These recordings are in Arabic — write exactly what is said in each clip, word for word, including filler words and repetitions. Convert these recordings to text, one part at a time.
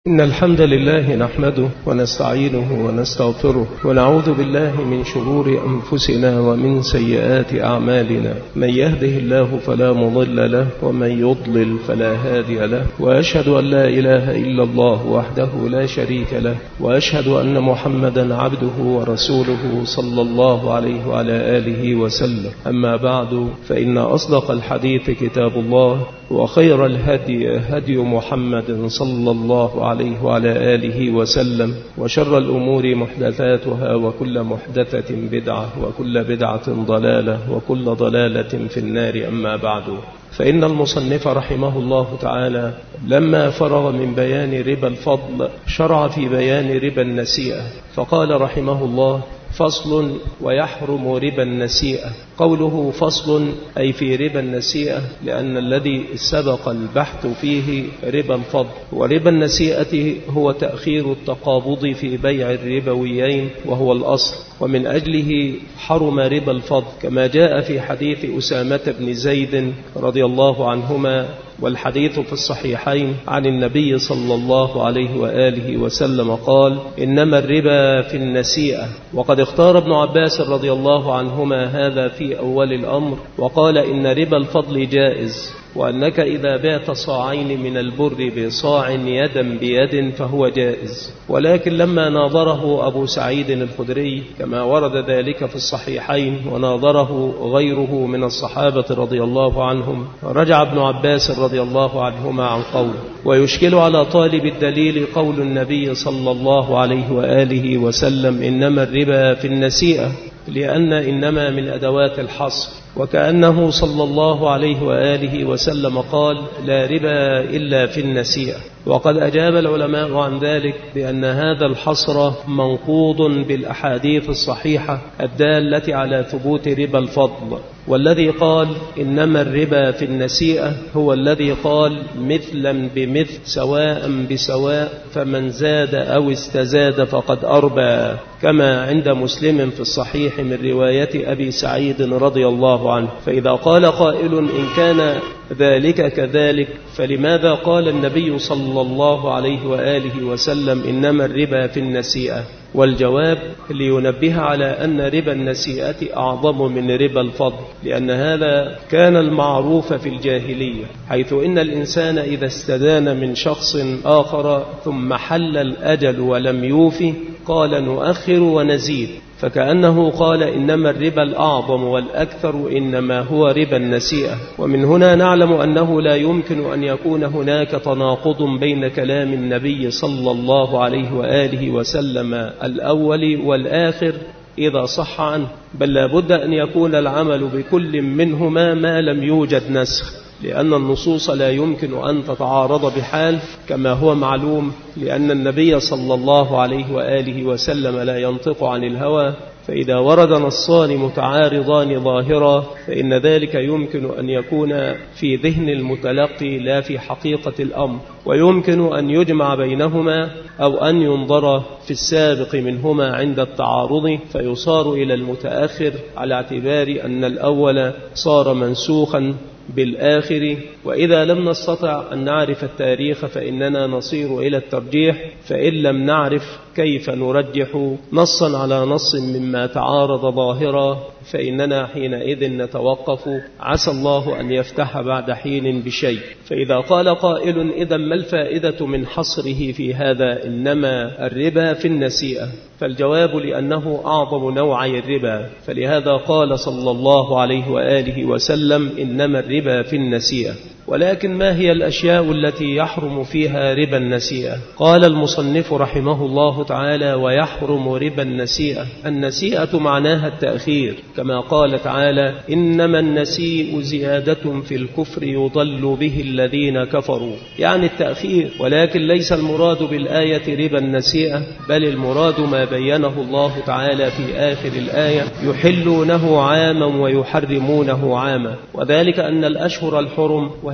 إن الحمد لله نحمده ونستعينه ونستغفره ونعوذ بالله من شرور أنفسنا ومن سيئات أعمالنا. من يهده الله فلا مضل له ومن يضلل فلا هادي له، وأشهد أن لا إله إلا الله وحده لا شريك له، وأشهد أن محمدا عبده ورسوله صلى الله عليه وعلى آله وسلم. أما بعد، فإن أصدق الحديث كتاب الله، وخير الهدي هدي محمد صلى الله عليه وعلى آله وسلم، وشر الأمور محدثاتها، وكل محدثة بدعة، وكل بدعة ضلالة، وكل ضلالة في النار. أما بعد، فإن المصنف رحمه الله تعالى لما فرغ من بيان ربا الفضل شرع في بيان ربا النسيئة، فقال رحمه الله: فصل: ويحرم ربا النسيئة. قوله فصل أي في ربا النسيئة، لأن الذي سبق البحث فيه ربا الفضل، وربا النسيئة هو تأخير التقابض في بيع الربويين وهو الأصل، ومن أجله حرم ربا الفضل، كما جاء في حديث أسامة بن زيد رضي الله عنهما، والحديث في الصحيحين عن النبي صلى الله عليه وآله وسلم قال: إنما الربا في النسيئة. وقد اختار ابن عباس رضي الله عنهما هذا في أول الأمر، وقال: إن ربا الفضل جائز، وأنك إذا بعت صاعين من البر بصاع يدا بيد فهو جائز. ولكن لما ناظره أبو سعيد الخدري كما ورد ذلك في الصحيحين، وناظره غيره من الصحابة رضي الله عنهم، رجع ابن عباس رضي الله عنهما عن قول. ويشكل على طالب الدليل قول النبي صلى الله عليه وآله وسلم: إنما الربا في النسيئة، لأن إنما من أدوات الحصر، وكأنه صلى الله عليه وآله وسلم قال: لا ربا إلا في النسيئة. وقد أجاب العلماء عن ذلك بأن هذا الحصر منقوض بالأحاديث الصحيحة الدالة على ثبوت ربا الفضل، والذي قال إنما الربا في النسيئة هو الذي قال: مثلا بمثل سواء بسواء، فمن زاد أو استزاد فقد أربى، كما عند مسلم في الصحيح من رواية أبي سعيد رضي الله عنه. فإذا قال قائل: إن كان ذلك كذلك، فلماذا قال النبي صلى الله عليه وآله وسلم إنما الربا في النسيئة؟ والجواب: لينبه على أن ربا النسيئة أعظم من ربا الفضل، لأن هذا كان المعروف في الجاهلية، حيث إن الإنسان إذا استدان من شخص آخر ثم حل الأجل ولم يوفي قال: نؤخر ونزيد، فكأنه قال إنما الربا الأعظم والأكثر إنما هو ربا النسيئة. ومن هنا نعلم أنه لا يمكن أن يكون هناك تناقض بين كلام النبي صلى الله عليه وآله وسلم الأول والآخر إذا صح عنه، بل لا بد أن يكون العمل بكل منهما ما لم يوجد نسخ، لأن النصوص لا يمكن أن تتعارض بحال، كما هو معلوم، لأن النبي صلى الله عليه وآله وسلم لا ينطق عن الهوى، فإذا ورد نصان متعارضان ظاهرا فإن ذلك يمكن أن يكون في ذهن المتلقي لا في حقيقة الأمر، ويمكن أن يجمع بينهما أو أن ينظر في السابق منهما عند التعارض فيصار إلى المتأخر، على اعتبار أن الأول صار منسوخا بالآخر. وإذا لم نستطع أن نعرف التاريخ فإننا نصير إلى الترجيح، فإن لم نعرف كيف نرجح نصا على نص مما تعارض ظاهرا فإننا حينئذ نتوقف، عسى الله أن يفتح بعد حين بشيء. فإذا قال قائل: إذا ما الفائدة من حصره في هذا إنما الربا في النسيئة؟ فالجواب: لأنه أعظم نوعي الربا، فلهذا قال صلى الله عليه وآله وسلم: إنما الربا في النسيئة. ولكن ما هي الأشياء التي يحرم فيها ربا النسيئة؟ قال المصنف رحمه الله تعالى: ويحرم ربا النسيئة. النسيئة معناها التأخير، كما قال تعالى: إنما النسيء زيادة في الكفر يضل به الذين كفروا، يعني التأخير. ولكن ليس المراد بالآية ربا النسيئة، بل المراد ما بينه الله تعالى في آخر الآية: يحلونه عاما ويحرمونه عاما، وذلك أن الأشهر الحرم وهي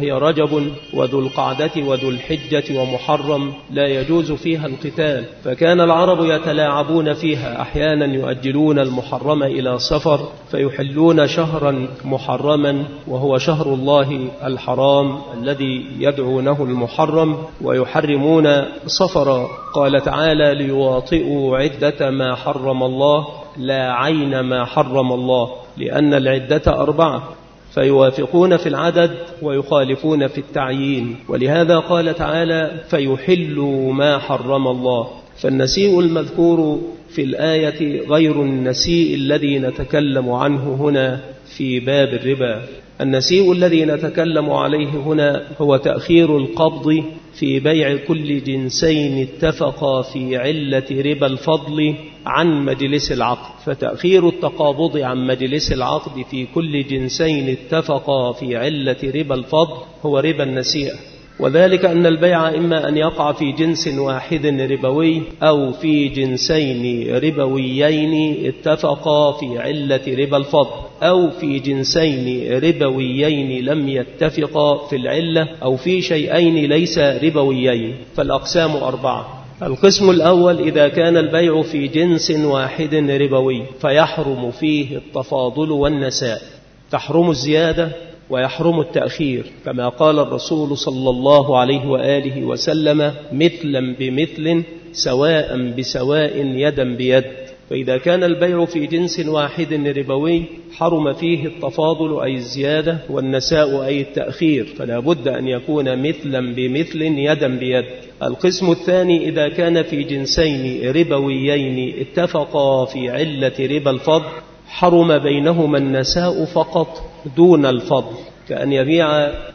وهي رجب وذو القعدة وذو الحجة ومحرم لا يجوز فيها القتال، فكان العرب يتلاعبون فيها، أحيانا يؤجلون المحرم إلى صفر فيحلون شهرا محرما وهو شهر الله الحرام الذي يدعونه المحرم، ويحرمون صفرا. قال تعالى: ليواطئوا عدة ما حرم الله لا عين ما حرم الله، لأن العدة أربعة، فيوافقون في العدد ويخالفون في التعيين، ولهذا قال تعالى: فيحلوا ما حرم الله. فالنسيء المذكور في الآية غير النسيء الذي نتكلم عنه هنا في باب الربا. النسيء الذي نتكلم عليه هنا هو تأخير القبض في بيع كل جنسين اتفقا في علة ربا الفضل عن مجلس العقد، فتأخير التقابض عن مجلس العقد في كل جنسين اتفقا في علة ربا الفضل هو ربا النسيئة، وذلك أن البيع إما أن يقع في جنس واحد ربوي أو في جنسين ربويين اتفقا في علة ربا الفضل، أو في جنسين ربويين لم يتفقا في العلة، أو في شيئين ليس ربويين. فالأقسام أربعة. القسم الأول: إذا كان البيع في جنس واحد ربوي فيحرم فيه التفاضل والنساء، تحرم الزيادة ويحرم التأخير، كما قال الرسول صلى الله عليه وآله وسلم: مثلا بمثل سواء بسواء يدا بيد. فإذا كان البيع في جنس واحد ربوي حرم فيه التفاضل أي الزيادة، والنساء أي التأخير، فلا بد أن يكون مثلا بمثل يدا بيد. القسم الثاني: إذا كان في جنسين ربويين اتفقا في علة ربا الفضل حرم بينهما النساء فقط دون الفضل، كأن يبيع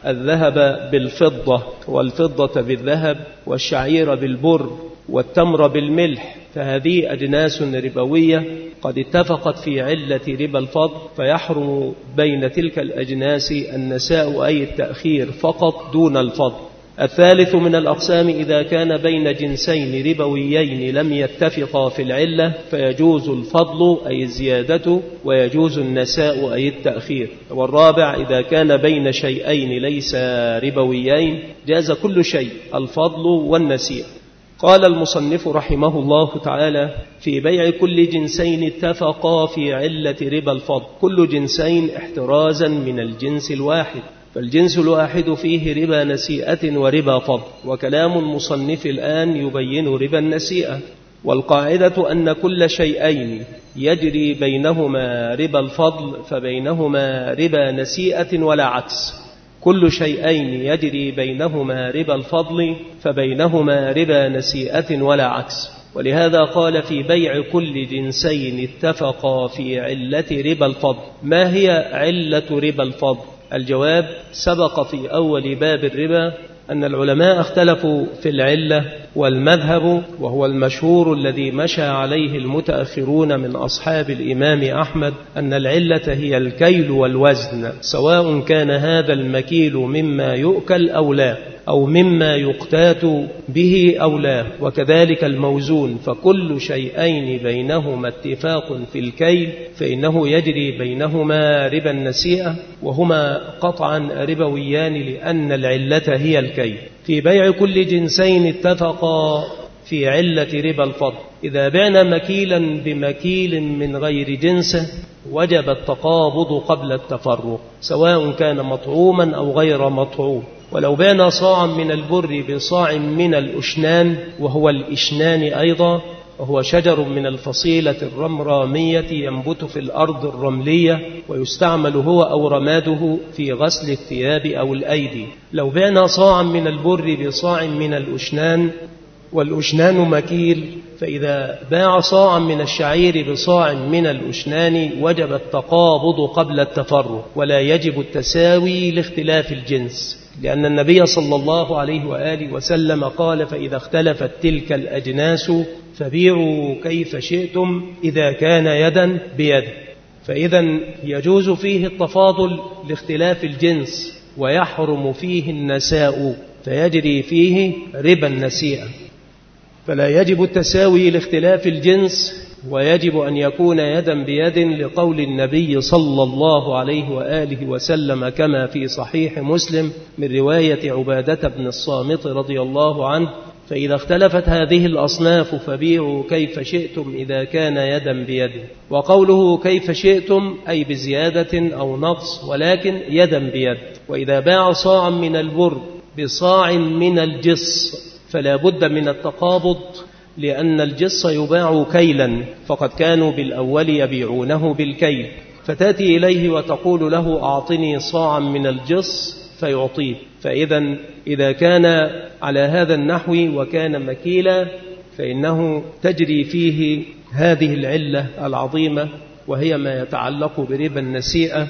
الذهب بالفضة والفضة بالذهب والشعير بالبر والتمر بالملح، فهذه أجناس ربوية قد اتفقت في علة ربا الفضل، فيحرم بين تلك الأجناس النساء أي التأخير فقط دون الفضل. الثالث من الأقسام: إذا كان بين جنسين ربويين لم يتفقا في العلة فيجوز الفضل أي الزيادة ويجوز النساء أي التأخير. والرابع: إذا كان بين شيئين ليس ربويين جاز كل شيء، الفضل والنسيء. قال المصنف رحمه الله تعالى: في بيع كل جنسين اتفقا في علة ربا الفضل، كل جنسين احترازا من الجنس الواحد، فالجنس الواحد فيه ربا نسيئة وربا فضل، وكلام المصنف الآن يبين ربا النسيئة. والقاعدة أن كل شيئين يجري بينهما ربا الفضل فبينهما ربا نسيئة ولا عكس، كل شيئين يجري بينهما ربا الفضل فبينهما ربا نسيئة ولا عكس. ولهذا قال: في بيع كل جنسين اتفقا في علة ربا الفضل. ما هي علة ربا الفضل؟ الجواب: سبق في أول باب الربا أن العلماء اختلفوا في العلة، والمذهب وهو المشهور الذي مشى عليه المتأخرون من أصحاب الإمام أحمد أن العلة هي الكيل والوزن، سواء كان هذا المكيل مما يؤكل أو لا، أو مما يقتات به أو لا، وكذلك الموزون، فكل شيئين بينهما اتفاق في الكيل فإنه يجري بينهما ربا النسيئة، وهما قطعا ربويان لأن العلة هي الكيل. في بيع كل جنسين اتفقا في علة ربا الفضل، إذا بعنا مكيلا بمكيل من غير جنسه وجب التقابض قبل التفرق، سواء كان مطعوما أو غير مطعوم. ولو بعنا صاعا من البر بصاع من الأشنان، وهو الإشنان أيضا، وهو شجر من الفصيلة الرمرامية ينبت في الأرض الرملية ويستعمل هو أو رماده في غسل الثياب أو الأيدي. لو بعنا صاعا من البر بصاع من الأشنان، والأشنان مكيل، فإذا باع صاعا من الشعير بصاع من الأشنان وجب التقابض قبل التفرق، ولا يجب التساوي لاختلاف الجنس، لأن النبي صلى الله عليه وآله وسلم قال: فإذا اختلفت تلك الأجناس فبيعوا كيف شئتم إذا كان يدا بيد. فإذا يجوز فيه التفاضل لاختلاف الجنس، ويحرم فيه النساء فيجري فيه ربا النسيئة. فلا يجب التساوي لاختلاف الجنس، ويجب أن يكون يدا بيد لقول النبي صلى الله عليه وآله وسلم كما في صحيح مسلم من رواية عبادة بن الصامت رضي الله عنه: فإذا اختلفت هذه الأصناف فبيعوا كيف شئتم إذا كان يدا بيد. وقوله كيف شئتم أي بزيادة أو نقص، ولكن يدا بيد. وإذا باع صاعا من البر بصاع من الجص فلا بد من التقابض، لأن الجص يباع كيلا، فقد كانوا بالأول يبيعونه بالكيل، فتأتي إليه وتقول له أعطني صاعا من الجص فيعطيه. فإذا إذا كان على هذا النحو وكان مكيلا فإنه تجري فيه هذه العلة العظيمة، وهي ما يتعلق بربا النسيئة،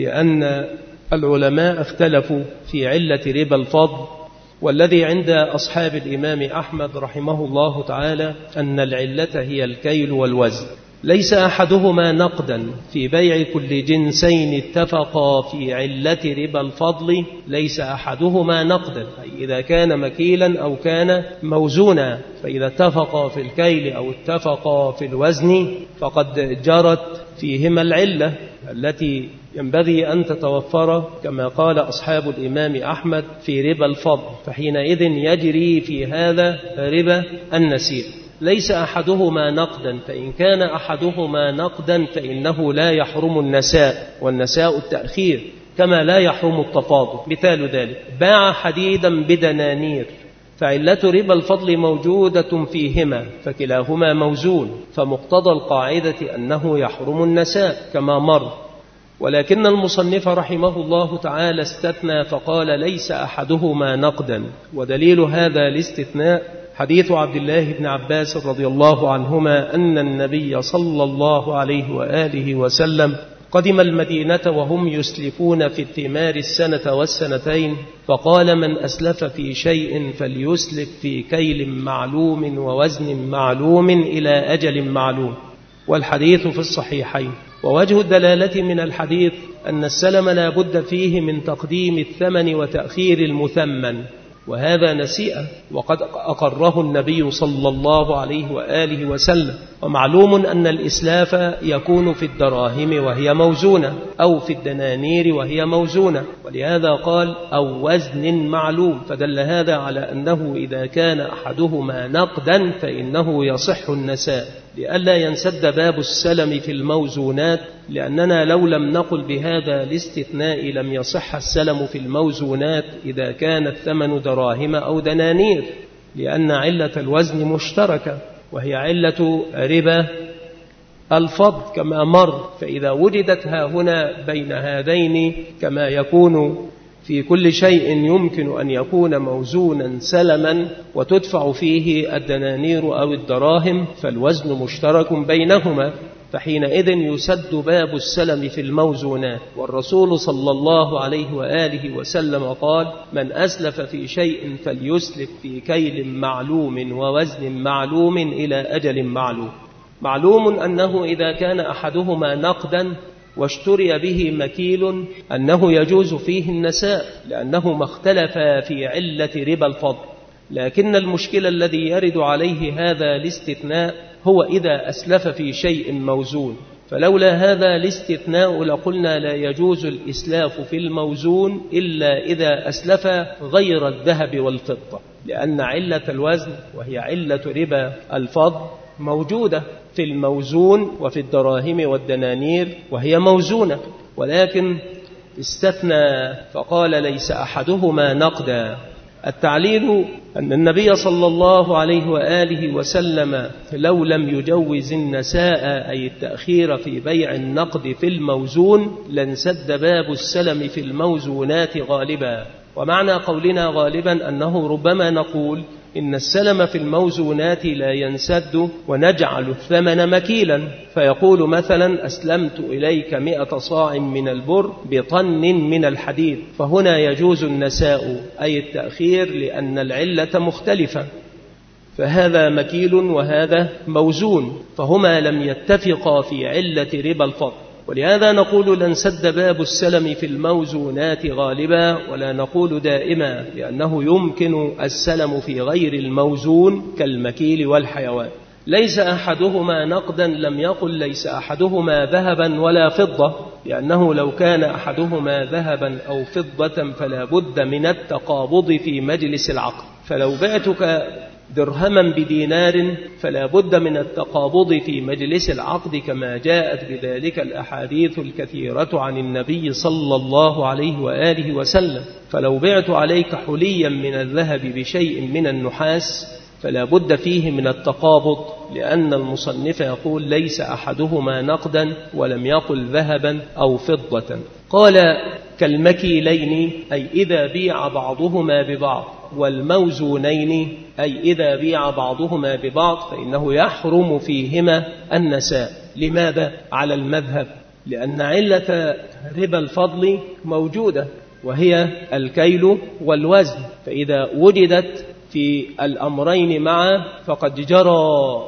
لأن العلماء اختلفوا في علة ربا الفضل، والذي عند أصحاب الإمام أحمد رحمه الله تعالى أن العلة هي الكيل والوزن. ليس أحدهما نقدا في بيع كل جنسين اتفقا في علة ربا الفضل، ليس أحدهما نقدا، أي إذا كان مكيلا أو كان موزونا، فإذا اتفقا في الكيل أو اتفقا في الوزن فقد جرت فيهما العلة التي ينبغي أن تتوفر كما قال أصحاب الإمام أحمد في ربا الفضل، فحينئذ يجري في هذا ربا النسيئة. ليس أحدهما نقدا، فإن كان أحدهما نقدا فإنه لا يحرم النساء، والنساء التأخير كما لا يحرم التفاضل. مثال ذلك: باع حديدا بدنانير، فعلة ربا الفضل موجودة فيهما، فكلاهما موزون، فمقتضى القاعدة أنه يحرم النساء كما مر. ولكن المصنف رحمه الله تعالى استثنى فقال ليس أحدهما نقدا، ودليل هذا الاستثناء حديث عبد الله بن عباس رضي الله عنهما أن النبي صلى الله عليه وآله وسلم قدم المدينة وهم يسلفون في الثمار السنة والسنتين، فقال: من أسلف في شيء فليسلف في كيل معلوم ووزن معلوم إلى أجل معلوم. والحديث في الصحيحين. ووجه الدلالة من الحديث أن السلم لا بد فيه من تقديم الثمن وتأخير المثمن، وهذا نسيئة، وقد أقره النبي صلى الله عليه وآله وسلم. ومعلوم أن الإسلاف يكون في الدراهم وهي موزونة، أو في الدنانير وهي موزونة، ولهذا قال أو وزن معلوم، فدل هذا على أنه إذا كان أحدهما نقدا فإنه يصح النساء، لئلا ينسد باب السلم في الموزونات، لأننا لو لم نقل بهذا الاستثناء لم يصح السلم في الموزونات إذا كان الثمن دراهم أو دنانير، لأن علة الوزن مشتركة وهي علة ربا الفضل كما مر. فإذا وجدت ها هنا بين هذين كما يكون في كل شيء يمكن أن يكون موزونا سلما وتدفع فيه الدنانير أو الدراهم، فالوزن مشترك بينهما، فحينئذ يسد باب السلم في الموزونات. والرسول صلى الله عليه وآله وسلم قال: من أسلف في شيء فليسلف في كيل معلوم ووزن معلوم إلى أجل معلوم. معلوم أنه إذا كان أحدهما نقدا واشتري به مكيل أنه يجوز فيه النساء، لأنهما اختلفا في علة ربا الفضل. لكن المشكلة الذي يرد عليه هذا الاستثناء هو إذا أسلف في شيء موزون، فلولا هذا الاستثناء لقلنا لا يجوز الإسلاف في الموزون إلا إذا أسلف غير الذهب والفضة، لأن علة الوزن وهي علة ربا الفضل موجودة في الموزون وفي الدراهم والدنانير وهي موزونة، ولكن استثنى فقال ليس أحدهما نقدا. التعليل أن النبي صلى الله عليه وآله وسلم لو لم يجوز النساء أي التأخير في بيع النقد في الموزون لانسد باب السلم في الموزونات غالبا. ومعنى قولنا غالبا أنه ربما نقول إن السلم في الموزونات لا ينسد ونجعل الثمن مكيلا، فيقول مثلا أسلمت إليك مئة صاع من البر بطن من الحديد، فهنا يجوز النساء أي التأخير لأن العلة مختلفة، فهذا مكيل وهذا موزون، فهما لم يتفقا في علة ربا الفضل. ولهذا نقول لانسد باب السلم في الموزونات غالبا، ولا نقول دائما، لأنه يمكن السلم في غير الموزون كالمكيل والحيوان. ليس أحدهما نقدا لم يقل ليس أحدهما ذهبا ولا فضة، لأنه لو كان أحدهما ذهبا أو فضة فلا بد من التقابض في مجلس العقد. فلو بعتك درهما بدينار فلا بد من التقابض في مجلس العقد، كما جاءت بذلك الأحاديث الكثيرة عن النبي صلى الله عليه وآله وسلم. فلو بعت عليك حليا من الذهب بشيء من النحاس فلا بد فيه من التقابض، لأن المصنف يقول ليس أحدهما نقدا ولم يقل ذهبا أو فضة. قال كالمكيلين أي إذا بيع بعضهما ببعض، والموزونين أي إذا بيع بعضهما ببعض فإنه يحرم فيهما النساء. لماذا؟ على المذهب لأن علة ربا الفضل موجودة وهي الكيل والوزن، فإذا وجدت في الأمرين معا فقد جرى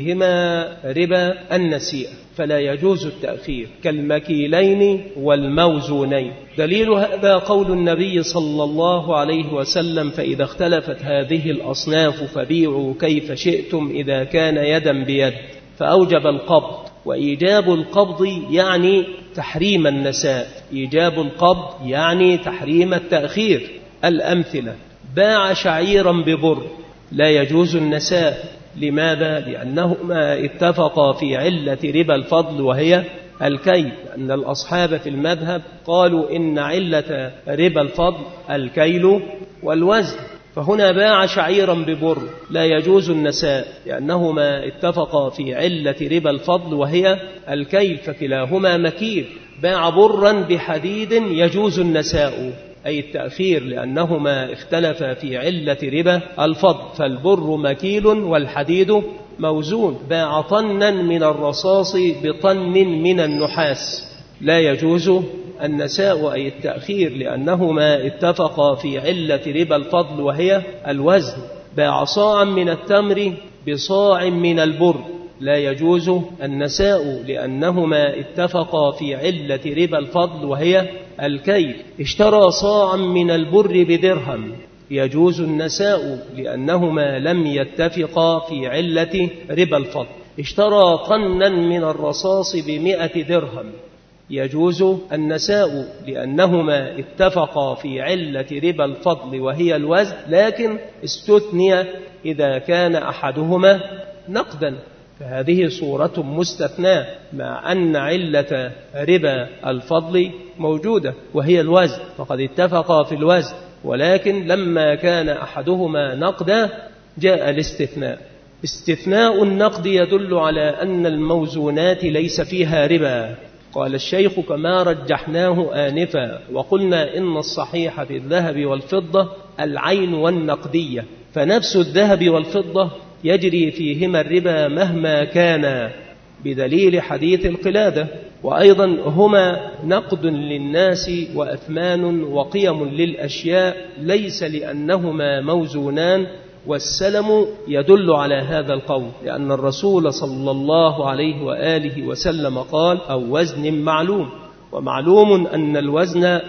فيهما ربا النسيئة، فلا يجوز التأخير. كالمكيلين والموزونين. دليل هذا قول النبي صلى الله عليه وسلم فإذا اختلفت هذه الأصناف فبيعوا كيف شئتم إذا كان يدا بيد، فأوجب القبض. وإيجاب القبض يعني تحريم النساء، إيجاب القبض يعني تحريم التأخير. الأمثلة: باع شعيرا ببر لا يجوز النساء. لماذا؟ لأنهما اتفقا في علة ربا الفضل وهي الكيل، لأن الأصحاب في المذهب قالوا إن علة ربا الفضل الكيل والوزن. فهنا باع شعيرا ببر لا يجوز النساء لأنهما اتفقا في علة ربا الفضل وهي الكيل، فكلاهما مكيل. باع برا بحديد يجوز النساء أي التأخير، لأنهما اختلفا في علة ربا الفضل، فالبر مكيل والحديد موزون. باع طنا من الرصاص بطن من النحاس لا يجوز النساء أي التأخير، لأنهما اتفقا في علة ربا الفضل وهي الوزن. باع صاعا من التمر بصاع من البر لا يجوز النساء، لأنهما اتفقا في علة ربا الفضل وهي الكيل. اشترى صاعا من البر بدرهم يجوز النساء، لأنهما لم يتفقا في علة ربا الفضل. اشترى طنا من الرصاص بمئة درهم يجوز النساء، لأنهما اتفقا في علة ربا الفضل وهي الوزن، لكن استثني إذا كان أحدهما نقدا، فهذه صورة مستثناة، مع أن علة ربا الفضل موجودة وهي الوزن، فقد اتفقا في الوزن، ولكن لما كان أحدهما نقدا جاء الاستثناء. استثناء النقد يدل على أن الموزونات ليس فيها ربا. قال الشيخ كما رجحناه آنفا، وقلنا إن الصحيح في الذهب والفضة العين والنقدية، فنفس الذهب والفضة يجري فيهما الربا مهما كان، بدليل حديث القلادة. وأيضا هما نقد للناس وأثمان وقيم للأشياء، ليس لأنهما موزونان، والسلم يدل على هذا القول، لأن الرسول صلى الله عليه وآله وسلم قال أو وزن معلوم، ومعلوم أن الوزن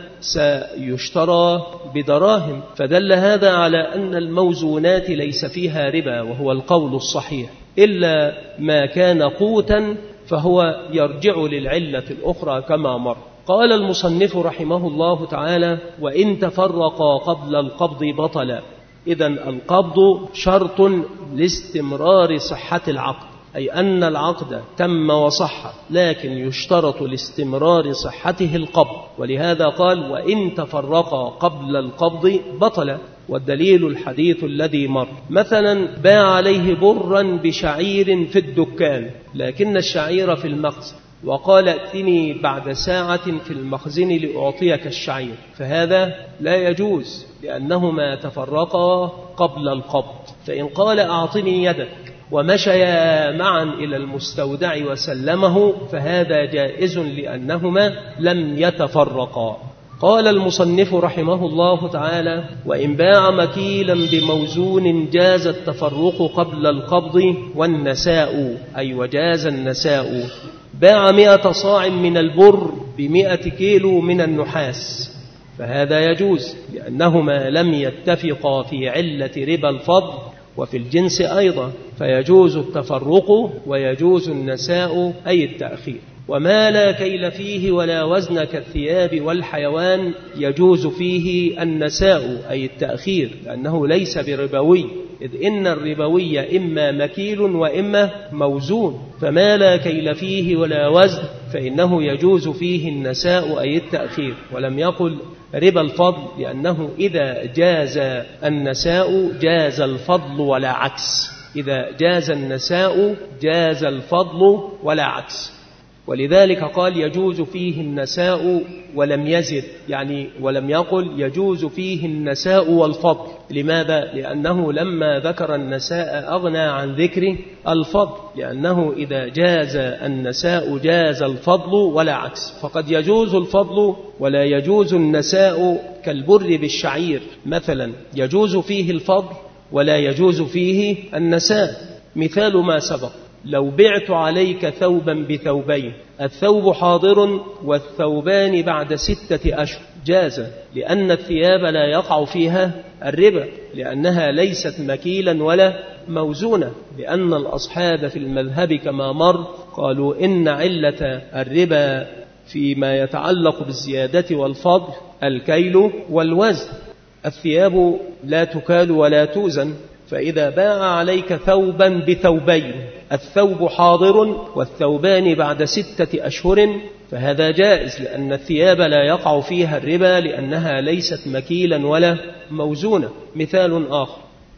سيشترى بدراهم، فدل هذا على أن الموزونات ليس فيها ربا، وهو القول الصحيح، إلا ما كان قوتا فهو يرجع للعلة الأخرى كما مر. قال المصنف رحمه الله تعالى: وإن تفرقا قبل القبض بطلا. إذن القبض شرط لاستمرار صحة العقد، أي أن العقد تم وصح، لكن يشترط لاستمرار صحته القبض، ولهذا قال: وإن تفرقا قبل القبض بطلا. والدليل الحديث الذي مر. مثلا باع عليه برا بشعير في الدكان، لكن الشعير في المخزن، وقال: ائتني بعد ساعة في المخزن لأعطيك الشعير، فهذا لا يجوز لأنهما تفرقا قبل القبض. فإن قال: أعطني يدك، ومشيا معا إلى المستودع وسلمه، فهذا جائز لأنهما لم يتفرقا. قال المصنف رحمه الله تعالى: وإن باع مكيلا بموزون جاز التفرق قبل القبض والنساء، أي وجاز النساء. باع مئة صاع من البر بمئة كيلو من النحاس، فهذا يجوز لأنهما لم يتفقا في علة ربا الفضل وفي الجنس أيضا، فيجوز التفرق ويجوز النساء أي التأخير. وما لا كيل فيه ولا وزن كالثياب والحيوان يجوز فيه النساء أي التأخير، لأنه ليس بربوي، إذ إن الربوي إما مكيل وإما موزون. فما لا كيل فيه ولا وزن فإنه يجوز فيه النساء أي التأخير. ولم يقل ربا الفضل، لأنه إذا جاز النساء جاز الفضل ولا عكس، إذا جاز النساء جاز الفضل ولا عكس. ولذلك قال يجوز فيه النساء ولم يزد، يعني ولم يقل يجوز فيه النساء والفضل. لماذا؟ لأنه لما ذكر النساء أغنى عن ذكر الفضل، لأنه إذا جاز النساء جاز الفضل ولا عكس. فقد يجوز الفضل ولا يجوز النساء، كالبر بالشعير مثلا يجوز فيه الفضل ولا يجوز فيه النساء. مثال ما سبق: لو بعت عليك ثوبا بثوبين، الثوب حاضر والثوبان بعد ستة أشهر، جاز، لأن الثياب لا يقع فيها الربا، لأنها ليست مكيلا ولا موزونة. لأن الأصحاب في المذهب كما مر قالوا إن علة الربا فيما يتعلق بالزيادة والفضل الكيل والوزن. الثياب لا تكال ولا توزن، فإذا باع عليك ثوبا بثوبين، الثوب حاضر والثوبان بعد ستة أشهر، فهذا جائز، لأن الثياب لا يقع فيها الربا، لأنها ليست مكيلا ولا موزونة. مثال آخر: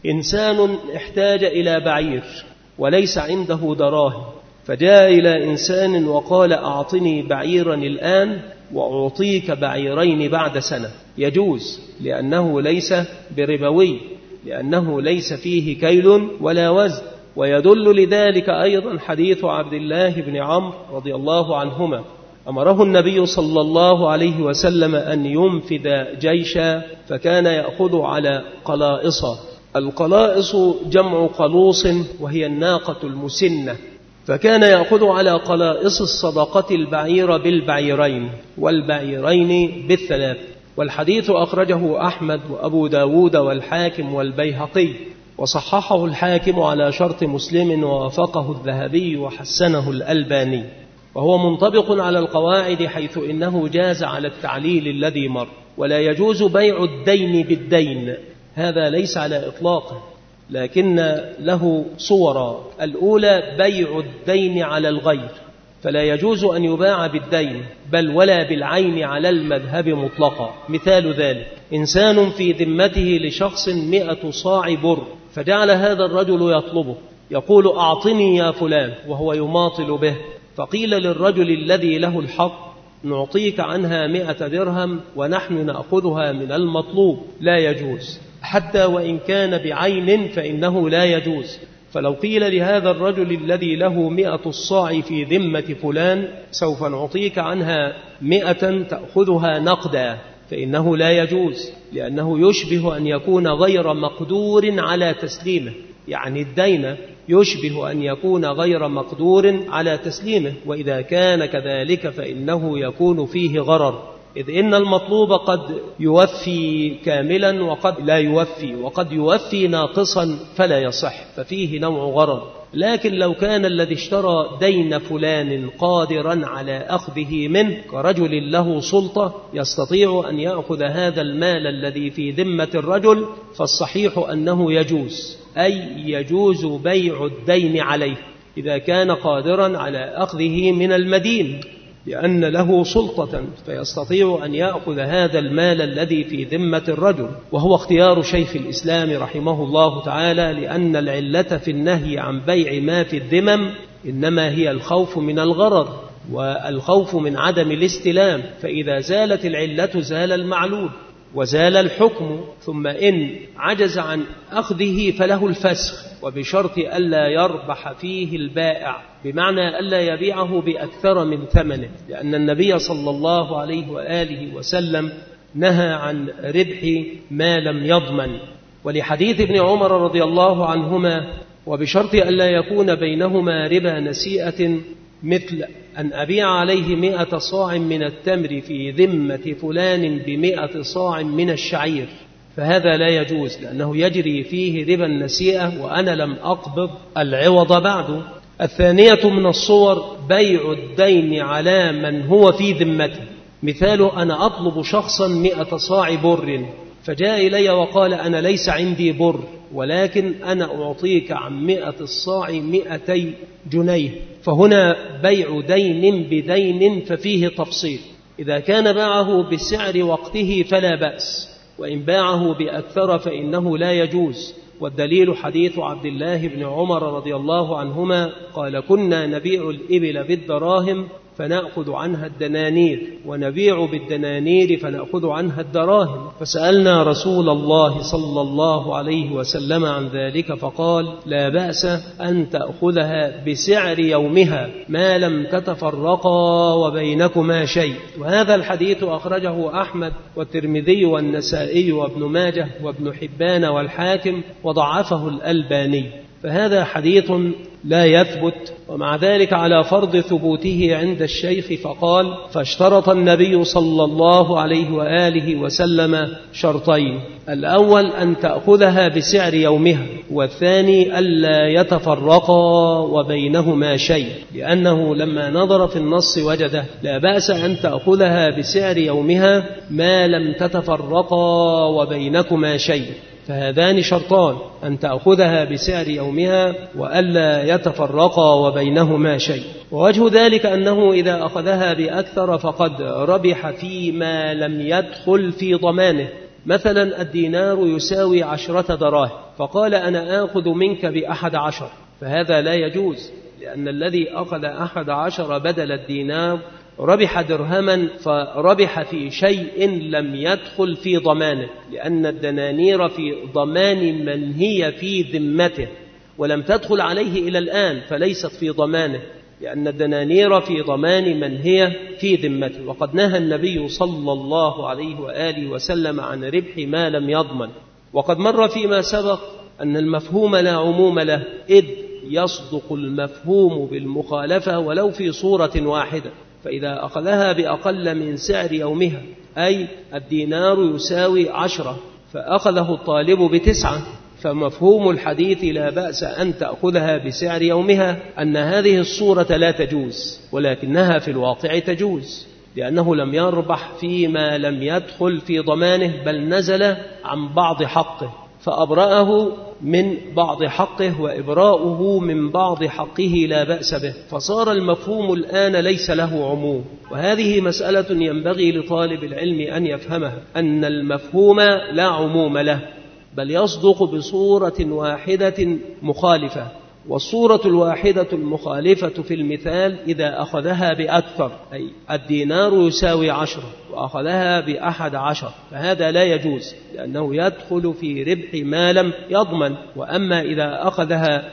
إنسان احتاج إلى بعير وليس عنده دراهم، فجاء إلى إنسان وقال أعطني بعيرا الآن وأعطيك بعيرين بعد سنة، يجوز، لأنه ليس بربوي، لأنه ليس فيه كيل ولا وزن. ويدل لذلك أيضا حديث عبد الله بن عمرو رضي الله عنهما، أمره النبي صلى الله عليه وسلم أن ينفذ جيشا، فكان يأخذ على قلائص. القلائص جمع قلوص، وهي الناقة المسنة، فكان يأخذ على قلائص الصدقة البعير بالبعيرين والبعيرين بالثلاث. والحديث أخرجه أحمد وأبو داود والحاكم والبيهقي، وصححه الحاكم على شرط مسلم، ووافقه الذهبي وحسنه الألباني، وهو منطبق على القواعد، حيث إنه جاز على التعليل الذي مر. ولا يجوز بيع الدين بالدين، هذا ليس على إطلاقه، لكن له صورا. الأولى بيع الدين على الغير، فلا يجوز أن يباع بالدين بل ولا بالعين على المذهب مطلقا. مثال ذلك: إنسان في ذمته لشخص مئة صاع بر، فجعل هذا الرجل يطلبه، يقول أعطني يا فلان، وهو يماطل به، فقيل للرجل الذي له الحق نعطيك عنها مئة درهم ونحن نأخذها من المطلوب، لا يجوز، حتى وإن كان بعين فإنه لا يجوز. فلو قيل لهذا الرجل الذي له مئة الصاع في ذمة فلان سوف نعطيك عنها مئة تأخذها نقدا، فإنه لا يجوز، لأنه يشبه أن يكون غير مقدور على تسليمه، يعني الدين يشبه أن يكون غير مقدور على تسليمه، وإذا كان كذلك فإنه يكون فيه غرر، إذ إن المطلوب قد يوفي كاملا وقد لا يوفي، وقد يوفي ناقصا فلا يصح، ففيه نوع غرر. لكن لو كان الذي اشترى دين فلان قادرا على أخذه منه، كرجل له سلطة يستطيع أن يأخذ هذا المال الذي في ذمة الرجل، فالصحيح أنه يجوز، أي يجوز بيع الدين عليه إذا كان قادرا على أخذه من المدين، لأن له سلطة فيستطيع أن يأخذ هذا المال الذي في ذمة الرجل. وهو اختيار شيخ الإسلام رحمه الله تعالى، لأن العلة في النهي عن بيع ما في الذمم إنما هي الخوف من الغرر والخوف من عدم الاستلام، فإذا زالت العلة زال المعلول وزال الحكم. ثم إن عجز عن أخذه فله الفسخ، وبشرط ألا يربح فيه البائع، بمعنى ألا يبيعه بأكثر من ثمنه، لأن النبي صلى الله عليه وآله وسلم نهى عن ربح ما لم يضمن. ولحديث ابن عمر رضي الله عنهما: وبشرط ألا يكون بينهما ربا نسيئة، مثل أن أبيع عليه مئة صاع من التمر في ذمة فلان بمئة صاع من الشعير، فهذا لا يجوز، لأنه يجري فيه ربا النسيئة وأنا لم أقبض العوض بعده. الثانية من الصور بيع الدين على من هو في ذمته. مثاله أنا أطلب شخصا مئة صاع بر، فجاء إلي وقال أنا ليس عندي بر، ولكن أنا أعطيك عن مئة الصاع مئتي جنيه، فهنا بيع دين بدين ففيه تفصيل. إذا كان باعه بسعر وقته فلا بأس، وإن باعه بأكثر فإنه لا يجوز. والدليل حديث عبد الله بن عمر رضي الله عنهما قال كنا نبيع الإبل بالدراهم فنأخذ عنها الدنانير، ونبيع بالدنانير فنأخذ عنها الدراهم، فسألنا رسول الله صلى الله عليه وسلم عن ذلك فقال لا بأس أن تأخذها بسعر يومها ما لم تتفرقا وبينكما شيء. وهذا الحديث أخرجه أحمد والترمذي والنسائي وابن ماجه وابن حبان والحاكم وضعفه الألباني، فهذا حديث لا يثبت. ومع ذلك على فرض ثبوته عند الشيخ فقال فاشترط النبي صلى الله عليه وآله وسلم شرطين: الأول أن تأخذها بسعر يومها، والثاني ألا يتفرقا وبينهما شيء، لأنه لما نظر في النص وجده لا بأس أن تأخذها بسعر يومها ما لم تتفرقا وبينكما شيء، فهذان شرطان: أن تأخذها بسعر يومها وألا يتفرقا وبينهما شيء. ووجه ذلك أنه إذا أخذها بأكثر فقد ربح فيما لم يدخل في ضمانه. مثلا الدينار يساوي عشرة دراهم، فقال أنا آخذ منك بأحد عشر، فهذا لا يجوز، لأن الذي أخذ أحد عشر بدل الدينار ربح درهما، فربح في شيء لم يدخل في ضمانه، لأن الدنانير في ضمان من هي في ذمته ولم تدخل عليه إلى الآن، فليست في ضمانه، لأن الدنانير في ضمان من هي في ذمته. وقد نهى النبي صلى الله عليه وآله وسلم عن ربح ما لم يضمن. وقد مر فيما سبق أن المفهوم لا عموم له، إذ يصدق المفهوم بالمخالفة ولو في صورة واحدة. فإذا أخذها بأقل من سعر يومها، أي الدينار يساوي عشرة فأخذه الطالب بتسعة، فمفهوم الحديث لا بأس أن تأخذها بسعر يومها أن هذه الصورة لا تجوز، ولكنها في الواقع تجوز، لأنه لم يربح فيما لم يدخل في ضمانه، بل نزل عن بعض حقه فأبرأه من بعض حقه، وإبراؤه من بعض حقه لا بأس به، فصار المفهوم الآن ليس له عموم. وهذه مسألة ينبغي لطالب العلم أن يفهمها، أن المفهوم لا عموم له، بل يصدق بصورة واحدة مخالفة. والصورة الواحدة المخالفة في المثال إذا أخذها بأكثر، أي الدينار يساوي عشرة وأخذها بأحد عشر، فهذا لا يجوز، لأنه يدخل في ربح ما لم يضمن. وأما إذا أخذها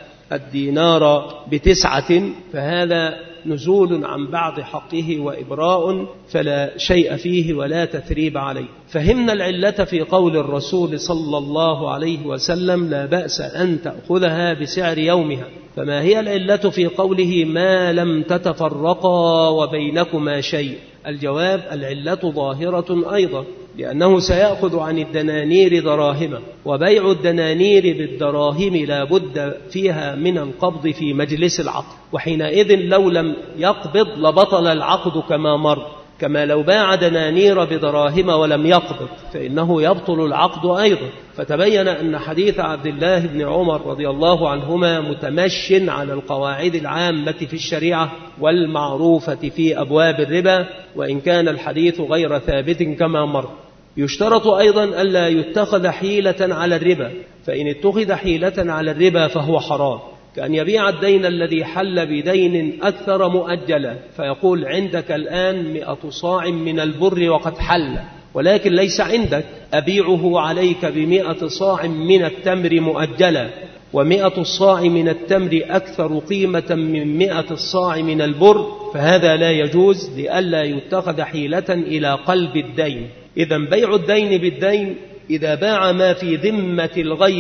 الدينار بتسعة فهذا نزول عن بعض حقه وإبراء، فلا شيء فيه ولا تثريب عليه. فهمنا العلة في قول الرسول صلى الله عليه وسلم لا بأس أن تأخذها بسعر يومها. فما هي العلة في قوله ما لم تتفرقا وبينكما شيء؟ الجواب العلة ظاهرة أيضا، لأنه سيأخذ عن الدنانير دراهم، وبيع الدنانير بالدراهم لا بد فيها من القبض في مجلس العقد، وحينئذ لو لم يقبض لبطل العقد كما مر، كما لو باع دنانير بدراهم ولم يقبض فإنه يبطل العقد أيضا. فتبين أن حديث عبد الله بن عمر رضي الله عنهما متمش على القواعد العامة في الشريعة والمعروفة في أبواب الربا، وإن كان الحديث غير ثابت كما مر. يشترط أيضا ألا يتخذ حيلة على الربا، فإن اتخذ حيلة على الربا فهو حرام، كأن يبيع الدين الذي حل بدين أكثر مؤجلا، فيقول عندك الآن مئة صاع من البر وقد حل، ولكن ليس عندك، أبيعه عليك بمئة صاع من التمر مؤجلا، ومئة الصاع من التمر أكثر قيمة من مئة الصاع من البر، فهذا لا يجوز لئلا يتخذ حيلة إلى قلب الدين. إذن بيع الدين بالدين إذا باع ما في ذمة الغير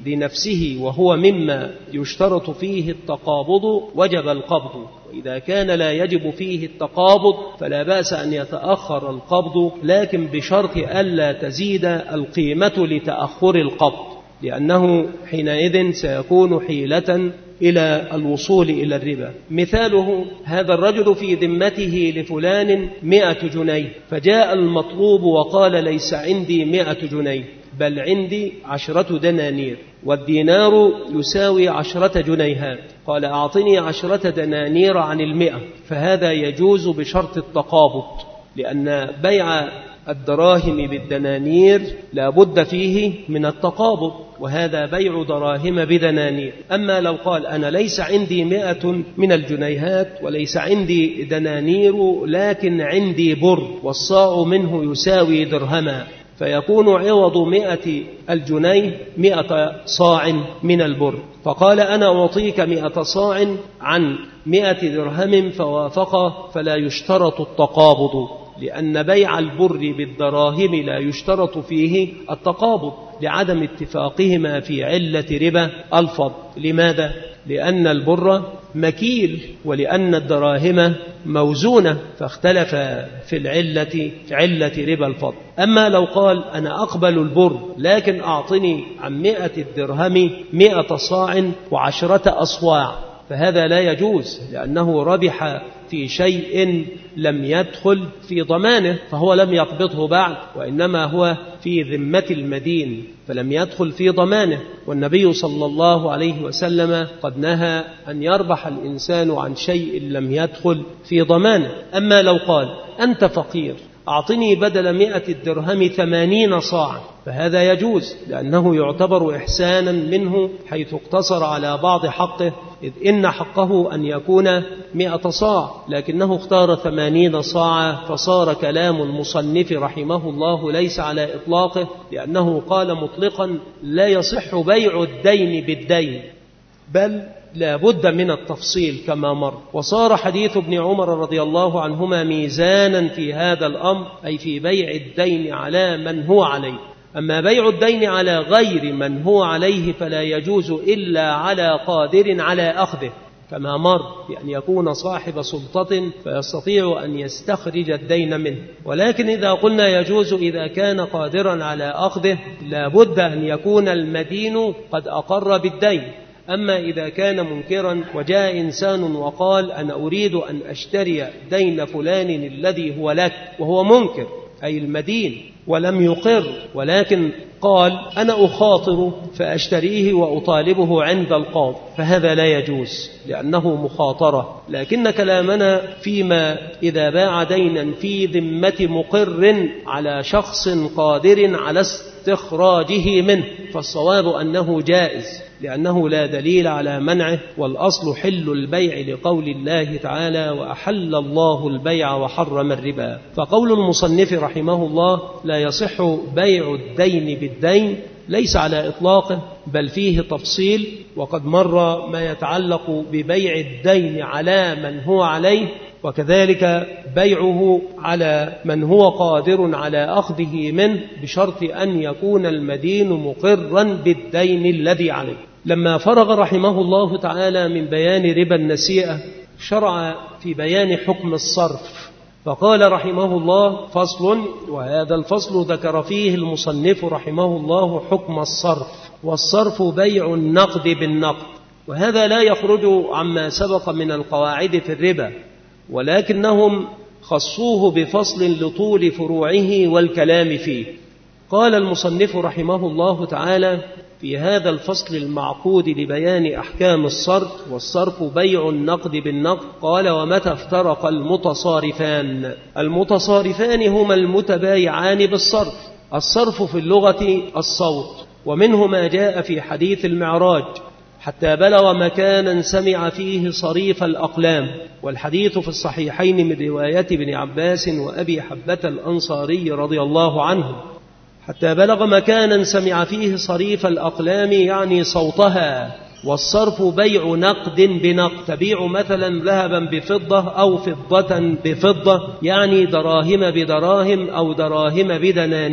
لنفسه وهو مما يشترط فيه التقابض وجب القبض، وإذا كان لا يجب فيه التقابض فلا بأس أن يتأخر القبض، لكن بشرط ألا تزيد القيمة لتأخر القبض، لأنه حينئذ سيكون حيلة إلى الوصول إلى الربا. مثاله: هذا الرجل في ذمته لفلان مئة جنيه، فجاء المطلوب وقال: ليس عندي مئة جنيه بل عندي عشرة دنانير، والدينار يساوي عشرة جنيهات، قال: أعطني عشرة دنانير عن المئة، فهذا يجوز بشرط التقابض، لأن بيع الدراهم بالدنانير لا بد فيه من التقابض، وهذا بيع دراهم بدنانير. أما لو قال: أنا ليس عندي مئة من الجنيهات وليس عندي دنانير لكن عندي بر والصاع منه يساوي درهما، فيكون عوض مئة الجنيه مئة صاع من البر، فقال: أنا أعطيك مئة صاع عن مئة درهم، فوافق، فلا يشترط التقابض، لأن بيع البر بالدراهم لا يشترط فيه التقابض لعدم اتفاقهما في علة ربا الفضل. لماذا؟ لأن البر مكيل ولأن الدراهم موزونة، فاختلف في العلة في علة ربا الفضل. أما لو قال: أنا أقبل البر لكن أعطني عن مئة الدرهم مئة صاع وعشرة أصواع، فهذا لا يجوز، لأنه ربح في شيء لم يدخل في ضمانه، فهو لم يقبضه بعد، وإنما هو في ذمة المدين فلم يدخل في ضمانه، والنبي صلى الله عليه وسلم قد نهى أن يربح الإنسان عن شيء لم يدخل في ضمانه. أما لو قال: أنت فقير، أعطني بدل مئة الدرهم ثمانين صاعا، فهذا يجوز، لأنه يعتبر إحسانا منه حيث اقتصر على بعض حقه، إذ إن حقه أن يكون مئة صاع، لكنه اختار ثمانين صاعا، فصار كلام المصنف رحمه الله ليس على إطلاقه، لأنه قال مطلقا: لا يصح بيع الدين بالدين، بل لا بد من التفصيل كما مر. وصار حديث ابن عمر رضي الله عنهما ميزانا في هذا الأمر، أي في بيع الدين على من هو عليه. أما بيع الدين على غير من هو عليه فلا يجوز إلا على قادر على أخذه كما مر، بأن يكون صاحب سلطة فيستطيع أن يستخرج الدين منه. ولكن إذا قلنا يجوز إذا كان قادرا على أخذه، لا بد أن يكون المدين قد أقر بالدين. أما إذا كان منكرا وجاء إنسان وقال: أنا أريد أن أشتري دين فلان الذي هو لك، وهو منكر أي المدين ولم يقر، ولكن قال: أنا أخاطر فأشتريه وأطالبه عند القاضي، فهذا لا يجوز لأنه مخاطرة. لكن كلامنا فيما إذا باع دينا في ذمة مقر على شخص قادر على استخراجه منه، فالصواب أنه جائز، لأنه لا دليل على منعه، والأصل حل البيع لقول الله تعالى: وأحل الله البيع وحرم الربا. فقول المصنف رحمه الله: لا يصح بيع الدين بالدين، ليس على إطلاقه، بل فيه تفصيل، وقد مر ما يتعلق ببيع الدين على من هو عليه، وكذلك بيعه على من هو قادر على أخذه منه، بشرط أن يكون المدين مقرا بالدين الذي عليه. لما فرغ رحمه الله تعالى من بيان ربا النسيئة، شرع في بيان حكم الصرف، فقال رحمه الله: فصل. وهذا الفصل ذكر فيه المصنف رحمه الله حكم الصرف. والصرف بيع النقد بالنقد، وهذا لا يخرج عما سبق من القواعد في الربا، ولكنهم خصوه بفصل لطول فروعه والكلام فيه. قال المصنف رحمه الله تعالى في هذا الفصل المعقود لبيان أحكام الصرف: والصرف بيع النقد بالنقد. قال: ومتى افترق المتصارفان؟ المتصارفان هما المتبايعان بالصرف. الصرف في اللغة الصوت، ومنه ما جاء في حديث المعراج: حتى بلغ مكانا سمع فيه صريف الأقلام، والحديث في الصحيحين من رواية ابن عباس وأبي حبة الأنصاري رضي الله عنه. حتى بلغ مكانا سمع فيه صريف الأقلام يعني صوتها. والصرف بيع نقد بنقد، تبيع مثلا ذهبا بفضة أو فضة بفضة، يعني دراهم بدراهم أو دراهم بدنانير،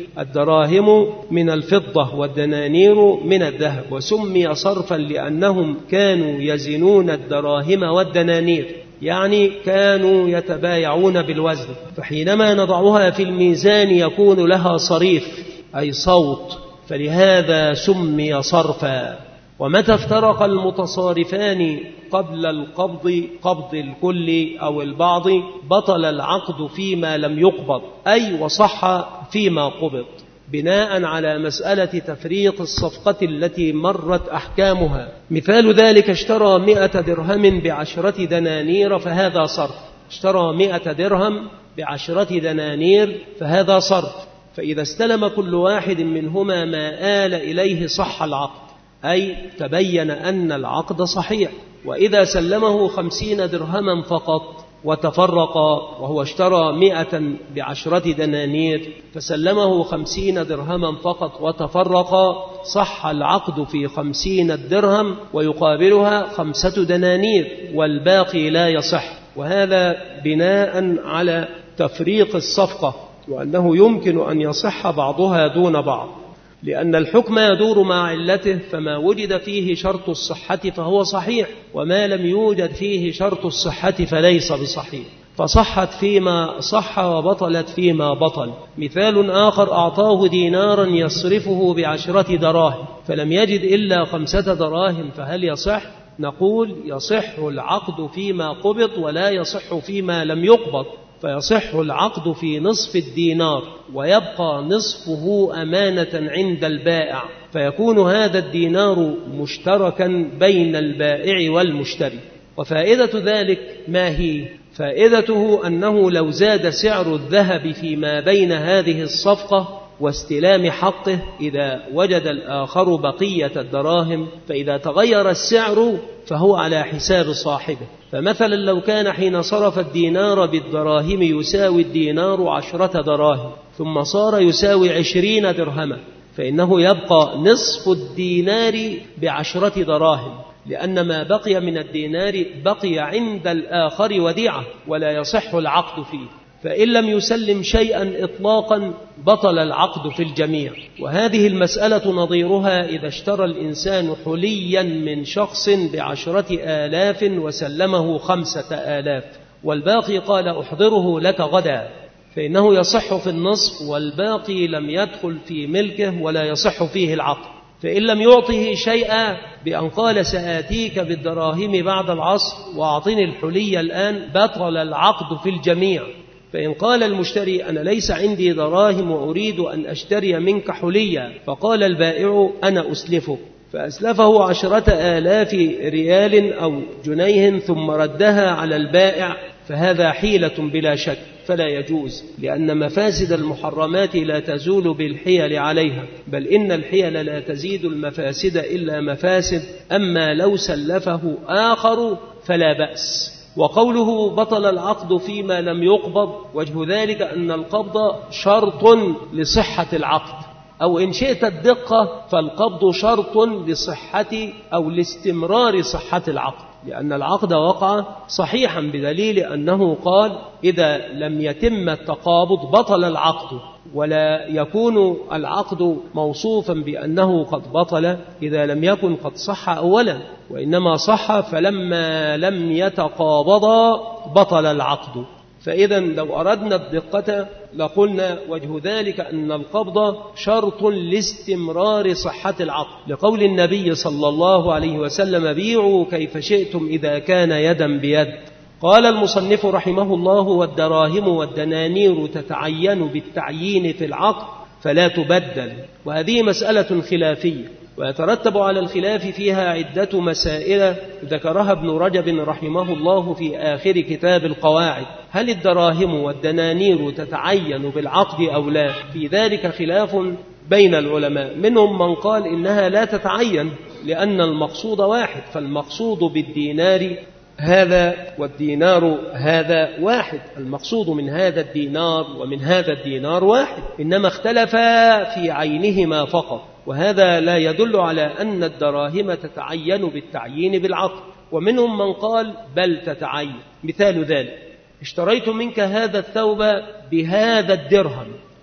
الدراهم من الفضة والدنانير من الذهب، وسمي صرفا لأنهم كانوا يزنون الدراهم والدنانير، يعني كانوا يتبايعون بالوزن، فحينما نضعها في الميزان يكون لها صريف أي صوت، فلهذا سمي صرفا. ومتى افترق المتصارفان قبل القبض قبض الكل أو البعض بطل العقد فيما لم يقبض، أي وصح فيما قبض، بناء على مسألة تفريق الصفقة التي مرت أحكامها. مثال ذلك اشترى مئة درهم بعشرة دنانير فهذا صرف، اشترى مئة درهم بعشرة دنانير فهذا صرف، فإذا استلم كل واحد منهما ما آل إليه صح العقد، أي تبين أن العقد صحيح. وإذا سلمه خمسين درهما فقط وتفرقا، وهو اشترى مئة بعشرة دنانير فسلمه خمسين درهما فقط وتفرقا، صح العقد في خمسين الدرهم ويقابلها خمسة دنانير والباقي لا يصح. وهذا بناء على تفريق الصفقة، وأنه يمكن أن يصح بعضها دون بعض، لأن الحكم يدور مع علته، فما وجد فيه شرط الصحة فهو صحيح، وما لم يوجد فيه شرط الصحة فليس بصحيح، فصحت فيما صح وبطلت فيما بطل. مثال آخر أعطاه دينارا يصرفه بعشرة دراهم فلم يجد إلا خمسة دراهم، فهل يصح؟ نقول يصح العقد فيما قبض ولا يصح فيما لم يقبض، فيصح العقد في نصف الدينار ويبقى نصفه أمانة عند البائع، فيكون هذا الدينار مشتركا بين البائع والمشتري. وفائدة ذلك ما هي؟ فائدته أنه لو زاد سعر الذهب فيما بين هذه الصفقة واستلام حقه إذا وجد الآخر بقية الدراهم، فإذا تغير السعر فهو على حساب صاحبه. فمثلا لو كان حين صرف الدينار بالدراهم يساوي الدينار عشرة دراهم ثم صار يساوي عشرين درهما، فإنه يبقى نصف الدينار بعشرة دراهم، لأن ما بقي من الدينار بقي عند الآخر وديعة ولا يصح العقد فيه، فإن لم يسلم شيئا إطلاقا بطل العقد في الجميع. وهذه المسألة نظيرها إذا اشترى الإنسان حليا من شخص بعشرة آلاف وسلمه خمسة آلاف والباقي قال أحضره لك غدا، فإنه يصح في النصف، والباقي لم يدخل في ملكه ولا يصح فيه العقد. فإن لم يعطه شيئا بأن قال سآتيك بالدراهم بعد العصر وأعطني الحلي الآن بطل العقد في الجميع. فإن قال المشتري أنا ليس عندي دراهم وأريد أن أشتري منك حليا، فقال البائع أنا أسلفك، فأسلفه عشرة آلاف ريال أو جنيه ثم ردها على البائع، فهذا حيلة بلا شك فلا يجوز، لأن مفاسد المحرمات لا تزول بالحيل عليها، بل إن الحيل لا تزيد المفاسد إلا مفاسد. أما لو سلفه آخر فلا بأس. وقوله بطل العقد فيما لم يقبض، وجه ذلك أن القبض شرط لصحة العقد، أو إن شئت الدقة فالقبض شرط لصحة أو لاستمرار صحة العقد، لأن العقد وقع صحيحا بدليل أنه قال إذا لم يتم التقابض بطل العقد، ولا يكون العقد موصوفا بأنه قد بطل إذا لم يكن قد صح أولا، وإنما صح فلما لم يتقابضا بطل العقد. فإذا لو أردنا الدقة لقلنا وجه ذلك أن القبض شرط لاستمرار صحة العقد، لقول النبي صلى الله عليه وسلم بيعوا كيف شئتم إذا كان يدا بيد. قال المصنف رحمه الله والدراهم والدنانير تتعين بالتعيين في العقد فلا تبدل، وهذه مسألة خلافية، ويترتب على الخلاف فيها عدة مسائل ذكرها ابن رجب رحمه الله في آخر كتاب القواعد. هل الدراهم والدنانير تتعين بالعقد أو لا؟ في ذلك خلاف بين العلماء، منهم من قال إنها لا تتعين لأن المقصود واحد، فالمقصود بالدينار هذا والدينار هذا واحد، المقصود من هذا الدينار ومن هذا الدينار واحد، إنما اختلفا في عينهما فقط، وهذا لا يدل على أن الدراهم تتعين بالتعيين بالعقد. ومنهم من قال بل تتعين. مثال ذلك اشتريت منك هذا الثوب بهذا الدرهم،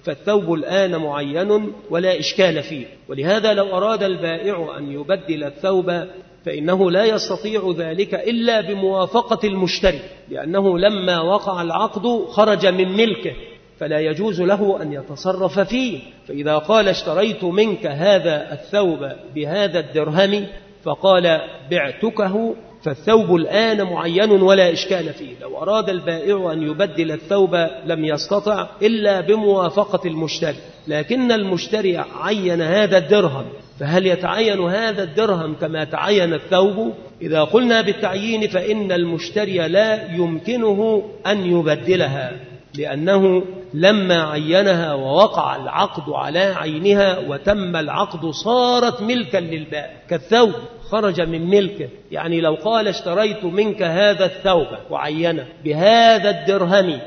فالثوب الآن معين ولا إشكال فيه. ولهذا لو أراد البائع أن يبدل الثوب فإنه لا يستطيع ذلك إلا بموافقة المشتري، لأنه لما وقع العقد خرج من ملكه، فلا يجوز له أن يتصرف فيه. فإذا قال اشتريت منك هذا الثوب بهذا الدرهم فقال بعتكه، فالثوب الآن معين ولا إشكال فيه. لو أراد البائع أن يبدل الثوب لم يستطع إلا بموافقة المشتري، لكن المشتري عين هذا الدرهم، فهل يتعين هذا الدرهم كما تعين الثوب؟ إذا قلنا بالتعيين فإن المشتري لا يمكنه أن يبدلها، لأنه لما عينها ووقع العقد على عينها وتم العقد صارت ملكا للبائع كالثوب، خرج من ملكه. يعني لو قال اشتريت منك هذا الثوب وعينه بهذا الدرهم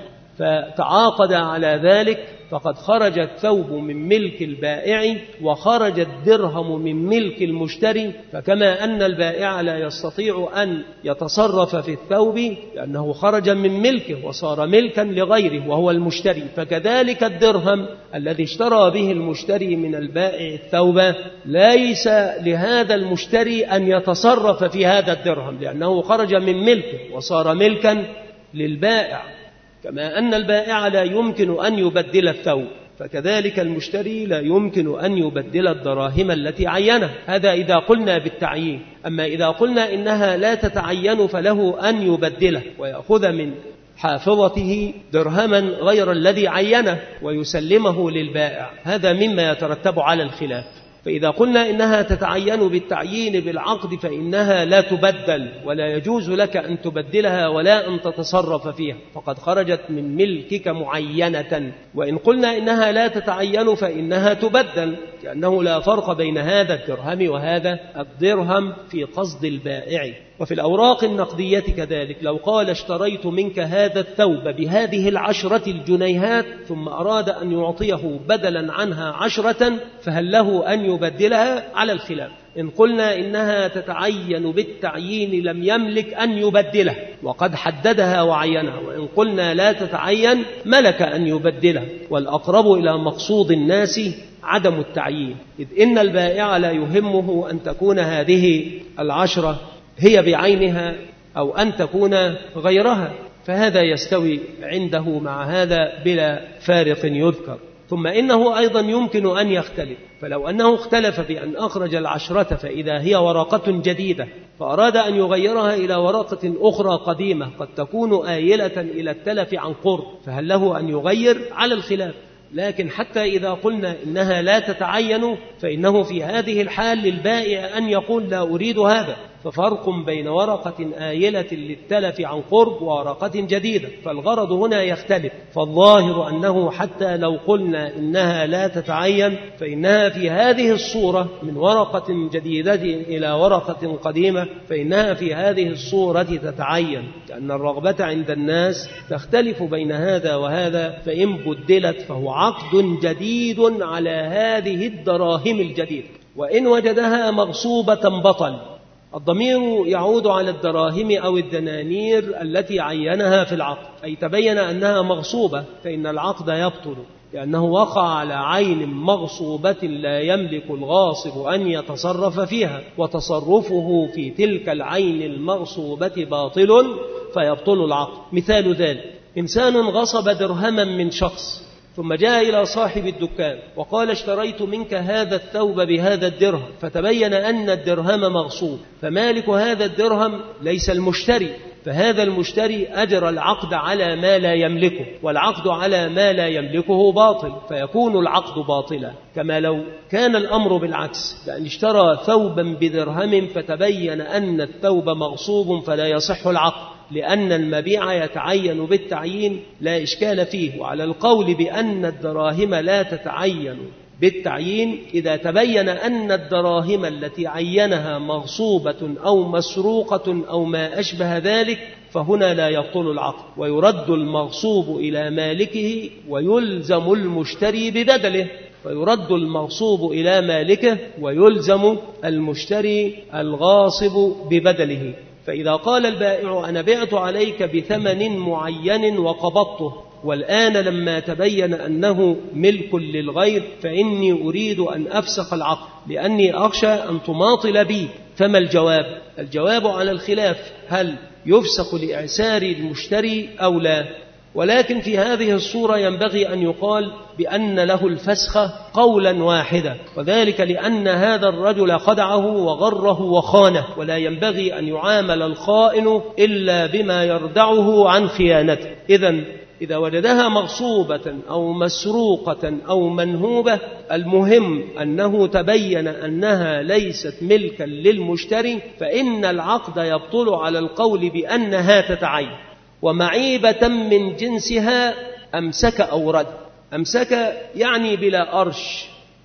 فتعاقد على ذلك، فقد خرج الثوب من ملك البائع وخرج الدرهم من ملك المشتري. فكما أن البائع لا يستطيع أن يتصرف في الثوب لأنه خرج من ملكه وصار ملكا لغيره وهو المشتري، فكذلك الدرهم الذي اشترى به المشتري من البائع الثوب ليس لهذا المشتري أن يتصرف في هذا الدرهم، لأنه خرج من ملكه وصار ملكا للبائع. كما أن البائع لا يمكن أن يبدل الثوب، فكذلك المشتري لا يمكن أن يبدل الدراهم التي عينها. هذا إذا قلنا بالتعيين. أما إذا قلنا إنها لا تتعين فله أن يبدله ويأخذ من حافظته درهما غير الذي عينه ويسلمه للبائع، هذا مما يترتب على الخلاف. فإذا قلنا إنها تتعين بالتعيين بالعقد فإنها لا تبدل ولا يجوز لك أن تبدلها ولا أن تتصرف فيها، فقد خرجت من ملكك معينة. وإن قلنا إنها لا تتعين فإنها تبدل، لأنه لا فرق بين هذا الدرهم وهذا الدرهم في قصد البائع. وفي الأوراق النقدية كذلك، لو قال اشتريت منك هذا الثوب بهذه العشرة الجنيهات ثم أراد أن يعطيه بدلا عنها عشرة، فهل له أن يبدلها؟ على الخلاف. إن قلنا إنها تتعين بالتعيين لم يملك أن يبدلها وقد حددها وعينها، وإن قلنا لا تتعين ملك أن يبدلها. والأقرب إلى مقصود الناس عدم التعيين، إذ إن البائع لا يهمه أن تكون هذه العشرة هي بعينها أو أن تكون غيرها، فهذا يستوي عنده مع هذا بلا فارق يذكر. ثم إنه أيضا يمكن أن يختلف، فلو أنه اختلف بأن أخرج العشرة فإذا هي ورقة جديدة فأراد أن يغيرها إلى ورقة أخرى قديمة قد تكون آيلة إلى التلف عن قرب، فهل له أن يغير؟ على الخلاف. لكن حتى إذا قلنا إنها لا تتعين فإنه في هذه الحال للبائع أن يقول لا أريد هذا، ففرق بين ورقة آيلة للتلف عن قرب وورقة جديدة، فالغرض هنا يختلف. فالظاهر أنه حتى لو قلنا إنها لا تتعين فإنها في هذه الصورة من ورقة جديدة إلى ورقة قديمة فإنها في هذه الصورة تتعين، لأن الرغبة عند الناس تختلف بين هذا وهذا، فإن بدلت فهو عقد جديد على هذه الدراهم الجديدة، وإن وجدها مغصوبة بطل. الضمير يعود على الدراهم أو الدنانير التي عينها في العقد، أي تبين أنها مغصوبة فإن العقد يبطل، لأنه وقع على عين مغصوبة لا يملك الغاصب أن يتصرف فيها، وتصرفه في تلك العين المغصوبة باطل فيبطل العقد. مثال ذلك: إنسان غصب درهما من شخص ثم جاء إلى صاحب الدكان وقال اشتريت منك هذا الثوب بهذا الدرهم، فتبين أن الدرهم مغصوب، فمالك هذا الدرهم ليس المشتري، فهذا المشتري أجرى العقد على ما لا يملكه، والعقد على ما لا يملكه باطل، فيكون العقد باطلا. كما لو كان الأمر بالعكس، لأن اشترى ثوبا بدرهم فتبين أن الثوب مغصوب فلا يصح العقد، لأن المبيع يتعين بالتعيين لا إشكال فيه. وعلى القول بأن الدراهم لا تتعين بالتعيين إذا تبين أن الدراهم التي عينها مغصوبة أو مسروقة أو ما أشبه ذلك، فهنا لا يبطل العقد، ويرد المغصوب إلى مالكه ويلزم المشتري ببدله، ويرد المغصوب إلى مالكه ويلزم المشتري الغاصب ببدله. فإذا قال البائع أنا بعت عليك بثمن معين وقبضته، والآن لما تبين أنه ملك للغير فإني أريد أن أفسخ العقد لأني أخشى أن تماطل بي. فما الجواب؟ الجواب على الخلاف، هل يفسخ لإعسار المشتري أو لا؟ ولكن في هذه الصورة ينبغي أن يقال بأن له الفسخ قولا واحدا، وذلك لأن هذا الرجل خدعه وغره وخانه، ولا ينبغي أن يعامل الخائن إلا بما يردعه عن خيانته. إذن إذا وجدها مغصوبة أو مسروقة أو منهوبة، المهم أنه تبين أنها ليست ملكا للمشتري، فإن العقد يبطل على القول بأنها تتعين. ومعيبة من جنسها أمسك أو رد. أمسك يعني بلا أرش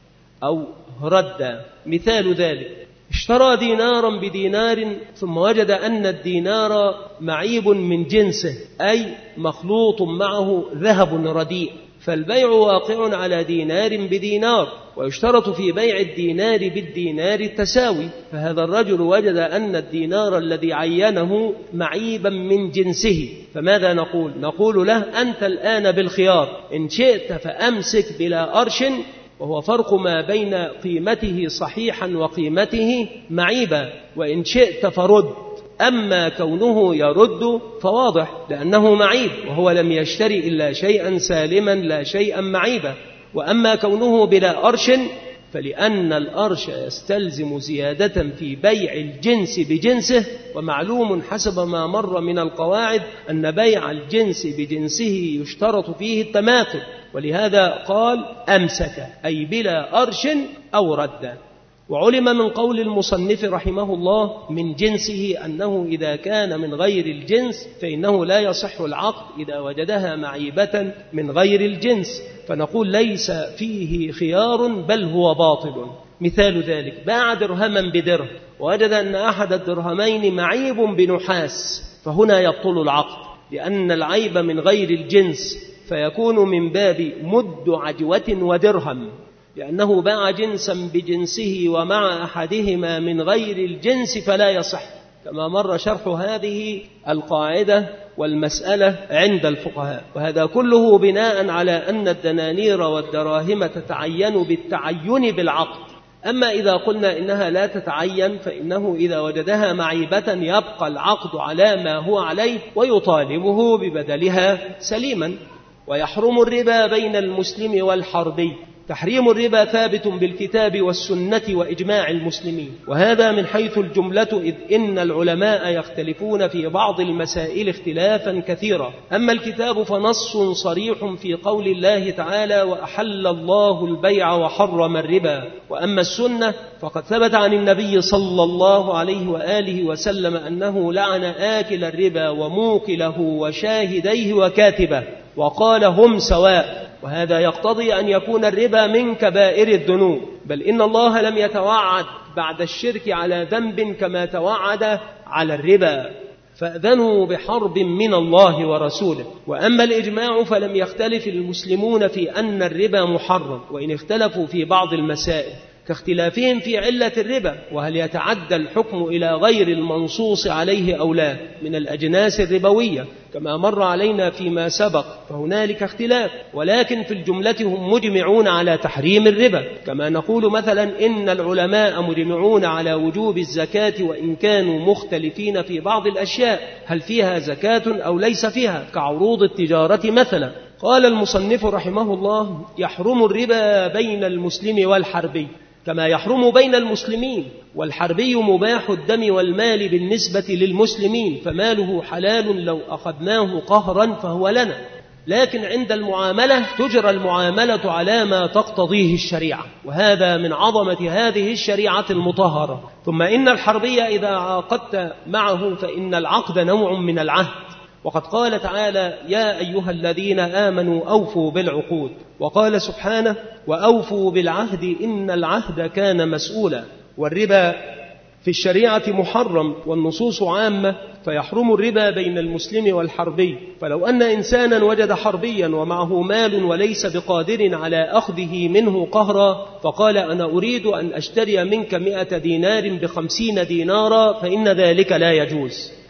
أو رد. مثال ذلك: اشترى دينارا بدينار ثم وجد أن الدينار معيب من جنسه، أي مخلوط معه ذهب رديء، فالبيع واقع على دينار بدينار، ويشترط في بيع الدينار بالدينار التساوي. فهذا الرجل وجد أن الدينار الذي عينه معيبا من جنسه، فماذا نقول؟ نقول له: أنت الآن بالخيار، إن شئت فأمسك بلا أرش، وهو فرق ما بين قيمته صحيحا وقيمته معيبا، وإن شئت فرد. أما كونه يرد فواضح لأنه معيب، وهو لم يشتري إلا شيئا سالما لا شيئا معيبا. وأما كونه بلا أرش فلأن الأرش يستلزم زيادة في بيع الجنس بجنسه، ومعلوم حسب ما مر من القواعد أن بيع الجنس بجنسه يشترط فيه التماثل، ولهذا قال أمسك أي بلا أرش أو رد. وعلم من قول المصنف رحمه الله من جنسه أنه إذا كان من غير الجنس فإنه لا يصح العقد إذا وجدها معيبة من غير الجنس، فنقول ليس فيه خيار بل هو باطل. مثال ذلك: باع درهما بدرهم ووجد أن أحد الدرهمين معيب بنحاس، فهنا يبطل العقد لأن العيب من غير الجنس، فيكون من باب مد عجوة ودرهم، لأنه باع جنسا بجنسه ومع أحدهما من غير الجنس فلا يصح، كما مر شرح هذه القاعدة والمسألة عند الفقهاء. وهذا كله بناء على أن الدنانير والدراهم تتعين بالتعين بالعقد. أما إذا قلنا إنها لا تتعين فإنه إذا وجدها معيبة يبقى العقد على ما هو عليه ويطالبه ببدلها سليما. ويحرم الربا بين المسلم والحربي. تحريم الربا ثابت بالكتاب والسنة وإجماع المسلمين، وهذا من حيث الجملة، إذ إن العلماء يختلفون في بعض المسائل اختلافا كثيرا. أما الكتاب فنص صريح في قول الله تعالى: وأحل الله البيع وحرم الربا. وأما السنة فقد ثبت عن النبي صلى الله عليه وآله وسلم أنه لعن آكل الربا وموكله وشاهديه وكاتبه، وقال: هم سواء. وهذا يقتضي أن يكون الربا من كبائر الذنوب، بل إن الله لم يتوعد بعد الشرك على ذنب كما توعد على الربا، فأذنوا بحرب من الله ورسوله. وأما الإجماع فلم يختلف المسلمون في أن الربا محرم، وإن اختلفوا في بعض المسائل كاختلافهم في علة الربا، وهل يتعدى الحكم إلى غير المنصوص عليه أو لا من الأجناس الربوية كما مر علينا فيما سبق، فهنالك اختلاف، ولكن في الجملة هم مجمعون على تحريم الربا. كما نقول مثلا إن العلماء مجمعون على وجوب الزكاة وإن كانوا مختلفين في بعض الأشياء، هل فيها زكاة أو ليس فيها، كعروض التجارة مثلا. قال المصنف رحمه الله: يحرم الربا بين المسلم والحربي كما يحرم بين المسلمين، والحربي مباح الدم والمال بالنسبة للمسلمين، فماله حلال لو أخذناه قهرا فهو لنا، لكن عند المعاملة تجرى المعاملة على ما تقتضيه الشريعة، وهذا من عظمة هذه الشريعة المطهرة. ثم إن الحربي إذا عاقدت معه فإن العقد نوع من العهد، وقد قال تعالى: يا أيها الذين آمنوا أوفوا بالعقود. وقال سبحانه: وأوفوا بالعهد إن العهد كان مسؤولا. والربا في الشريعة محرم والنصوص عامة، فيحرم الربا بين المسلم والحربي. فلو أن إنسانا وجد حربيا ومعه مال وليس بقادر على أخذه منه قهرا، فقال: أنا أريد أن أشتري منك مئة دينار بخمسين دينارا، فإن ذلك لا يجوز.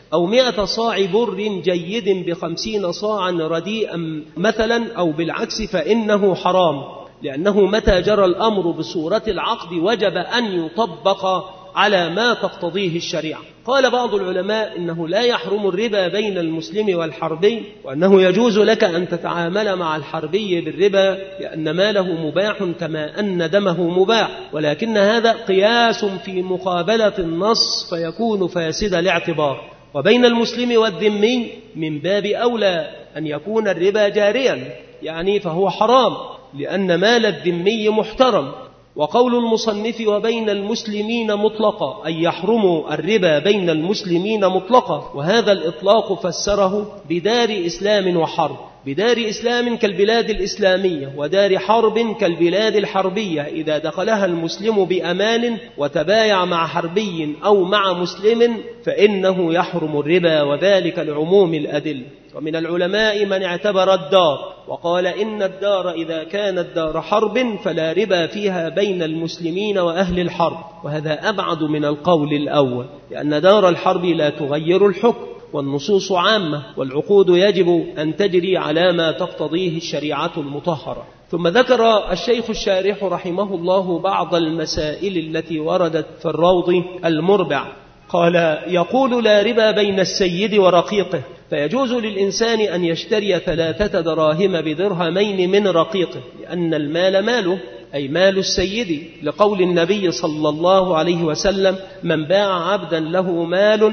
أو مئة صاع بر جيد بخمسين صاعا رديئا مثلا أو بالعكس فإنه حرام، لأنه متى جرى الأمر بصورة العقد وجب أن يطبق على ما تقتضيه الشريعة. قال بعض العلماء إنه لا يحرم الربا بين المسلم والحربي، وأنه يجوز لك أن تتعامل مع الحربي بالربا لأن ماله مباح كما أن دمه مباح، ولكن هذا قياس في مقابلة النص فيكون فاسد الاعتبار. وبين المسلم والذمي من باب أولى أن يكون الربا جاريا، يعني فهو حرام لأن مال الذمي محترم. وقول المصنف وبين المسلمين مطلقا أي يحرم الربا بين المسلمين مطلقا، وهذا الإطلاق فسره بدار إسلام وحرب، بدار إسلام كالبلاد الإسلامية، ودار حرب كالبلاد الحربية إذا دخلها المسلم بأمان وتبايع مع حربي أو مع مسلم فإنه يحرم الربا، وذلك لعموم الأدلة. ومن العلماء من اعتبر الدار وقال إن الدار إذا كانت دار حرب فلا ربا فيها بين المسلمين وأهل الحرب، وهذا أبعد من القول الأول، لأن دار الحرب لا تغير الحكم والنصوص عامة، والعقود يجب أن تجري على ما تقتضيه الشريعة المطهرة. ثم ذكر الشيخ الشارح رحمه الله بعض المسائل التي وردت في الروض المربع. قال: يقول لا ربا بين السيد ورقيقه، فيجوز للإنسان أن يشتري ثلاثة دراهم بدرهمين من رقيقه، لأن المال ماله أي مال السيد، لقول النبي صلى الله عليه وسلم: من باع عبدا له مال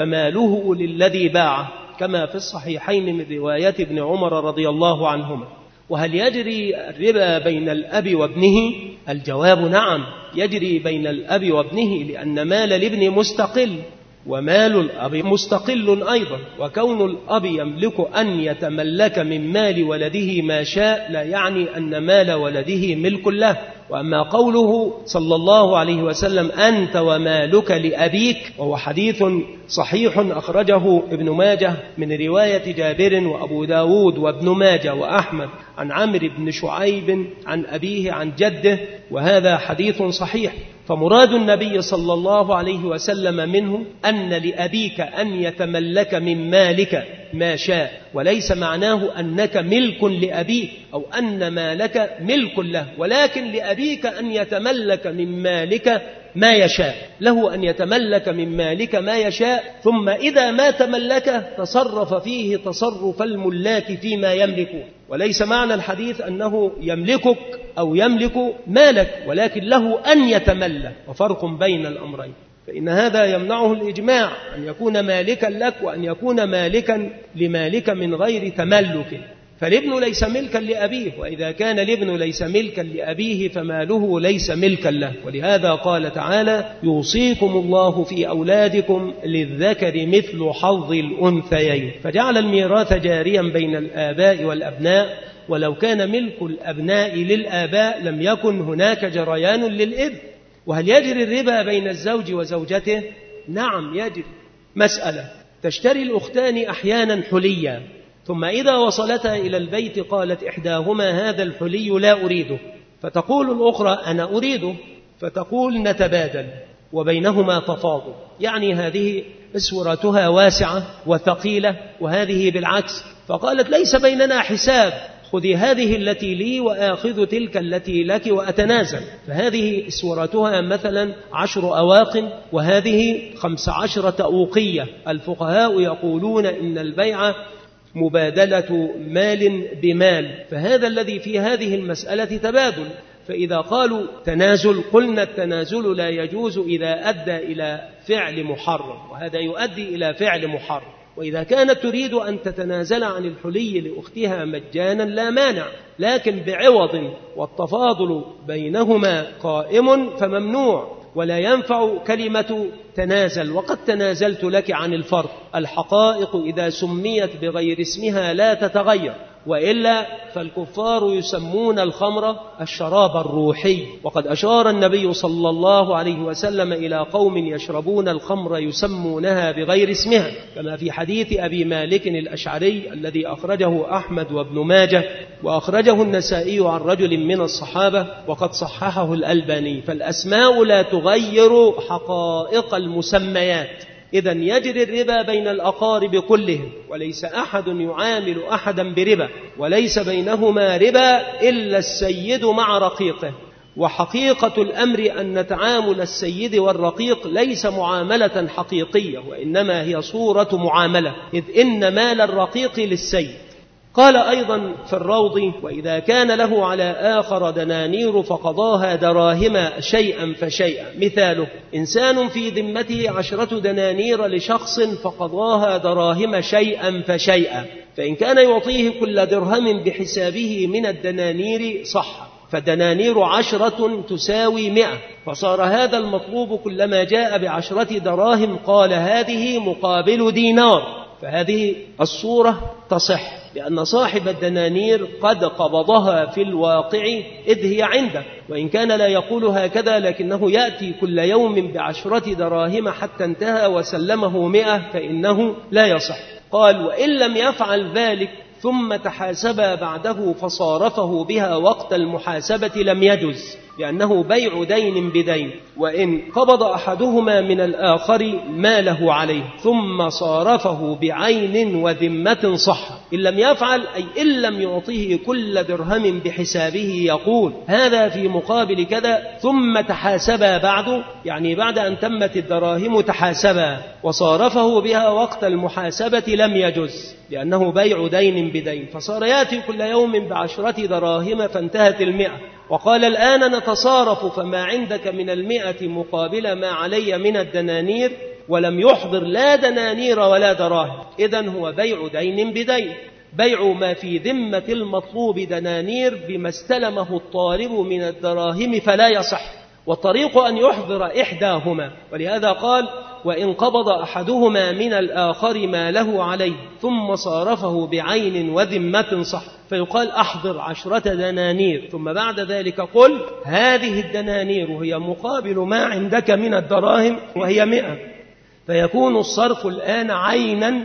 فماله للذي باعه، كما في الصحيحين من رواية ابن عمر رضي الله عنهما. وهل يجري الربا بين الأب وابنه؟ الجواب نعم، يجري بين الأب وابنه، لأن مال الابن مستقل ومال الأب مستقل أيضا، وكون الأب يملك أن يتملك من مال ولده ما شاء لا يعني أن مال ولده ملك له. وأما قوله صلى الله عليه وسلم: أنت ومالك لأبيك، وهو حديث صحيح أخرجه ابن ماجه من رواية جابر وأبو داود وابن ماجه وأحمد عن عمرو بن شعيب عن أبيه عن جده، وهذا حديث صحيح. فمراد النبي صلى الله عليه وسلم منه أن لأبيك أن يتملك من مالك ما شاء، وليس معناه أنك ملك لأبيك أو أن مالك ملك له، ولكن لأبيك أن يتملك من مالك ما يشاء، له أن يتملك من مالك ما يشاء، ثم إذا ما تملك تصرف فيه تصرف الملاك فيما يملكه. وليس معنى الحديث أنه يملكك أو يملك مالك، ولكن له أن يتملك، وفرق بين الأمرين. فإن هذا يمنعه الإجماع أن يكون مالكا لك وأن يكون مالكا لمالك من غير تملك. فالابن ليس ملكا لأبيه، وإذا كان الابن ليس ملكا لأبيه فماله ليس ملكا له. ولهذا قال تعالى: يوصيكم الله في أولادكم للذكر مثل حظ الأنثيين، فجعل الميراث جاريا بين الآباء والأبناء، ولو كان ملك الأبناء للآباء لم يكن هناك جريان للابن. وهل يجري الربا بين الزوج وزوجته؟ نعم يجري. مسألة: تشتري الأختان أحيانا حليا، ثم إذا وصلتا إلى البيت قالت إحداهما: هذا الحلي لا أريده، فتقول الأخرى: أنا أريده، فتقول: نتبادل، وبينهما تفاضل، يعني هذه أسورتها واسعة وثقيلة وهذه بالعكس، فقالت: ليس بيننا حساب، خذي هذه التي لي وآخذ تلك التي لك وأتنازل. فهذه اسورتها مثلا عشر أواق وهذه خمس عشرة أوقية. الفقهاء يقولون إن البيع مبادلة مال بمال، فهذا الذي في هذه المسألة تبادل. فإذا قالوا تنازل قلنا التنازل لا يجوز إذا أدى إلى فعل محرم، وهذا يؤدي إلى فعل محرم. وإذا كانت تريد أن تتنازل عن الحلي لأختها مجانا لا مانع، لكن بعوض والتفاضل بينهما قائم فممنوع، ولا ينفع كلمة تنازل. وقد تنازلت لك عن الفرق. الحقائق إذا سميت بغير اسمها لا تتغير، وإلا فالكفار يسمون الخمر الشراب الروحي. وقد أشار النبي صلى الله عليه وسلم إلى قوم يشربون الخمر يسمونها بغير اسمها، كما في حديث أبي مالك الأشعري الذي أخرجه أحمد وابن ماجه، وأخرجه النسائي عن رجل من الصحابة وقد صححه الألباني. فالأسماء لا تغير حقائق المسميات، إذن يجري الربا بين الأقارب كلهم، وليس أحد يعامل أحدا بربا، وليس بينهما ربا إلا السيد مع رقيقه. وحقيقة الأمر أن تعامل السيد والرقيق ليس معاملة حقيقية، وإنما هي صورة معاملة، إذ إن مال الرقيق للسيد. قال أيضا في الروض: وإذا كان له على آخر دنانير فقضاها دراهم شيئا فشيئا. مثاله: إنسان في ذمته عشرة دنانير لشخص فقضاها دراهم شيئا فشيئا، فإن كان يعطيه كل درهم بحسابه من الدنانير صح، فدنانير عشرة تساوي مئة، فصار هذا المطلوب كلما جاء بعشرة دراهم قال هذه مقابل دينار، فهذه الصورة تصح، لأن صاحب الدنانير قد قبضها في الواقع إذ هي عنده، وإن كان لا يقول هكذا لكنه يأتي كل يوم بعشرة دراهم حتى انتهى وسلمه مئة، فإنه لا يصح. قال: وإن لم يفعل ذلك ثم تحاسبا بعده فصارفه بها وقت المحاسبة لم يجز، لأنه بيع دين بدين. وإن قبض أحدهما من الآخر ما له عليه ثم صارفه بعين وذمة صح. إن لم يفعل أي إن لم يعطيه كل درهم بحسابه يقول هذا في مقابل كذا، ثم تحاسبا بعد، يعني بعد أن تمت الدراهم تحاسبا وصارفه بها وقت المحاسبة لم يجز، لأنه بيع دين بدين، فصار يأتي كل يوم بعشرة دراهم فانتهت المئة، وقال الآن نتصارف فما عندك من المئة مقابل ما علي من الدنانير، ولم يحضر لا دنانير ولا دراهم، إذن هو بيع دين بدين، بيع ما في ذمة المطلوب دنانير بما استلمه الطالب من الدراهم فلا يصح، والطريق أن يحضر إحداهما. ولهذا قال: وإن قبض أحدهما من الآخر ما له عليه ثم صارفه بعين وذمة صح، فيقال أحضر عشرة دنانير، ثم بعد ذلك قل هذه الدنانير هي مقابل ما عندك من الدراهم وهي مئة، فيكون الصرف الآن عينا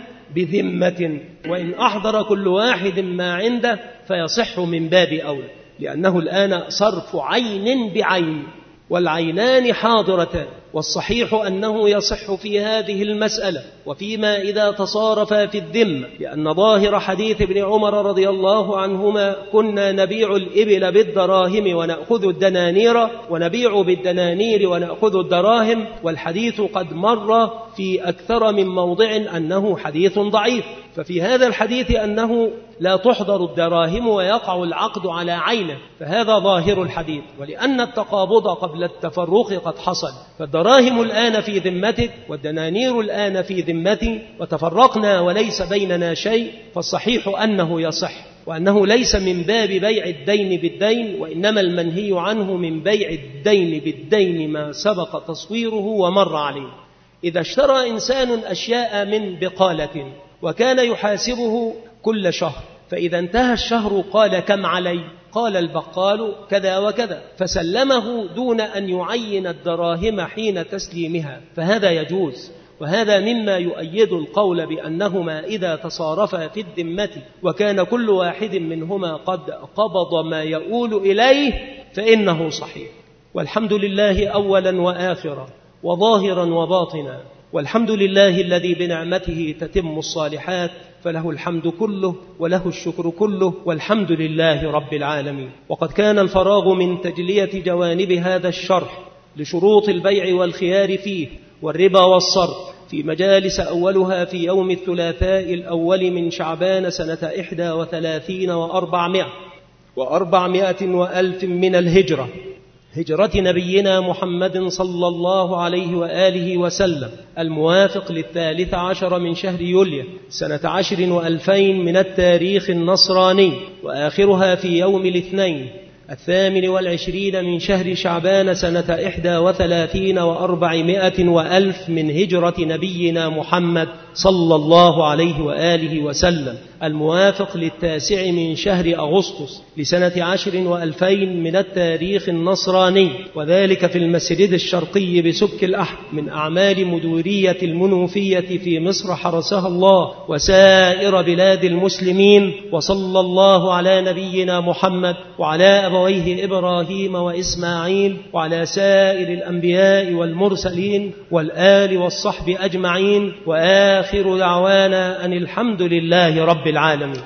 بذمة. وإن أحضر كل واحد ما عنده فيصح من باب أولى، لأنه الآن صرف عين بعين، والعينان حاضرتان، والصحيح أنه يصح في هذه المسألة وفيما إذا تصارف في الذمة، لأن ظاهر حديث ابن عمر رضي الله عنهما: كنا نبيع الإبل بالدراهم ونأخذ الدنانير، ونبيع بالدنانير ونأخذ الدراهم، والحديث قد مر في أكثر من موضع أنه حديث ضعيف، ففي هذا الحديث أنه لا تحضر الدراهم ويقع العقد على عينه، فهذا ظاهر الحديث. ولأن التقابض قبل التفرق قد حصل، فالدراهم الآن في ذمتك والدنانير الآن في ذمتي، وتفرقنا وليس بيننا شيء، فالصحيح أنه يصح، وأنه ليس من باب بيع الدين بالدين، وإنما المنهي عنه من بيع الدين بالدين ما سبق تصويره ومر عليه. إذا اشترى إنسان أشياء من بقالة وكان يحاسبه كل شهر، فإذا انتهى الشهر قال كم علي؟ قال البقال كذا وكذا، فسلمه دون أن يعين الدراهم حين تسليمها، فهذا يجوز. وهذا مما يؤيد القول بأنهما إذا تصارفا في الذمة وكان كل واحد منهما قد قبض ما يؤول إليه فإنه صحيح. والحمد لله أولا وآخرا وظاهرا وباطنا، والحمد لله الذي بنعمته تتم الصالحات، فله الحمد كله وله الشكر كله، والحمد لله رب العالمين. وقد كان الفراغ من تجلية جوانب هذا الشرح لشروط البيع والخيار فيه والربا والصرف في مجالس، أولها في يوم الثلاثاء الأول من شعبان سنة إحدى وثلاثين وأربعمائة وأربعمائة وألف من الهجرة، هجرة نبينا محمد صلى الله عليه وآله وسلم، الموافق للثالث عشر من شهر يوليو سنة عشر وألفين من التاريخ النصراني، وآخرها في يوم الاثنين الثامن والعشرين من شهر شعبان سنة إحدى وثلاثين وأربعمائة وألف من هجرة نبينا محمد صلى الله عليه وآله وسلم، الموافق للتاسع من شهر أغسطس لسنة عشر وألفين من التاريخ النصراني، وذلك في المسجد الشرقي بسك الأحد من أعمال مدورية المنوفية في مصر حرسها الله وسائر بلاد المسلمين. وصلى الله على نبينا محمد وعلى أبويه إبراهيم وإسماعيل وعلى سائر الأنبياء والمرسلين والآل والصحب أجمعين، وآخر دعوانا أن الحمد لله رب العالمين.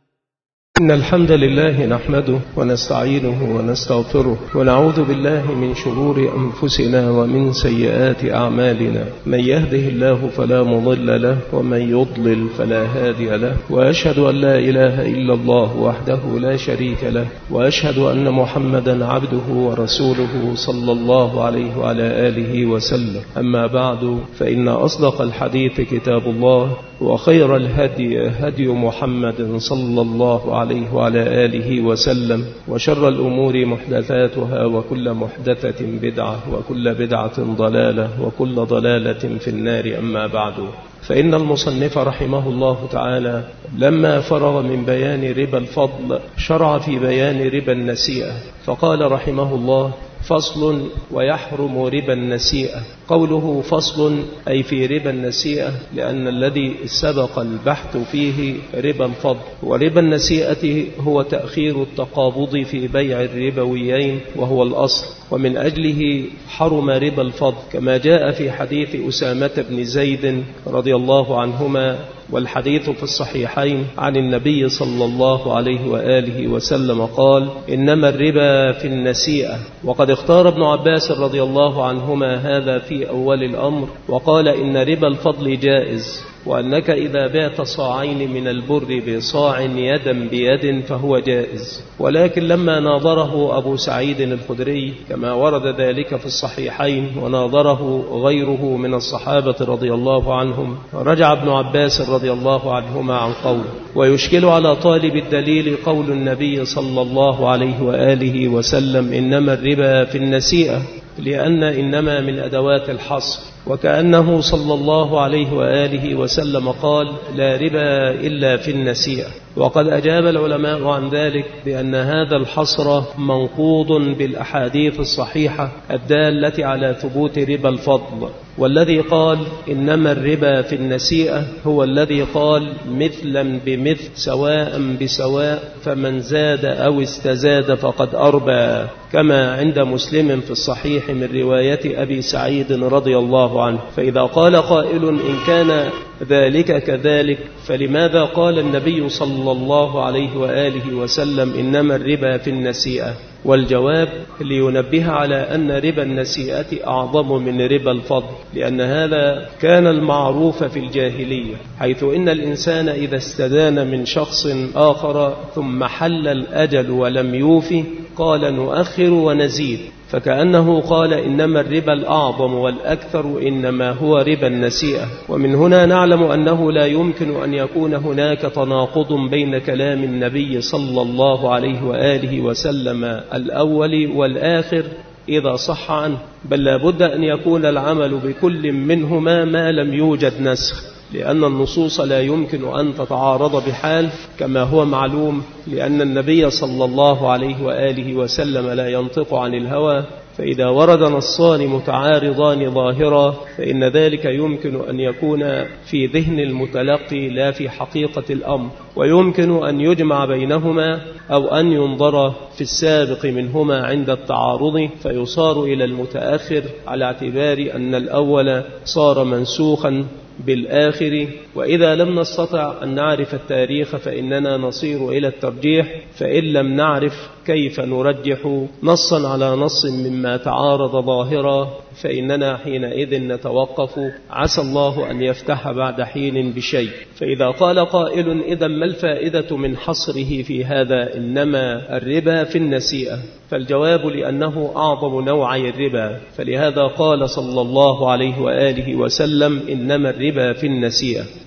إن الحمد لله نحمده ونستعينه ونستغفره ونعوذ بالله من شرور أنفسنا ومن سيئات أعمالنا، من يهده الله فلا مضل له ومن يضلل فلا هادي له، وأشهد أن لا إله إلا الله وحده لا شريك له، وأشهد أن محمدا عبده ورسوله صلى الله عليه وعلى آله وسلم. أما بعد، فإن أصدق الحديث كتاب الله، وخير الهدي هدي محمد صلى الله عليه وعلى آله وسلم، وشر الأمور محدثاتها، وكل محدثة بدعة، وكل بدعة ضلالة، وكل ضلالة في النار. أما بعد، فإن المصنف رحمه الله تعالى لما فرغ من بيان ربا الفضل شرع في بيان ربا النسيئة، فقال رحمه الله: فصل: ويحرم ربا النسيئة. قوله فصل أي في ربا النسيئة، لأن الذي سبق البحث فيه ربا الفضل، وربا النسيئة هو تأخير التقابض في بيع الربويين وهو الأصل، ومن أجله حرم ربا الفضل، كما جاء في حديث أسامة بن زيد رضي الله عنهما، والحديث في الصحيحين عن النبي صلى الله عليه وآله وسلم قال: إنما الربا في النسيئة. وقد اختار ابن عباس رضي الله عنهما هذا في أول الأمر، وقال: إن ربا الفضل جائز، وأنك إذا بعت صاعين من البر بصاع يدا بيد فهو جائز. ولكن لما ناظره أبو سعيد الخدري كما ورد ذلك في الصحيحين، وناظره غيره من الصحابة رضي الله عنهم، رجع ابن عباس رضي الله عنهما عن قول. ويشكل على طالب الدليل قول النبي صلى الله عليه وآله وسلم: إنما الربا في النسيئة، لأن إنما من أدوات الحصر، وكأنه صلى الله عليه وآله وسلم قال: لا ربا إلا في النسيئة. وقد أجاب العلماء عن ذلك بأن هذا الحصر منقوض بالأحاديث الصحيحة الدالة على ثبوت ربا الفضل، والذي قال إنما الربا في النسيئة هو الذي قال مثلا بمثل سواء بسواء، فمن زاد أو استزاد فقد أربى، كما عند مسلم في الصحيح من رواية أبي سعيد رضي الله عنه. فإذا قال قائل: إن كان ذلك كذلك، فلماذا قال النبي صلى الله عليه وآله وسلم إنما الربا في النسيئة؟ والجواب: لينبه على أن ربا النسيئة أعظم من ربا الفضل، لأن هذا كان المعروف في الجاهلية، حيث إن الإنسان إذا استدان من شخص آخر ثم حل الأجل ولم يوفي قال: نؤخر ونزيد، فكأنه قال إنما الربا الأعظم والأكثر إنما هو ربا النسيئة. ومن هنا نعلم أنه لا يمكن أن يكون هناك تناقض بين كلام النبي صلى الله عليه وآله وسلم الأول والآخر إذا صح عنه، بل لا بد أن يكون العمل بكل منهما ما لم يوجد نسخ، لأن النصوص لا يمكن أن تتعارض بحال، كما هو معلوم، لأن النبي صلى الله عليه وآله وسلم لا ينطق عن الهوى، فإذا ورد نصان متعارضان ظاهرا فإن ذلك يمكن أن يكون في ذهن المتلقي لا في حقيقة الأمر، ويمكن أن يجمع بينهما أو أن ينظر في السابق منهما عند التعارض فيصار إلى المتأخر، على اعتبار أن الأول صار منسوخا بالآخر. وإذا لم نستطع أن نعرف التاريخ فإننا نصير إلى الترجيح، فإن لم نعرف كيف نرجح نصا على نص مما تعارض ظاهرا فإننا حينئذ نتوقف، عسى الله أن يفتح بعد حين بشيء. فإذا قال قائل: إذا ما الفائدة من حصره في هذا إنما الربا في النسيئة؟ فالجواب: لأنه أعظم نوعي الربا، فلهذا قال صلى الله عليه وآله وسلم: إنما الربا في النسيئة.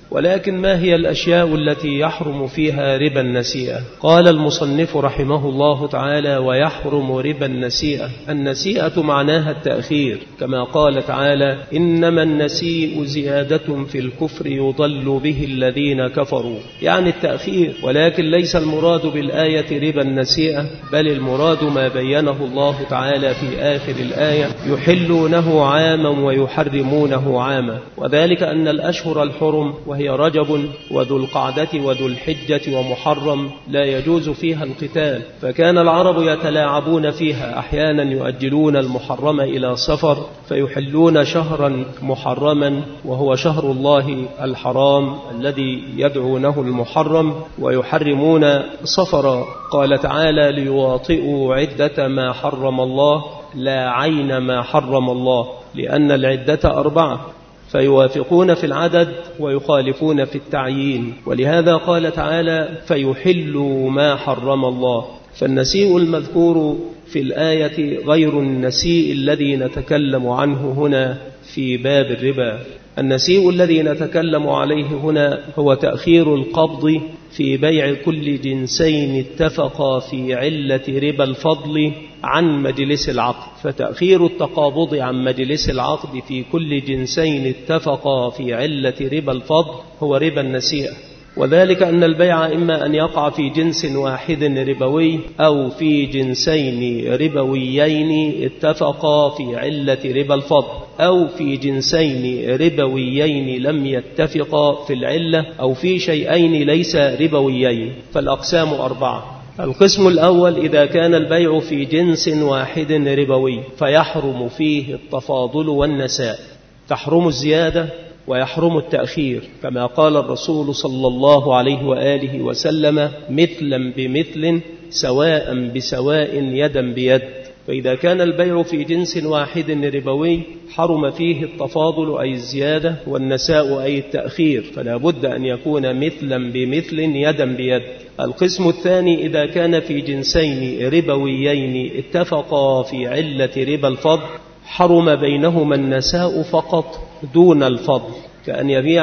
ولكن ما هي الأشياء التي يحرم فيها ربا النسيئة؟ قال المصنف رحمه الله تعالى: ويحرم ربا النسيئة. النسيئة معناها التأخير، كما قال تعالى: إنما النسيء زيادة في الكفر يضل به الذين كفروا، يعني التأخير. ولكن ليس المراد بالآية ربا النسيئة، بل المراد ما بينه الله تعالى في آخر الآية: يحلونه عاما ويحرمونه عاما، وذلك أن الأشهر الحرم وهي رجب وذو القعدة وذو الحجة ومحرم لا يجوز فيها القتال، فكان العرب يتلاعبون فيها، أحيانا يؤجلون المحرم إلى صفر فيحلون شهرا محرما وهو شهر الله الحرام الذي يدعونه المحرم، ويحرمون صفرا. قال تعالى: ليواطئوا عدة ما حرم الله لا عين ما حرم الله، لأن العدة أربعة، فيوافقون في العدد ويخالفون في التعيين، ولهذا قال تعالى: فيحلوا ما حرم الله. فالنسيء المذكور في الآية غير النسيء الذي نتكلم عنه هنا في باب الربا. النسيء الذي نتكلم عليه هنا هو تأخير القبض في بيع كل جنسين اتفقا في علة ربا الفضل عن مجلس العقد، فتأخير التقابض عن مجلس العقد في كل جنسين اتفقا في علة ربا الفضل هو ربا النسيئة، وذلك أن البيع إما أن يقع في جنس واحد ربوي أو في جنسين ربويين اتفقا في علة ربا الفضل، أو في جنسين ربويين لم يتفقا في العلة، أو في شيئين ليس ربويين. فالأقسام أربعة. القسم الأول: إذا كان البيع في جنس واحد ربوي فيحرم فيه التفاضل والنساء، تحرم الزيادة ويحرم التأخير، كما قال الرسول صلى الله عليه وآله وسلم: مثلا بمثل سواء بسواء يدا بيد. فإذا كان البيع في جنس واحد ربوي حرم فيه التفاضل أي الزيادة، والنساء أي التأخير، فلا بد أن يكون مثلا بمثل يدا بيد. القسم الثاني: إذا كان في جنسين ربويين اتفقا في علة ربا الفضل حرم بينهما النساء فقط دون الفضل، كأن يبيع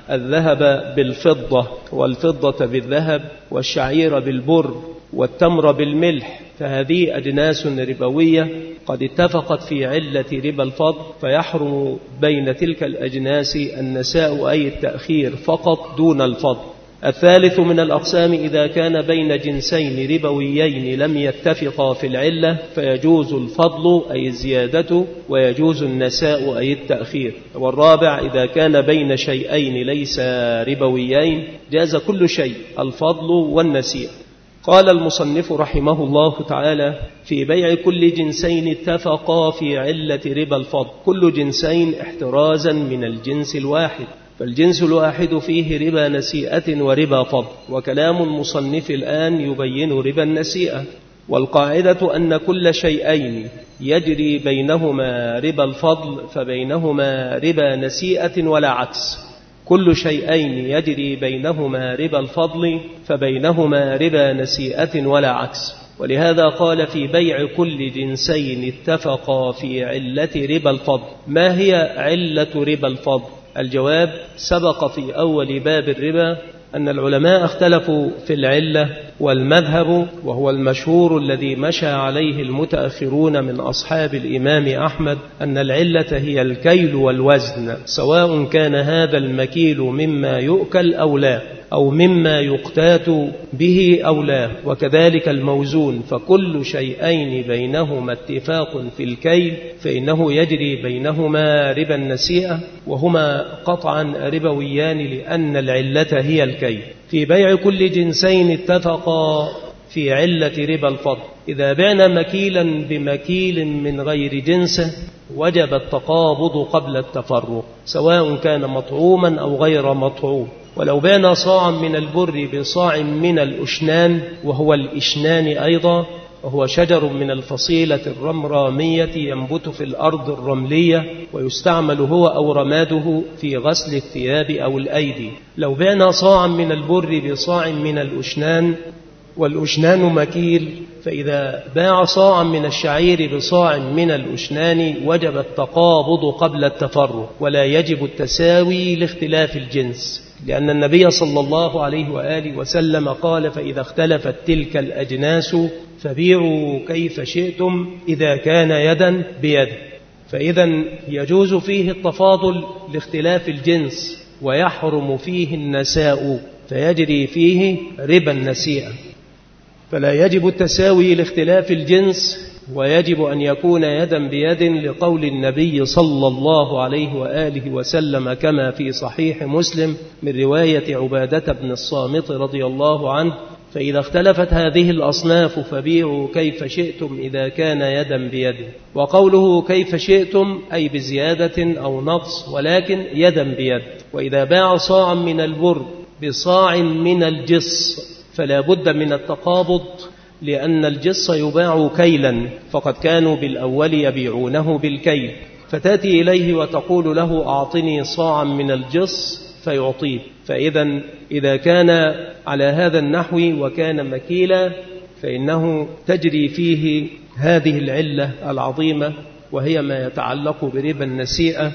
الذهب بالفضة والفضة بالذهب والشعير بالبر والتمر بالملح، فهذه أجناس ربوية قد اتفقت في علة ربا الفضل، فيحرم بين تلك الأجناس النساء أي التأخير فقط دون الفضل. الثالث من الأقسام: إذا كان بين جنسين ربويين لم يتفقا في العلة فيجوز الفضل أي الزيادة ويجوز النساء أي التأخير. والرابع: إذا كان بين شيئين ليس ربويين جاز كل شيء، الفضل والنسيء. قال المصنف رحمه الله تعالى: في بيع كل جنسين اتفقا في علة ربا الفضل، كل جنسين احترازا من الجنس الواحد، فالجنس الواحد فيه ربا نسيئة وربا فضل، وكلام المصنف الآن يبين ربا النسيئة. والقاعدة أن كل شيئين يجري بينهما ربا الفضل فبينهما ربا نسيئة ولا عكس، كل شيئين يجري بينهما ربا الفضل فبينهما ربا نسيئة ولا عكس. ولهذا قال: في بيع كل جنسين اتفقا في علة ربا الفضل. ما هي علة ربا الفضل؟ الجواب: سبق في أول باب الربا أن العلماء اختلفوا في العلة، والمذهب وهو المشهور الذي مشى عليه المتأخرون من أصحاب الإمام أحمد أن العلة هي الكيل والوزن، سواء كان هذا المكيل مما يؤكل أو لا، أو مما يقتات به أو لا، وكذلك الموزون، فكل شيئين بينهما اتفاق في الكيل فإنه يجري بينهما ربا النسيئة، وهما قطعا ربويان لأن العلة هي الكيل. في بيع كل جنسين اتفقا في علة ربا الفضل، إذا بعنا مكيلا بمكيل من غير جنسه وجب التقابض قبل التفرق، سواء كان مطعوما أو غير مطعوم. ولو بعنا صاعا من البر بصاع من الأشنان، وهو الإشنان أيضا، وهو شجر من الفصيلة الرمرامية ينبت في الأرض الرملية ويستعمل هو أو رماده في غسل الثياب أو الأيدي. لو بعنا صاعا من البر بصاع من الأشنان، والأشنان مكيل، فإذا باع صاعا من الشعير بصاع من الأشنان وجب التقابض قبل التفرق، ولا يجب التساوي لاختلاف الجنس، لأن النبي صلى الله عليه وآله وسلم قال: فإذا اختلفت تلك الأجناس فبيعوا كيف شئتم إذا كان يدا بيد. فإذا يجوز فيه التفاضل لاختلاف الجنس، ويحرم فيه النساء فيجري فيه ربا النسيئة. فلا يجب التساوي لاختلاف الجنس، ويجب أن يكون يدا بيد لقول النبي صلى الله عليه وآله وسلم كما في صحيح مسلم من رواية عبادة بن الصامت رضي الله عنه: فإذا اختلفت هذه الأصناف فبيعوا كيف شئتم إذا كان يدا بيد. وقوله كيف شئتم أي بزيادة أو نقص، ولكن يدا بيد. وإذا باع صاعا من البر بصاع من الجص فلا بد من التقابض، لأن الجص يباع كيلا، فقد كانوا بالأول يبيعونه بالكيل، فتأتي إليه وتقول له: أعطني صاعا من الجص فيعطيه. فإذا إذا كان على هذا النحو وكان مكيلا فإنه تجري فيه هذه العلة العظيمة، وهي ما يتعلق بربا النسيئة،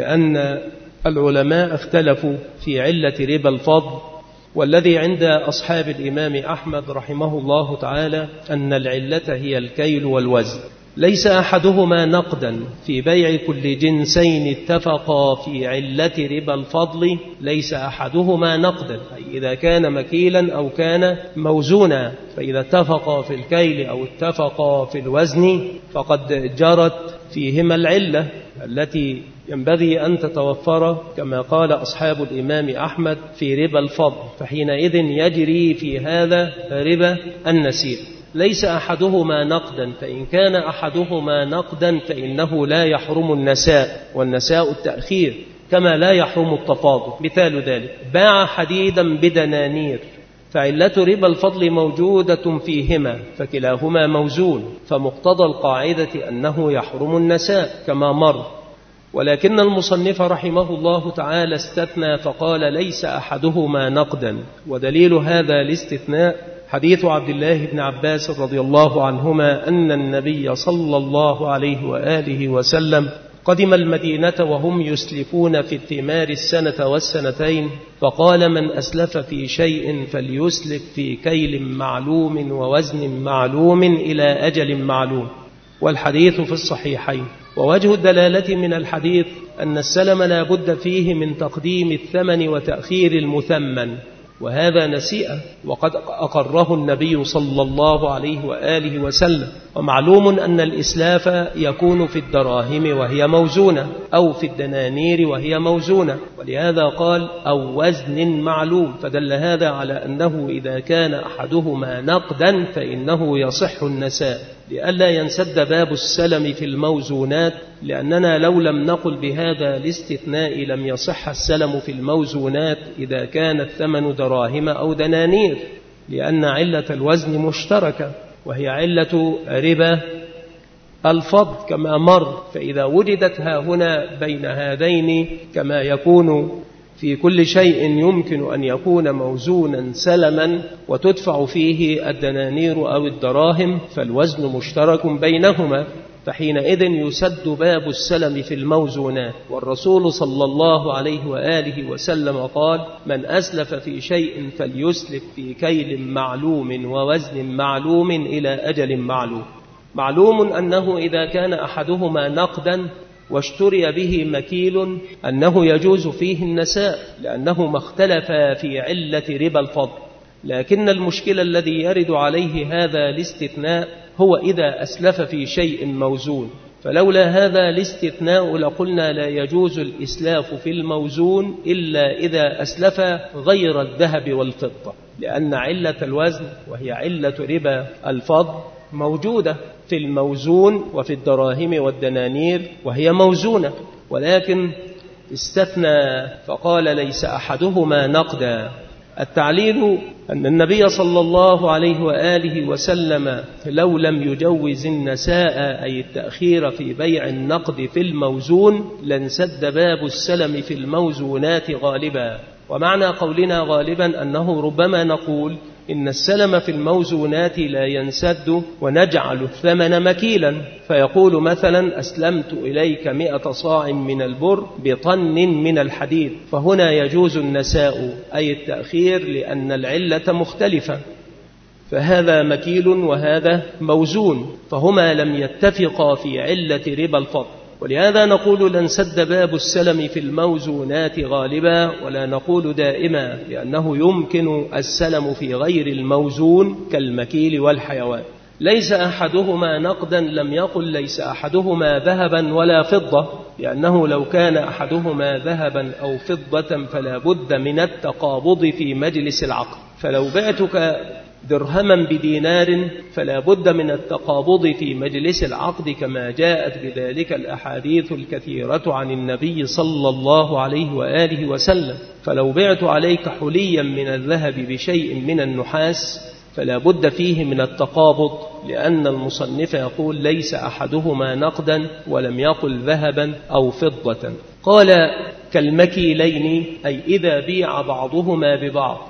لأن العلماء اختلفوا في علة ربا الفضل. والذي عند أصحاب الإمام أحمد رحمه الله تعالى أن العلة هي الكيل والوزن، ليس أحدهما نقدا في بيع كل جنسين اتفقا في علة ربا الفضل، ليس أحدهما نقدا، أي إذا كان مكيلا أو كان موزونا، فإذا اتفقا في الكيل أو اتفقا في الوزن فقد جرت فيهما العلة التي ينبغي أن تتوفر كما قال أصحاب الإمام أحمد في ربا الفضل، فحينئذ يجري في هذا ربا النسيئة. ليس أحدهما نقدا، فإن كان أحدهما نقدا فإنه لا يحرم النساء، والنساء التأخير، كما لا يحرم التفاضل. مثال ذلك: باع حديدا بدنانير، فعلة ربا الفضل موجودة فيهما، فكلاهما موزون، فمقتضى القاعدة أنه يحرم النساء كما مر. ولكن المصنف رحمه الله تعالى استثنى فقال: ليس أحدهما نقدا. ودليل هذا الاستثناء حديث عبد الله بن عباس رضي الله عنهما أن النبي صلى الله عليه وآله وسلم قدم المدينة وهم يسلفون في الثمار السنة والسنتين، فقال: من أسلف في شيء فليسلف في كيل معلوم ووزن معلوم إلى أجل معلوم. والحديث في الصحيحين. ووجه الدلالة من الحديث أن السلم لا بد فيه من تقديم الثمن وتأخير المثمن، وهذا نسيئة، وقد أقره النبي صلى الله عليه وآله وسلم. ومعلوم أن الإسلاف يكون في الدراهم وهي موزونة، أو في الدنانير وهي موزونة، ولهذا قال: أو وزن معلوم، فدل هذا على أنه إذا كان أحدهما نقدا فإنه يصح النساء، لئلا ينسد باب السلم في الموزونات، لأننا لو لم نقل بهذا الاستثناء لم يصح السلم في الموزونات إذا كان الثمن دراهم أو دنانير، لأن علة الوزن مشتركة وهي علة ربا الفضل كما مر. فإذا وجدت ها هنا بين هذين كما يكون في كل شيء يمكن أن يكون موزونا سلما وتدفع فيه الدنانير أو الدراهم، فالوزن مشترك بينهما، فحينئذ يسد باب السلم في الموزونات. والرسول صلى الله عليه وآله وسلم قال: من أسلف في شيء فليسلف في كيل معلوم ووزن معلوم إلى أجل معلوم. معلوم أنه إذا كان أحدهما نقدا واشتري به مكيل أنه يجوز فيه النساء، لأنهما اختلفا في علة ربا الفضل. لكن المشكلة الذي يرد عليه هذا الاستثناء هو إذا أسلف في شيء موزون، فلولا هذا الاستثناء لقلنا لا يجوز الإسلاف في الموزون إلا إذا أسلف غير الذهب والفضة، لأن علة الوزن وهي علة ربا الفضل موجودة في الموزون وفي الدراهم والدنانير وهي موزونة، ولكن استثنى فقال: ليس أحدهما نقدا. التعليل أن النبي صلى الله عليه وآله وسلم لو لم يجوز النساء أي التأخير في بيع النقد في الموزون لانسد باب السلم في الموزونات غالبا. ومعنى قولنا غالبا أنه ربما نقول إن السلم في الموزونات لا ينسد ونجعل الثمن مكيلا، فيقول مثلا أسلمت إليك مئة صاع من البر بطن من الحديد، فهنا يجوز النساء أي التأخير لأن العلة مختلفة، فهذا مكيل وهذا موزون، فهما لم يتفقا في علة ربا الفضل. ولهذا نقول لا انسد باب السلم في الموزونات غالبا، ولا نقول دائما، لأنه يمكن السلم في غير الموزون كالمكيل والحيوان. ليس أحدهما نقدا لم يقل ليس أحدهما ذهبا ولا فضة، لأنه لو كان أحدهما ذهبا أو فضة فلا بد من التقابض في مجلس العقد، فلو بعتك درهما بدينار فلا بد من التقابض في مجلس العقد، كما جاءت بذلك الأحاديث الكثيرة عن النبي صلى الله عليه وآله وسلم. فلو بعت عليك حليا من الذهب بشيء من النحاس فلا بد فيه من التقابض، لأن المصنف يقول ليس أحدهما نقدا ولم يقل ذهبا أو فضة. قال كالمكيلين أي إذا بيع بعضهما ببعض،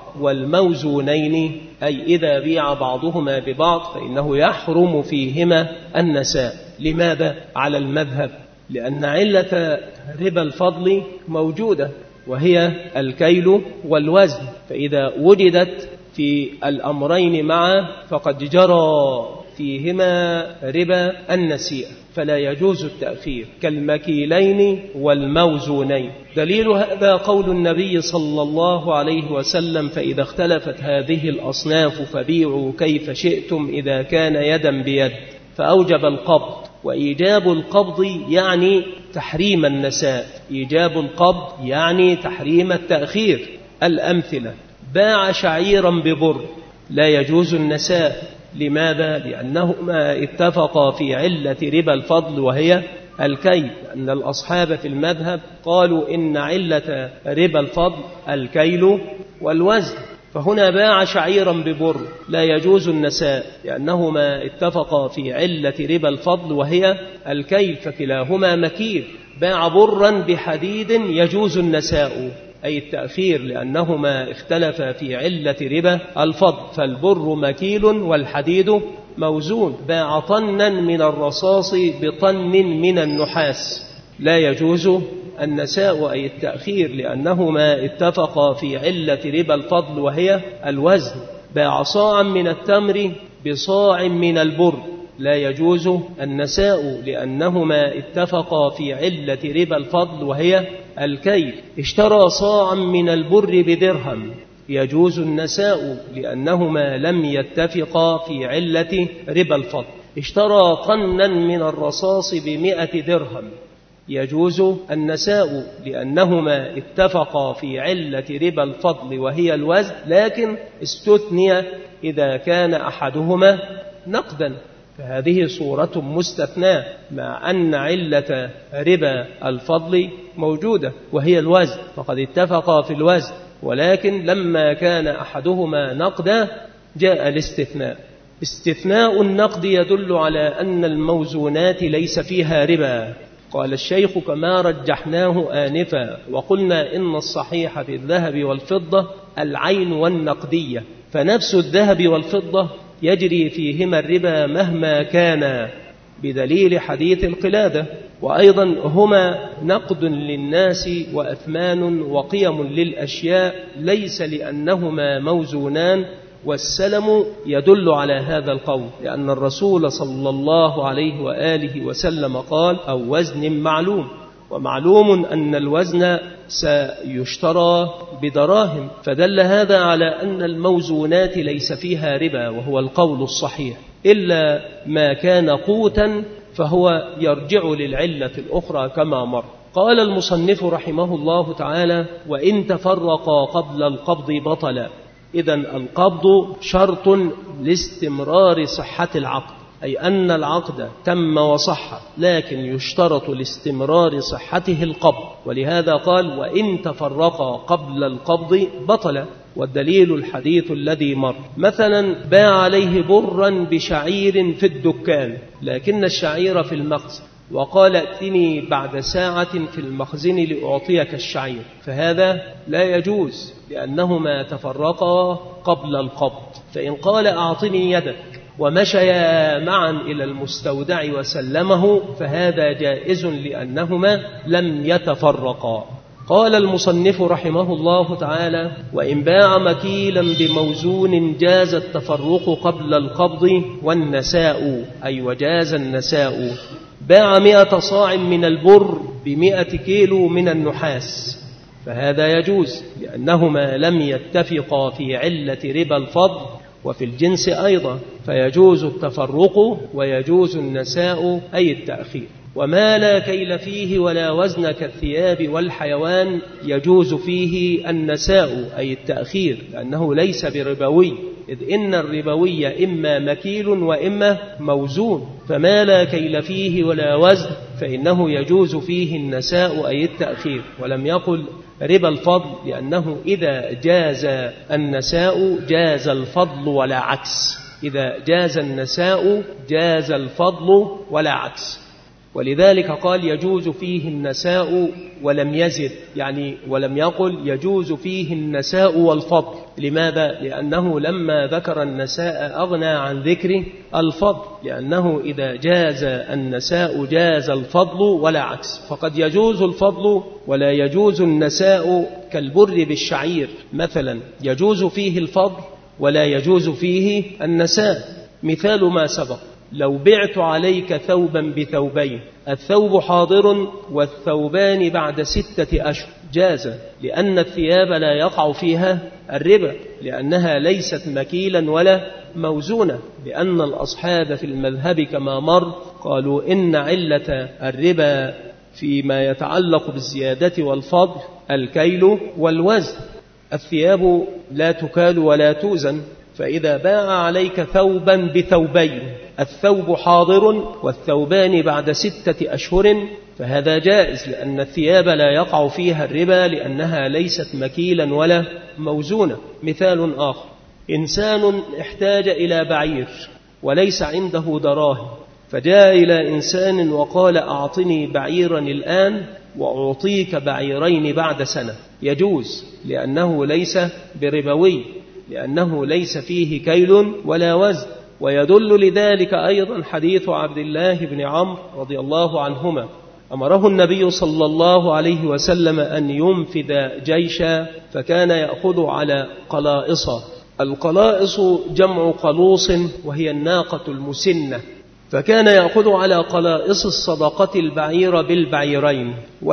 والموزونين أي إذا بيع بعضهما ببعض فإنه يحرم فيهما النساء. لماذا؟ على المذهب لأن علة ربا الفضل موجودة وهي الكيل والوزن، فإذا وجدت في الأمرين معا فقد جرى فيهما ربا النسيئة، فلا يجوز التأخير كالمكيلين والموزونين. دليل هذا قول النبي صلى الله عليه وسلم فإذا اختلفت هذه الأصناف فبيعوا كيف شئتم إذا كان يدا بيد، فأوجب القبض. وإيجاب القبض يعني تحريم النساء، إيجاب القبض يعني تحريم التأخير. الأمثلة: باع شعيرا ببر لا يجوز النساء. لماذا؟ لأنهما اتفقا في علة ربا الفضل وهي الكيل، لأن الأصحاب في المذهب قالوا إن علة ربا الفضل الكيل والوزن، فهنا باع شعيرا ببر لا يجوز النساء لأنهما اتفقا في علة ربا الفضل وهي الكيل، فكلاهما مكيل. باع برا بحديد يجوز النساء أي التأخير لأنهما اختلفا في علة ربا الفضل، فالبر مكيل والحديد موزون. باع طنا من الرصاص بطن من النحاس لا يجوز النساء أي التأخير لأنهما اتفقا في علة ربا الفضل وهي الوزن. باع صاعا من التمر بصاع من البر لا يجوز النساء لأنهما اتفقا في علة ربا الفضل وهي الكيل. اشترى صاعا من البر بدرهم يجوز النساء لأنهما لم يتفقا في علة ربا الفضل. اشترى طنا من الرصاص بمئة درهم يجوز النساء لأنهما اتفقا في علة ربا الفضل وهي الوزن، لكن استثني إذا كان أحدهما نقدا، فهذه صورة مستثناة مع أن علة ربا الفضل موجودة وهي الوزن، فقد اتفقا في الوزن، ولكن لما كان أحدهما نقدا جاء الاستثناء. استثناء النقد يدل على أن الموزونات ليس فيها ربا. قال الشيخ كما رجحناه آنفا، وقلنا إن الصحيح في الذهب والفضة العين والنقدية، فنفس الذهب والفضة يجري فيهما الربا مهما كان بدليل حديث القلادة، وأيضا هما نقد للناس وأثمان وقيم للأشياء ليس لأنهما موزونان، والسلم يدل على هذا القول لأن الرسول صلى الله عليه وآله وسلم قال أو وزن معلوم، ومعلوم أن الوزن سيشترى بدراهم، فدل هذا على أن الموزونات ليس فيها ربا، وهو القول الصحيح، إلا ما كان قوتا فهو يرجع للعلة الأخرى كما مر. قال المصنف رحمه الله تعالى: وإن تفرقا قبل القبض بطلا. إذن القبض شرط لاستمرار صحة العقد، أي أن العقد تم وصح، لكن يشترط لاستمرار صحته القبض، ولهذا قال: وإن تفرقا قبل القبض بطلا. والدليل الحديث الذي مر. مثلا باع عليه برا بشعير في الدكان، لكن الشعير في المخزن، وقال: ائتني بعد ساعة في المخزن لأعطيك الشعير، فهذا لا يجوز لأنهما تفرقا قبل القبض. فإن قال أعطني يدك ومشيا معا إلى المستودع وسلمه فهذا جائز لأنهما لم يتفرقا. قال المصنف رحمه الله تعالى: وإن باع مكيلا بموزون جاز التفرق قبل القبض والنساء، أي وجاز النساء. باع مئة صاع من البر بمئة كيلو من النحاس فهذا يجوز لأنهما لم يتفقا في علة ربا الفضل وفي الجنس أيضا، فيجوز التفرق ويجوز النساء أي التأخير. وما لا كيل فيه ولا وزن كالثياب والحيوان يجوز فيه النساء أي التأخير لأنه ليس بربوي، إذ إن الربوي إما مكيل وإما موزون، فما لا كيل فيه ولا وزن فإنه يجوز فيه النساء أي التأخير. ولم يقل ربا الفضل لأنه إذا جاز النساء جاز الفضل ولا عكس، إذا جاز النساء جاز الفضل ولا عكس. ولذلك قال يجوز فيه النساء ولم يزد، يعني ولم يقل يجوز فيه النساء والفضل. لماذا؟ لأنه لما ذكر النساء أغنى عن ذكر الفضل، لأنه إذا جاز النساء جاز الفضل ولا عكس. فقد يجوز الفضل ولا يجوز النساء كالبر بالشعير مثلا، يجوز فيه الفضل ولا يجوز فيه النساء. مثال ما سبق: لو بعت عليك ثوبا بثوبين، الثوب حاضر والثوبان بعد ستة أشهر، جاز لأن الثياب لا يقع فيها الربا لأنها ليست مكيلا ولا موزونة، لأن الأصحاب في المذهب كما مر قالوا إن علة الربا فيما يتعلق بالزيادة والفضل الكيل والوزن. الثياب لا تكال ولا توزن، فإذا باع عليك ثوبا بثوبين، الثوب حاضر والثوبان بعد ستة أشهر، فهذا جائز لأن الثياب لا يقع فيها الربا لأنها ليست مكيلا ولا موزونة. مثال آخر: إنسان احتاج إلى بعير وليس عنده دراهم، فجاء إلى إنسان وقال أعطني بعيرا الآن وأعطيك بعيرين بعد سنة، يجوز لأنه ليس بربوي، لأنه ليس فيه كيل ولا وزن. ويدل لذلك أيضا حديث عبد الله بن عمرو رضي الله عنهما، أمره النبي صلى الله عليه وسلم أن ينفذ جيشا فكان يأخذ على قلائص. القلائص جمع قلوص وهي الناقة المسنة، فكان يأخذ على قلائص الصدقة البعير بالبعيرين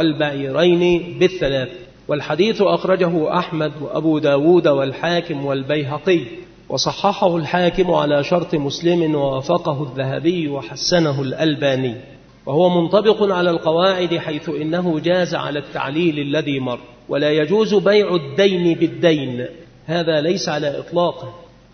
والبعيرين بالثلاث. والحديث أخرجه أحمد وأبو داود والحاكم والبيهقي، وصححه الحاكم على شرط مسلم ووافقه الذهبي وحسنه الألباني، وهو منطبق على القواعد حيث إنه جاز على التعليل الذي مر. ولا يجوز بيع الدين بالدين، هذا ليس على إطلاقه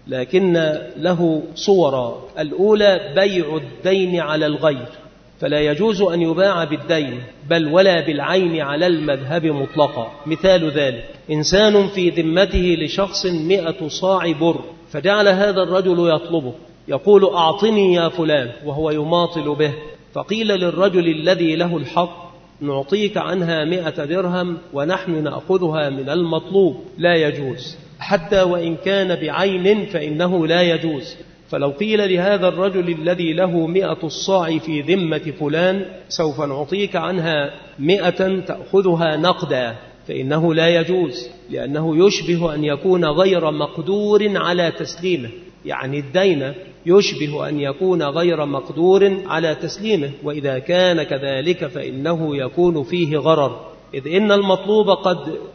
لكن له صورا. الأولى بيع الدين على الغير، فلا يجوز أن يباع بالدين بل ولا بالعين على المذهب مطلقا. مثال ذلك: إنسان في ذمته لشخص مئة صاع بر، فجعل هذا الرجل يطلبه يقول أعطني يا فلان وهو يماطل به، فقيل للرجل الذي له الحق نعطيك عنها مئة درهم ونحن نأخذها من المطلوب، لا يجوز، حتى وإن كان بعين فإنه لا يجوز. فلو قيل لهذا الرجل الذي له مئة الصاع في ذمة فلان سوف نعطيك عنها مئة تأخذها نقدا، فإنه لا يجوز، لأنه يشبه أن يكون غير مقدور على تسليمه، يعني الدين يشبه أن يكون غير مقدور على تسليمه، وإذا كان كذلك فإنه يكون فيه غرر، إذ إن المطلوب قد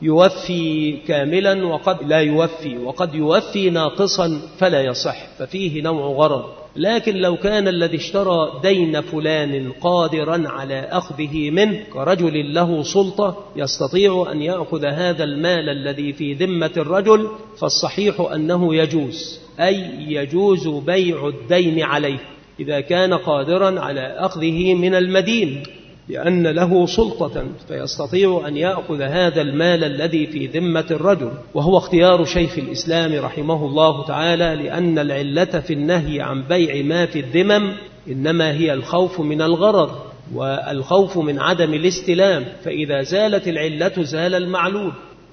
يوفي كاملا وقد لا يوفي، وقد يوفي ناقصا فلا يصح، ففيه نوع غرر. لكن لو كان الذي اشترى دين فلان قادرا على أخذه منه كرجل له سلطة يستطيع أن يأخذ هذا المال الذي في ذمة الرجل، فالصحيح أنه يجوز، أي يجوز بيع الدين عليه إذا كان قادرا على أخذه من المدين، لأن له سلطة فيستطيع أن يأخذ هذا المال الذي في ذمة الرجل. وهو اختيار شيخ الإسلام رحمه الله تعالى، لأن العلة في النهي عن بيع ما في الذمم إنما هي الخوف من الغرر والخوف من عدم الاستلام، فإذا زالت العلة زال المعلول،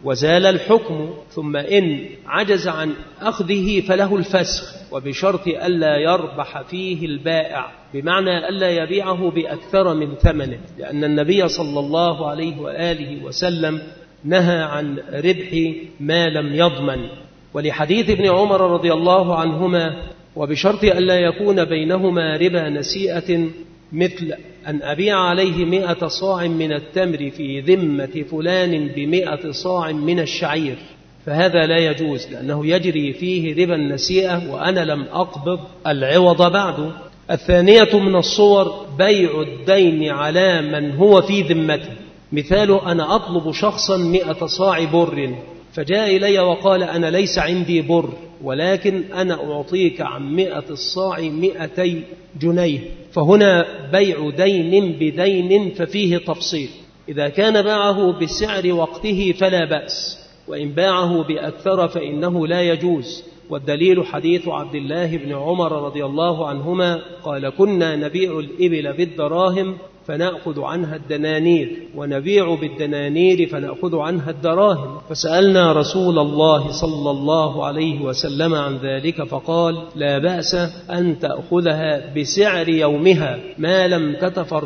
وزال الحكم، ثم إن عجز عن أخذه فله الفسخ، وبشرط ألا يربح فيه البائع، بمعنى ألا يبيعه بأكثر من ثمنه، لأن النبي صلى الله عليه وآله وسلم نهى عن ربح ما لم يضمن. ولحديث ابن عمر رضي الله عنهما: وبشرط ألا يكون بينهما ربا نسيئة، مثل أن أبيع عليه مئة صاع من التمر في ذمة فلان بمئة صاع من الشعير، فهذا لا يجوز، لأنه يجري فيه ربا النسيئة وأنا لم أقبض العوض بعد. الثانية من الصور بيع الدين على من هو في ذمته، مثاله: أنا أطلب شخصا مئة صاع بر، فجاء إلي وقال: أنا ليس عندي بر، ولكن أنا أعطيك عن مئة الصاع مئتي جنيه، فهنا بيع دين بدين، ففيه تفصيل. إذا كان باعه بسعر وقته فلا بأس، وإن باعه بأكثر فإنه لا يجوز. والدليل حديث عبد الله بن عمر رضي الله عنهما قال: كنا نبيع الإبل بالدراهم فنأخذ عنها الدنانير، ونبيع بالدنانير فنأخذ عنها الدراهم، فسألنا رسول الله صلى الله عليه وسلم عن ذلك، فقال: لا بأس أن تأخذها بسعر يومها ما لم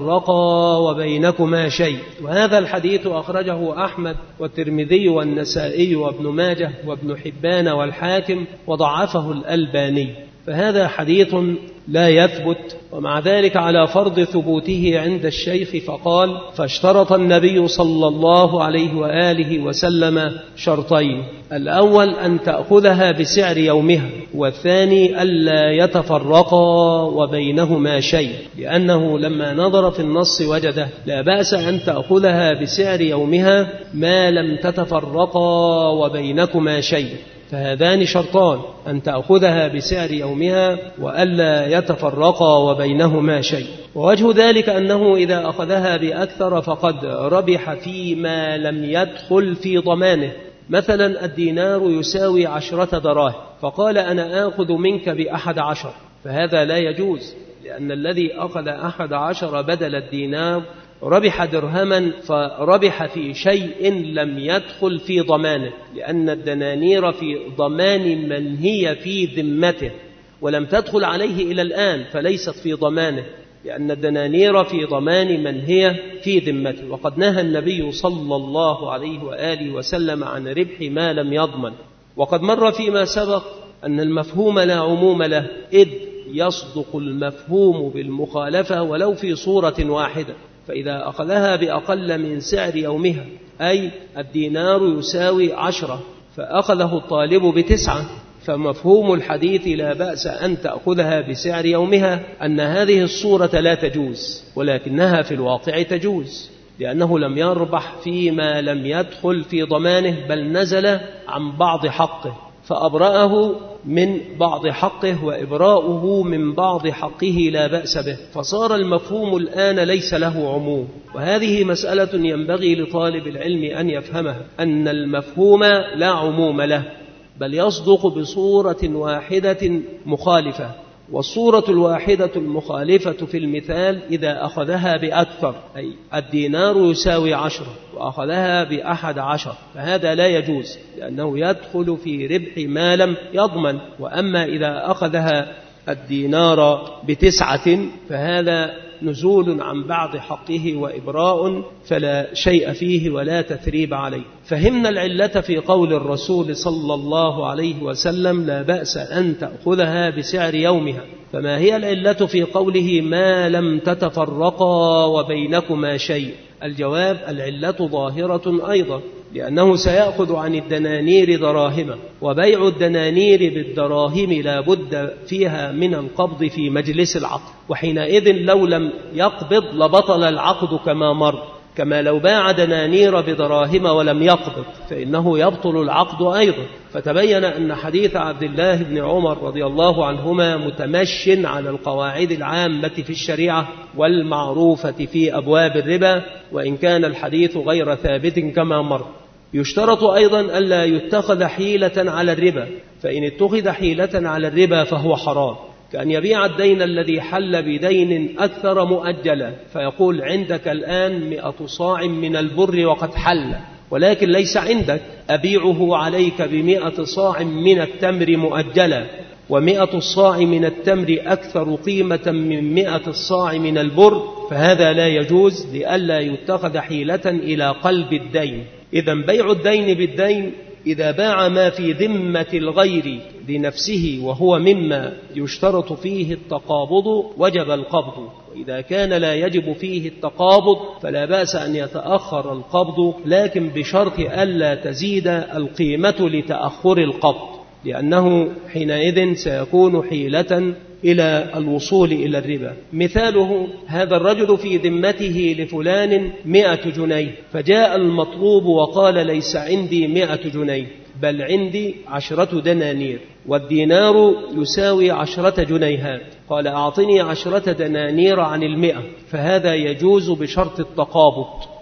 تتفرقا وبينكما شيء. وهذا الحديث أخرجه أحمد والترمذي والنسائي وابن ماجه وابن حبان والحاكم، وضعفه الألباني، فهذا حديث لا يثبت. ومع ذلك على فرض ثبوته عند الشيخ فقال: فاشترط النبي صلى الله عليه وآله وسلم شرطين: الأول أن تأخذها بسعر يومها، والثاني ألا يتفرقا وبينهما شيء، لأنه لما نظر في النص وجده لا بأس أن تأخذها بسعر يومها ما لم تتفرقا وبينكما شيء، فهذان شرطان: أن تأخذها بسعر يومها وألا يتفرقا وبينهما شيء. ووجه ذلك أنه إذا أخذها بأكثر فقد ربح فيما لم يدخل في ضمانه. مثلا الدينار يساوي عشرة دراهم، فقال: أنا آخذ منك بأحد عشر، فهذا لا يجوز، لأن الذي أخذ أحد عشر بدل الدينار ربح درهما، فربح في شيء لم يدخل في ضمانه، لأن الدنانير في ضمان من هي في ذمته، ولم تدخل عليه إلى الآن فليست في ضمانه، لأن الدنانير في ضمان من هي في ذمته. وقد نهى النبي صلى الله عليه وآله وسلم عن ربح ما لم يضمن. وقد مر فيما سبق أن المفهوم لا عموم له، إذ يصدق المفهوم بالمخالفة ولو في صورة واحدة. فإذا أخذها بأقل من سعر يومها، أي الدينار يساوي عشرة فأخذه الطالب بتسعة، فمفهوم الحديث لا بأس أن تأخذها بسعر يومها أن هذه الصورة لا تجوز، ولكنها في الواقع تجوز، لأنه لم يربح فيما لم يدخل في ضمانه، بل نزل عن بعض حقه فأبرأه من بعض حقه، وإبراؤه من بعض حقه لا بأس به، فصار المفهوم الآن ليس له عموم. وهذه مسألة ينبغي لطالب العلم أن يفهمها، أن المفهوم لا عموم له، بل يصدق بصورة واحدة مخالفة. والصورة الواحدة المخالفة في المثال إذا أخذها بأكثر، أي الدينار يساوي عشرة وأخذها بأحد عشر، فهذا لا يجوز، لأنه يدخل في ربح ما لم يضمن. وأما إذا أخذها الدينار بتسعة فهذا نزول عن بعض حقه وإبراء، فلا شيء فيه ولا تثريب عليه. فهمنا العلة في قول الرسول صلى الله عليه وسلم: لا بأس أن تأخذها بسعر يومها. فما هي العلة في قوله: ما لم تتفرقا وبينكما شيء؟ الجواب: العلة ظاهرة أيضا، لأنه سيأخذ عن الدنانير دراهم، وبيع الدنانير بالدراهم لا بد فيها من القبض في مجلس العقد، وحينئذ لو لم يقبض لبطل العقد كما مر، كما لو باع دنانير بدراهم ولم يقبض فإنه يبطل العقد أيضا. فتبين أن حديث عبد الله بن عمر رضي الله عنهما متمش على القواعد العامة في الشريعة والمعروفة في أبواب الربا، وإن كان الحديث غير ثابت كما مر. يشترط أيضا ألا يتخذ حيلة على الربا، فإن اتخذ حيلة على الربا فهو حرام، كأن يبيع الدين الذي حل بدين أكثر مؤجلا، فيقول: عندك الآن مئة صاع من البر وقد حل، ولكن ليس عندك، أبيعه عليك بمئة صاع من التمر مؤجلا، ومئة الصاع من التمر أكثر قيمة من مئة الصاع من البر، فهذا لا يجوز لئلا يتخذ حيلة إلى قلب الدين. إذن بيع الدين بالدين إذا باع ما في ذمة الغير لنفسه وهو مما يشترط فيه التقابض وجب القبض، وإذا كان لا يجب فيه التقابض فلا بأس أن يتأخر القبض، لكن بشرط ألا تزيد القيمة لتأخر القبض، لأنه حينئذ سيكون حيلة إلى الوصول إلى الربا. مثاله هذا الرجل في ذمته لفلان مئة جنيه، فجاء المطلوب وقال ليس عندي مئة جنيه بل عندي عشرة دنانير، والدينار يساوي عشرة جنيهات، قال أعطني عشرة دنانير عن المئة، فهذا يجوز بشرط التقابض،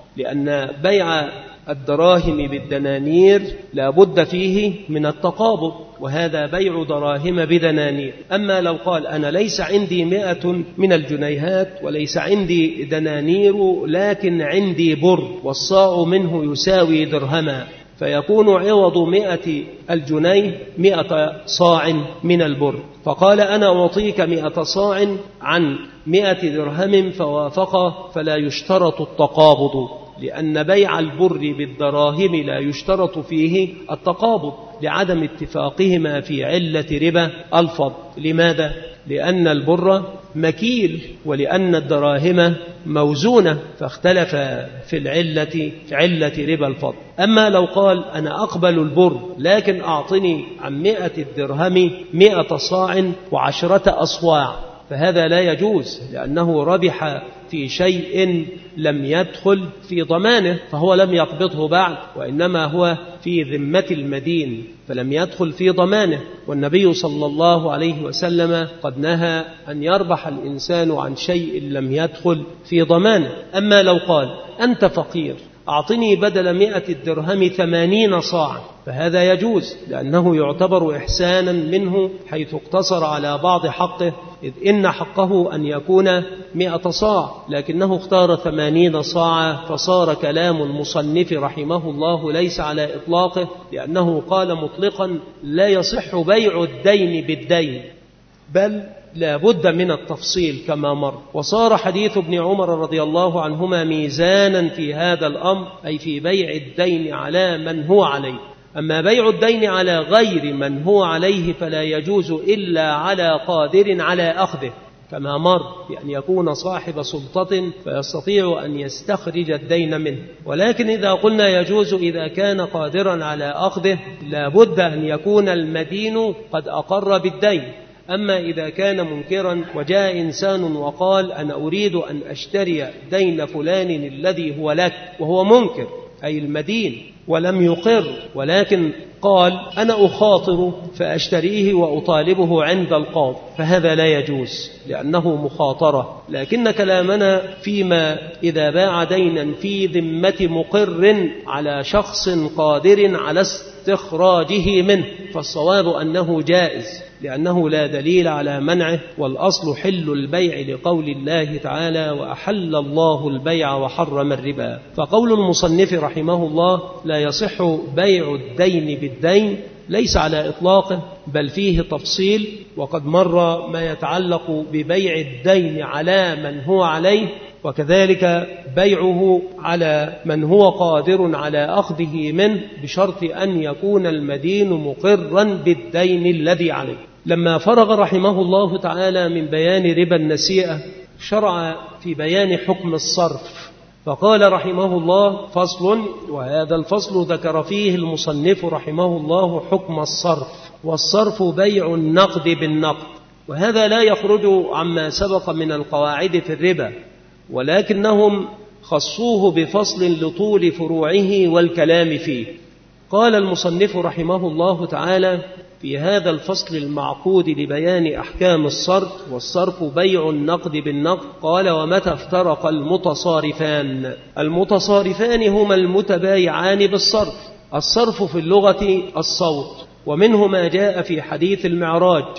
لأن بيع الدراهم بالدنانير لا بد فيه من التقابض، وهذا بيع دراهم بدنانير. أما لو قال أنا ليس عندي مئة من الجنيهات وليس عندي دنانير لكن عندي بر والصاع منه يساوي درهما، فيكون عوض مئة الجنيه مئة صاع من البر، فقال أنا أعطيك مئة صاع عن مئة درهم فوافق، فلا يشترط التقابض، لأن بيع البر بالدراهم لا يشترط فيه التقابض لعدم اتفاقهما في علة ربا الفضل. لماذا؟ لأن البر مكيل ولأن الدراهم موزونة، فاختلف في العلة في علة ربا الفضل. أما لو قال أنا أقبل البر لكن أعطني عن مئة الدرهم مئة صاع وعشرة أصواع، فهذا لا يجوز، لأنه ربح في شيء لم يدخل في ضمانه، فهو لم يقبضه بعد، وإنما هو في ذمة المدين فلم يدخل في ضمانه. والنبي صلى الله عليه وسلم قد نهى أن يربح الإنسان عن شيء لم يدخل في ضمانه. أما لو قال أنت فقير أعطني بدل مئة الدرهم ثمانين صاعا، فهذا يجوز، لأنه يعتبر إحسانا منه حيث اقتصر على بعض حقه، إذ إن حقه أن يكون مئة صاع لكنه اختار ثمانين صاعا، فصار كلام المصنف رحمه الله ليس على إطلاقه، لأنه قال مطلقا لا يصح بيع الدين بالدين، بل لا بد من التفصيل كما مر. وصار حديث ابن عمر رضي الله عنهما ميزانا في هذا الأمر، أي في بيع الدين على من هو عليه. أما بيع الدين على غير من هو عليه فلا يجوز إلا على قادر على أخذه كما مر، بأن يكون صاحب سلطة فيستطيع أن يستخرج الدين منه. ولكن إذا قلنا يجوز إذا كان قادرا على أخذه لا بد أن يكون المدين قد أقر بالدين. أما إذا كان منكرا وجاء إنسان وقال أنا أريد أن أشتري دين فلان الذي هو لك، وهو منكر أي المدين ولم يقر، ولكن قال أنا أخاطر فأشتريه وأطالبه عند القاضي، فهذا لا يجوز لأنه مخاطرة. لكن كلامنا فيما إذا باع دينا في ذمة مقر على شخص قادر على استخراجه منه، فالصواب أنه جائز لأنه لا دليل على منعه، والأصل حل البيع لقول الله تعالى وأحل الله البيع وحرم الربا. فقول المصنف رحمه الله لا يصح بيع الدين بالدين ليس على إطلاقه، بل فيه تفصيل، وقد مر ما يتعلق ببيع الدين على من هو عليه، وكذلك بيعه على من هو قادر على أخذه منه بشرط أن يكون المدين مقرا بالدين الذي عليه. لما فرغ رحمه الله تعالى من بيان ربا النسيئة شرع في بيان حكم الصرف، فقال رحمه الله فصل، وهذا الفصل ذكر فيه المصنف رحمه الله حكم الصرف. والصرف بيع النقد بالنقد، وهذا لا يخرج عما سبق من القواعد في الربا، ولكنهم خصوه بفصل لطول فروعه والكلام فيه. قال المصنف رحمه الله تعالى في هذا الفصل المعقود لبيان أحكام الصرف: والصرف بيع النقد بالنقد. قال: ومتى افترق المتصارفان؟ المتصارفان هما المتبايعان بالصرف. الصرف في اللغة الصوت، ومنه ما جاء في حديث المعراج: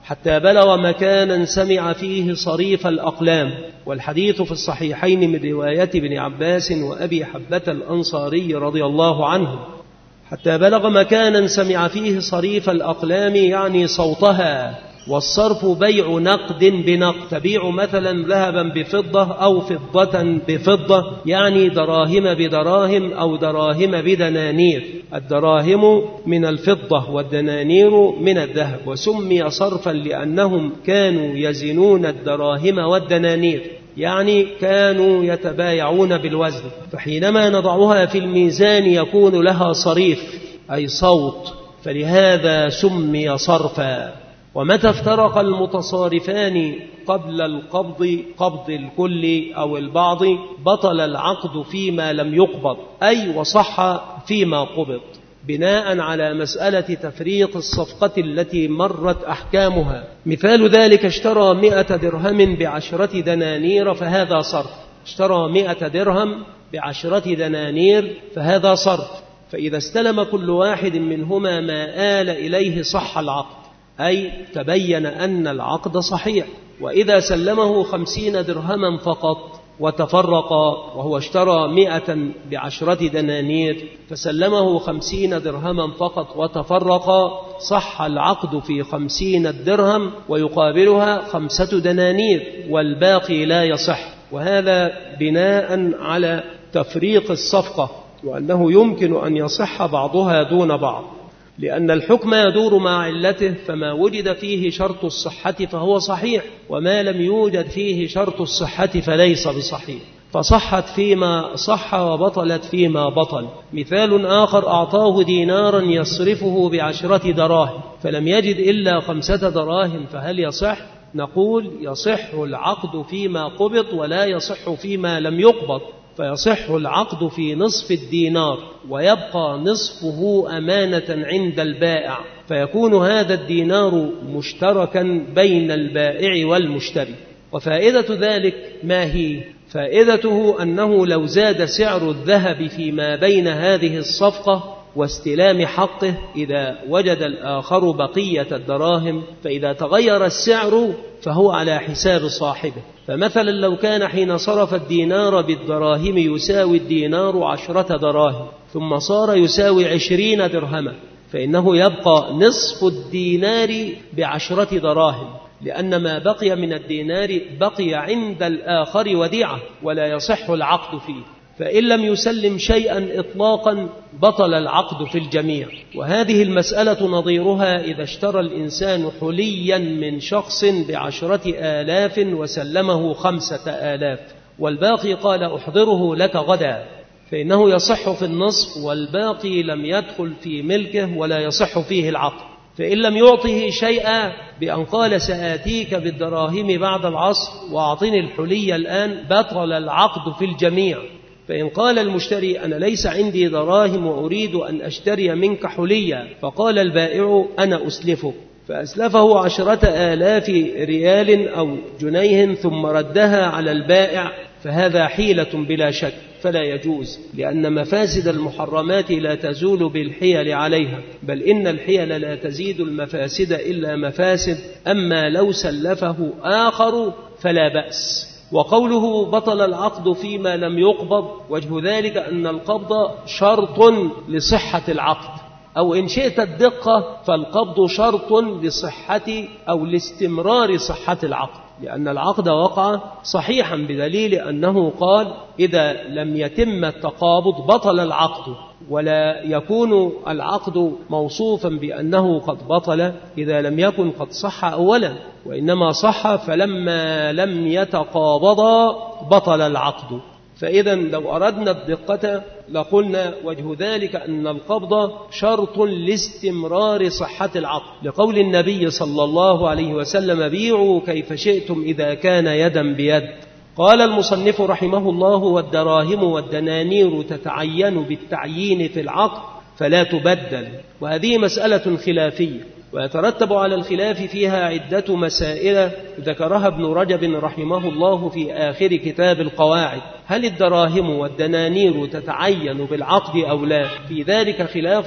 حتى بلغ مكانا سمع فيه صريف الأقلام. والحديث في الصحيحين من رواية ابن عباس وأبي حبة الأنصاري رضي الله عنه. حتى بلغ مكانا سمع فيه صريف الأقلام يعني صوتها. والصرف بيع نقد بنقد، تبيع مثلا ذهبا بفضة أو فضة بفضة، يعني دراهم بدراهم أو دراهم بدنانير. الدراهم من الفضة والدنانير من الذهب، وسمي صرفا لأنهم كانوا يزنون الدراهم والدنانير، يعني كانوا يتبايعون بالوزن، فحينما نضعها في الميزان يكون لها صريف أي صوت، فلهذا سمي صرفا. ومتى افترق المتصارفان قبل القبض قبض الكل أو البعض بطل العقد فيما لم يقبض، أي وصح فيما قبض، بناء على مسألة تفريق الصفقة التي مرت أحكامها. مثال ذلك اشترى مئة درهم بعشرة دنانير فهذا صرف، اشترى مئة درهم بعشرة دنانير فهذا صرف. فإذا استلم كل واحد منهما ما آل إليه صح العقد، أي تبين أن العقد صحيح. وإذا سلمه خمسين درهما فقط وتفرقا، وهو اشترى مئة بعشرة دنانير فسلمه خمسين درهما فقط وتفرقا، صح العقد في خمسين الدرهم ويقابلها خمسة دنانير والباقي لا يصح. وهذا بناء على تفريق الصفقة، وأنه يمكن أن يصح بعضها دون بعض، لأن الحكم يدور مع علته، فما وجد فيه شرط الصحة فهو صحيح، وما لم يوجد فيه شرط الصحة فليس بصحيح، فصحت فيما صح وبطلت فيما بطل. مثال آخر أعطاه دينارا يصرفه بعشرة دراهم فلم يجد إلا خمسة دراهم، فهل يصح؟ نقول يصح العقد فيما قبض ولا يصح فيما لم يقبض، فيصح العقد في نصف الدينار ويبقى نصفه أمانة عند البائع، فيكون هذا الدينار مشتركا بين البائع والمشتري. وفائدة ذلك ما هي؟ فائدته أنه لو زاد سعر الذهب فيما بين هذه الصفقة واستلام حقه إذا وجد الآخر بقية الدراهم، فإذا تغير السعر فهو على حساب صاحبه. فمثلا لو كان حين صرف الدينار بالدراهم يساوي الدينار عشرة دراهم ثم صار يساوي عشرين درهما، فإنه يبقى نصف الدينار بعشرة دراهم، لأن ما بقي من الدينار بقي عند الآخر وديعة ولا يصح العقد فيه. فإن لم يسلم شيئا إطلاقا بطل العقد في الجميع. وهذه المسألة نظيرها إذا اشترى الإنسان حليا من شخص بعشرة آلاف وسلمه خمسة آلاف والباقي قال أحضره لك غدا، فإنه يصح في النصف، والباقي لم يدخل في ملكه ولا يصح فيه العقد. فإن لم يعطه شيئا بأن قال سآتيك بالدراهم بعد العصر وأعطني الحلي الآن بطل العقد في الجميع. فإن قال المشتري أنا ليس عندي دراهم وأريد أن أشتري منك حليا، فقال البائع أنا أسلفك، فأسلفه عشرة آلاف ريال أو جنيه ثم ردها على البائع، فهذا حيلة بلا شك فلا يجوز، لأن مفاسد المحرمات لا تزول بالحيل عليها، بل إن الحيل لا تزيد المفاسد إلا مفاسد. أما لو سلفه آخر فلا بأس. وقوله بطل العقد فيما لم يقبض، وجه ذلك أن القبض شرط لصحة العقد، أو إن شئت الدقة فالقبض شرط لصحة أو لاستمرار صحة العقد، لأن العقد وقع صحيحا بدليل أنه قال إذا لم يتم التقابض بطل العقد، ولا يكون العقد موصوفا بأنه قد بطل إذا لم يكن قد صح أولا، وإنما صح فلما لم يتقابضا بطل العقد. فإذا لو أردنا الدقة لقلنا وجه ذلك أن القبض شرط لاستمرار صحة العقد، لقول النبي صلى الله عليه وسلم بيعوا كيف شئتم إذا كان يدا بيد. قال المصنف رحمه الله والدراهم والدنانير تتعين بالتعيين في العقد فلا تبدل، وهذه مسألة خلافية، ويترتب على الخلاف فيها عدة مسائل ذكرها ابن رجب رحمه الله في آخر كتاب القواعد. هل الدراهم والدنانير تتعين بالعقد أو لا؟ في ذلك خلاف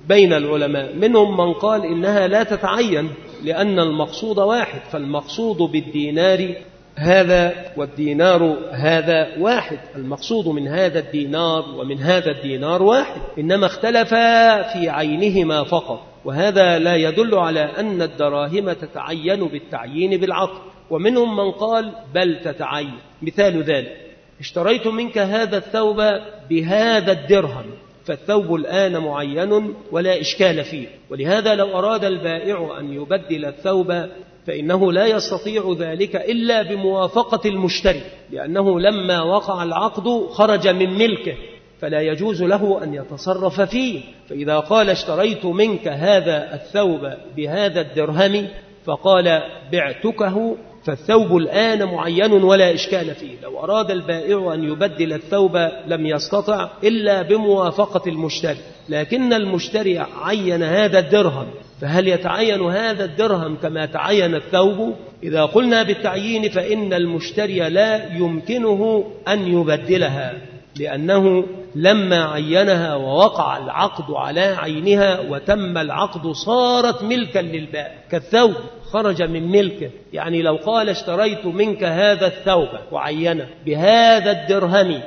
بين العلماء، منهم من قال إنها لا تتعين لأن المقصود واحد، فالمقصود بالدينار هذا والدينار هذا واحد، المقصود من هذا الدينار ومن هذا الدينار واحد، إنما اختلفا في عينهما فقط، وهذا لا يدل على أن الدراهم تتعين بالتعيين بالعقد. ومنهم من قال بل تتعين. مثال ذلك: اشتريت منك هذا الثوب بهذا الدرهم، فالثوب الآن معين ولا إشكال فيه، ولهذا لو أراد البائع أن يبدل الثوب فإنه لا يستطيع ذلك إلا بموافقة المشتري، لأنه لما وقع العقد خرج من ملكه، فلا يجوز له أن يتصرف فيه. فإذا قال اشتريت منك هذا الثوب بهذا الدرهم فقال بعتكه، فالثوب الآن معين ولا إشكال فيه. لو أراد البائع أن يبدل الثوب لم يستطع إلا بموافقة المشتري، لكن المشتري عين هذا الدرهم، فهل يتعين هذا الدرهم كما تعين الثوب؟ إذا قلنا بالتعيين فإن المشتري لا يمكنه أن يبدلها، لأنه لما عينها ووقع العقد على عينها وتم العقد صارت ملكا للبائع، كالثوب خرج من ملكه. يعني لو قال اشتريت منك هذا الثوب وعينه بهذا الدرهم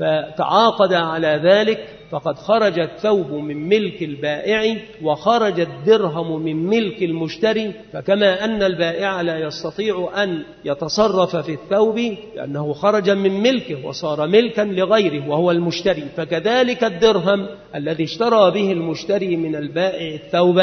فتعاقد على ذلك، فقد خرج الثوب من ملك البائع وخرج الدرهم من ملك المشتري، فكما أن البائع لا يستطيع أن يتصرف في الثوب لأنه خرج من ملكه وصار ملكا لغيره وهو المشتري، فكذلك الدرهم الذي اشترى به المشتري من البائع الثوب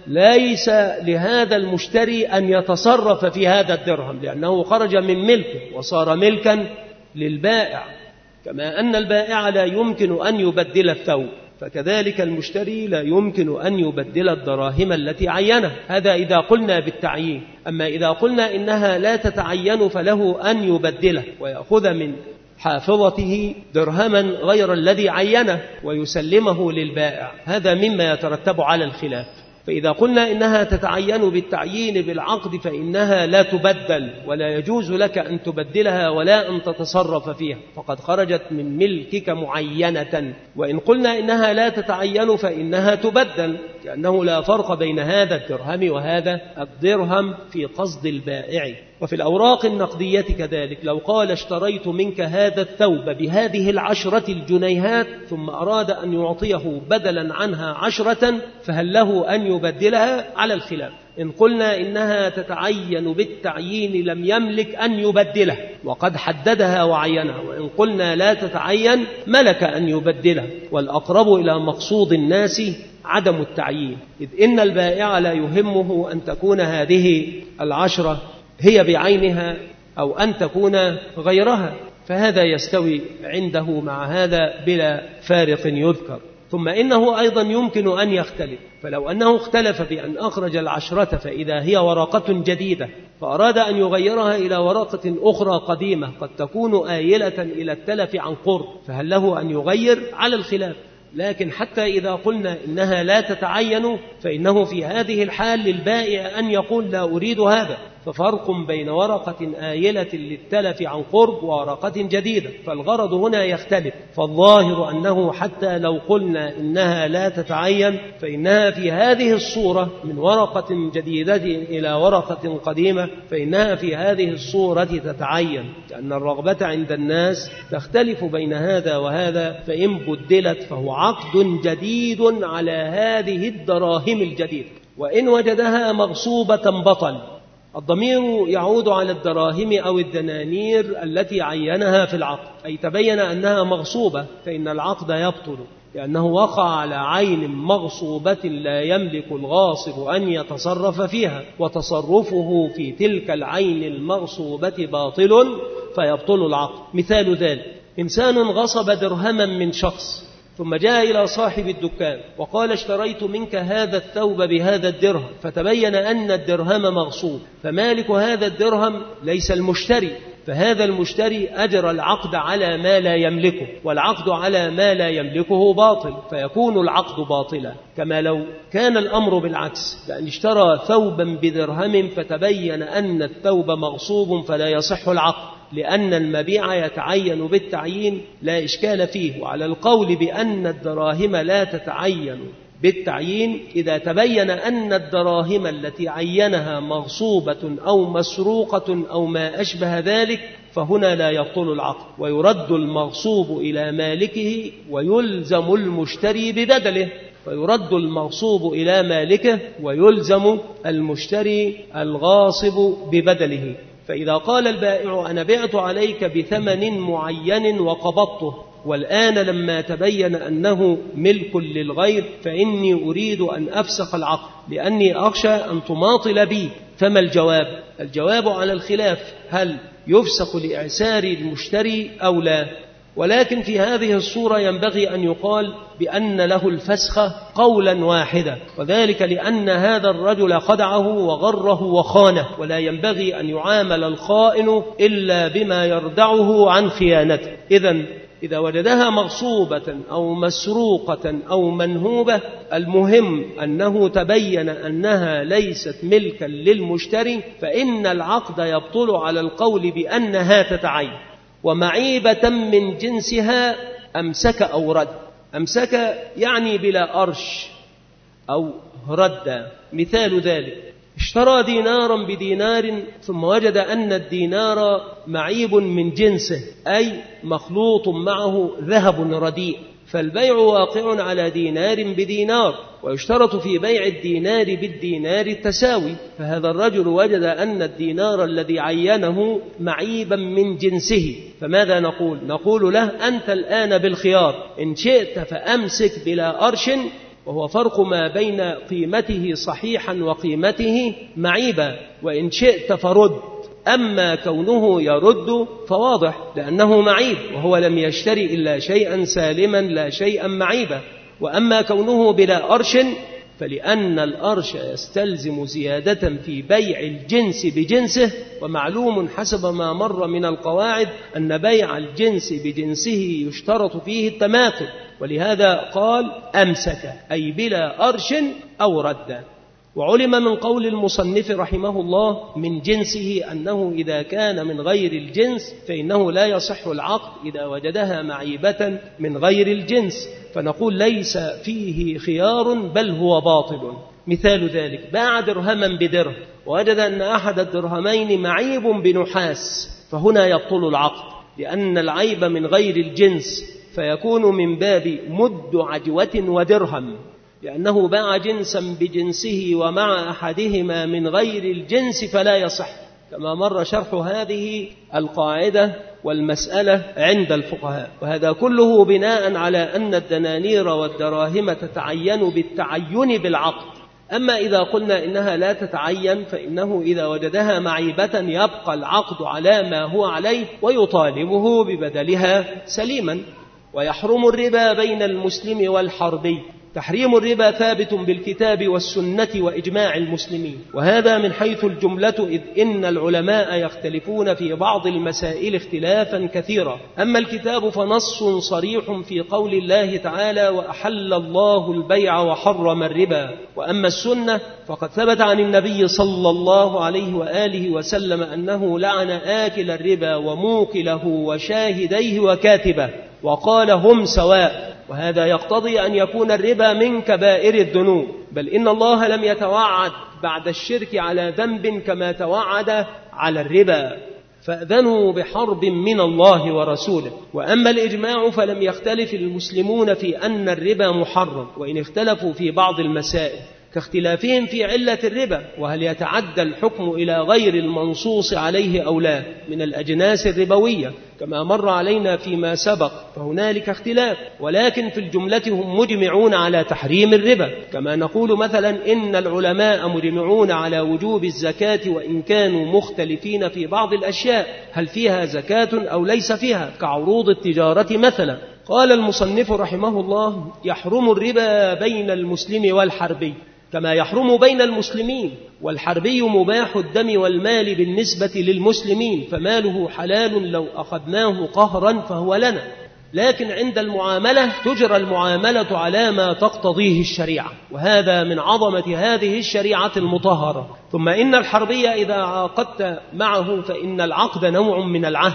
ليس لهذا المشتري أن يتصرف في هذا الدرهم لأنه خرج من ملكه وصار ملكا للبائع، كما أن البائع لا يمكن أن يبدل الثوب، فكذلك المشتري لا يمكن أن يبدل الدراهم التي عينها. هذا إذا قلنا بالتعيين. أما إذا قلنا إنها لا تتعين فله أن يبدله ويأخذ من حافظته درهما غير الذي عينه ويسلمه للبائع، هذا مما يترتب على الخلاف. فإذا قلنا إنها تتعين بالتعيين بالعقد فإنها لا تبدل ولا يجوز لك أن تبدلها ولا أن تتصرف فيها، فقد خرجت من ملكك معينة. وإن قلنا إنها لا تتعين فإنها تبدل، لأنه لا فرق بين هذا الدرهم وهذا الدرهم في قصد البائع. وفي الأوراق النقدية كذلك، لو قال اشتريت منك هذا الثوب بهذه العشرة الجنيهات ثم أراد أن يعطيه بدلا عنها عشرة، فهل له أن يبدلها؟ على الخلاف. إن قلنا إنها تتعين بالتعيين لم يملك أن يبدلها وقد حددها وعينها، وإن قلنا لا تتعين ملك أن يبدلها، والأقرب إلى مقصود الناس عدم التعيين، إذ إن البائع لا يهمه أن تكون هذه العشرة هي بعينها أو أن تكون غيرها، فهذا يستوي عنده مع هذا بلا فارق يذكر. ثم إنه أيضا يمكن أن يختلف، فلو أنه اختلف بأن أخرج العشرة فإذا هي ورقة جديدة فأراد أن يغيرها إلى ورقة أخرى قديمة قد تكون آيلة إلى التلف عن قرب، فهل له أن يغير؟ على الخلاف. لكن حتى إذا قلنا إنها لا تتعين فإنه في هذه الحال للبائع أن يقول لا أريد هذا، ففرق بين ورقة آيلة للتلف عن قرب وورقة جديدة، فالغرض هنا يختلف. فالظاهر أنه حتى لو قلنا إنها لا تتعين فإنها في هذه الصورة من ورقة جديدة إلى ورقة قديمة فإنها في هذه الصورة تتعين، لأن الرغبة عند الناس تختلف بين هذا وهذا، فإن بدلت فهو عقد جديد على هذه الدراهم الجديدة، وإن وجدها مغصوبة بطل. الضمير يعود على الدراهم أو الدنانير التي عينها في العقد، أي تبين أنها مغصوبة فإن العقد يبطل، لأنه وقع على عين مغصوبة لا يملك الغاصب أن يتصرف فيها، وتصرفه في تلك العين المغصوبة باطل فيبطل العقد. مثال ذلك: إنسان غصب درهما من شخص ثم جاء إلى صاحب الدكان وقال اشتريت منك هذا الثوب بهذا الدرهم، فتبين أن الدرهم مغصوب، فمالك هذا الدرهم ليس المشتري، فهذا المشتري أجرى العقد على ما لا يملكه، والعقد على ما لا يملكه باطل، فيكون العقد باطلا. كما لو كان الأمر بالعكس، لأن اشترى ثوبا بدرهم فتبين أن الثوب مغصوب فلا يصح العقد، لأن المبيع يتعين بالتعيين لا إشكال فيه. وعلى القول بأن الدراهم لا تتعين بالتعيين إذا تبين أن الدراهم التي عينها مغصوبة أو مسروقة أو ما أشبه ذلك، فهنا لا يبطل العقد، ويرد المغصوب إلى مالكه ويلزم المشتري ببدله، ويرد المغصوب إلى مالكه ويلزم المشتري الغاصب ببدله. فإذا قال البائع أنا بعت عليك بثمن معين وقبضته، والآن لما تبين أنه ملك للغير فإني أريد أن أفسخ العقد لأني أخشى أن تماطل بي، فما الجواب؟ الجواب على الخلاف، هل يفسخ لإعسار المشتري أو لا؟ ولكن في هذه الصورة ينبغي أن يقال بأن له الفسخ قولا واحدا، وذلك لأن هذا الرجل خدعه وغره وخانه، ولا ينبغي أن يعامل الخائن إلا بما يردعه عن خيانته. إذن إذا وجدها مغصوبة أو مسروقة أو منهوبة، المهم أنه تبين أنها ليست ملكا للمشتري، فإن العقد يبطل على القول بأنها تتعين. ومعيبة من جنسها أمسك أو رد. أمسك يعني بلا أرش أو رد. مثال ذلك اشترى دينارا بدينار ثم وجد أن الدينار معيب من جنسه، أي مخلوط معه ذهب رديء، فالبيع واقع على دينار بدينار، ويشترط في بيع الدينار بالدينار التساوي. فهذا الرجل وجد أن الدينار الذي عينه معيبا من جنسه، فماذا نقول؟ نقول له أنت الآن بالخيار، إن شئت فأمسك بلا أرش، وهو فرق ما بين قيمته صحيحا وقيمته معيبا، وإن شئت فرد. أما كونه يرد فواضح لأنه معيب، وهو لم يشتري إلا شيئا سالما لا شيئا معيبا. وأما كونه بلا أرش فلأن الأرش يستلزم زيادة في بيع الجنس بجنسه، ومعلوم حسب ما مر من القواعد أن بيع الجنس بجنسه يشترط فيه التماثل، ولهذا قال أمسك أي بلا أرش أو رد. وعلم من قول المصنف رحمه الله من جنسه أنه إذا كان من غير الجنس فإنه لا يصح العقد إذا وجدها معيبة من غير الجنس، فنقول ليس فيه خيار بل هو باطل. مثال ذلك باع درهما بدرهم ووجد أن أحد الدرهمين معيب بنحاس، فهنا يبطل العقد لأن العيب من غير الجنس، فيكون من باب مد عجوة ودرهم، لأنه باع جنسا بجنسه ومع أحدهما من غير الجنس فلا يصح، كما مر شرح هذه القاعدة والمسألة عند الفقهاء. وهذا كله بناء على أن الدنانير والدراهم تتعين بالتعين بالعقد. أما إذا قلنا إنها لا تتعين فإنه إذا وجدها معيبة يبقى العقد على ما هو عليه ويطالبه ببدلها سليما. ويحرم الربا بين المسلم والحربي. تحريم الربا ثابت بالكتاب والسنة وإجماع المسلمين، وهذا من حيث الجملة، إذ إن العلماء يختلفون في بعض المسائل اختلافا كثيرا. أما الكتاب فنص صريح في قول الله تعالى وأحل الله البيع وحرم الربا. وأما السنة فقد ثبت عن النبي صلى الله عليه وآله وسلم أنه لعن آكل الربا وموكله وشاهديه وكاتبه وقال هم سواء. وهذا يقتضي أن يكون الربا من كبائر الذنوب، بل إن الله لم يتوعد بعد الشرك على ذنب كما توعد على الربا، فأذنوا بحرب من الله ورسوله. وأما الإجماع فلم يختلف المسلمون في أن الربا محرم، وإن اختلفوا في بعض المسائل كاختلافهم في علة الربا، وهل يتعدى الحكم إلى غير المنصوص عليه أو لا من الأجناس الربوية كما مر علينا فيما سبق، فهنالك اختلاف، ولكن في الجملة هم مجمعون على تحريم الربا. كما نقول مثلا إن العلماء مجمعون على وجوب الزكاة وإن كانوا مختلفين في بعض الأشياء، هل فيها زكاة أو ليس فيها، كعروض التجارة مثلا. قال المصنف رحمه الله يحرم الربا بين المسلم والحربي كما يحرم بين المسلمين، والحربي مباح الدم والمال بالنسبة للمسلمين، فماله حلال لو أخذناه قهرا فهو لنا، لكن عند المعاملة تجرى المعاملة على ما تقتضيه الشريعة، وهذا من عظمة هذه الشريعة المطهرة. ثم إن الحربي إذا عاقدت معه فإن العقد نوع من العهد،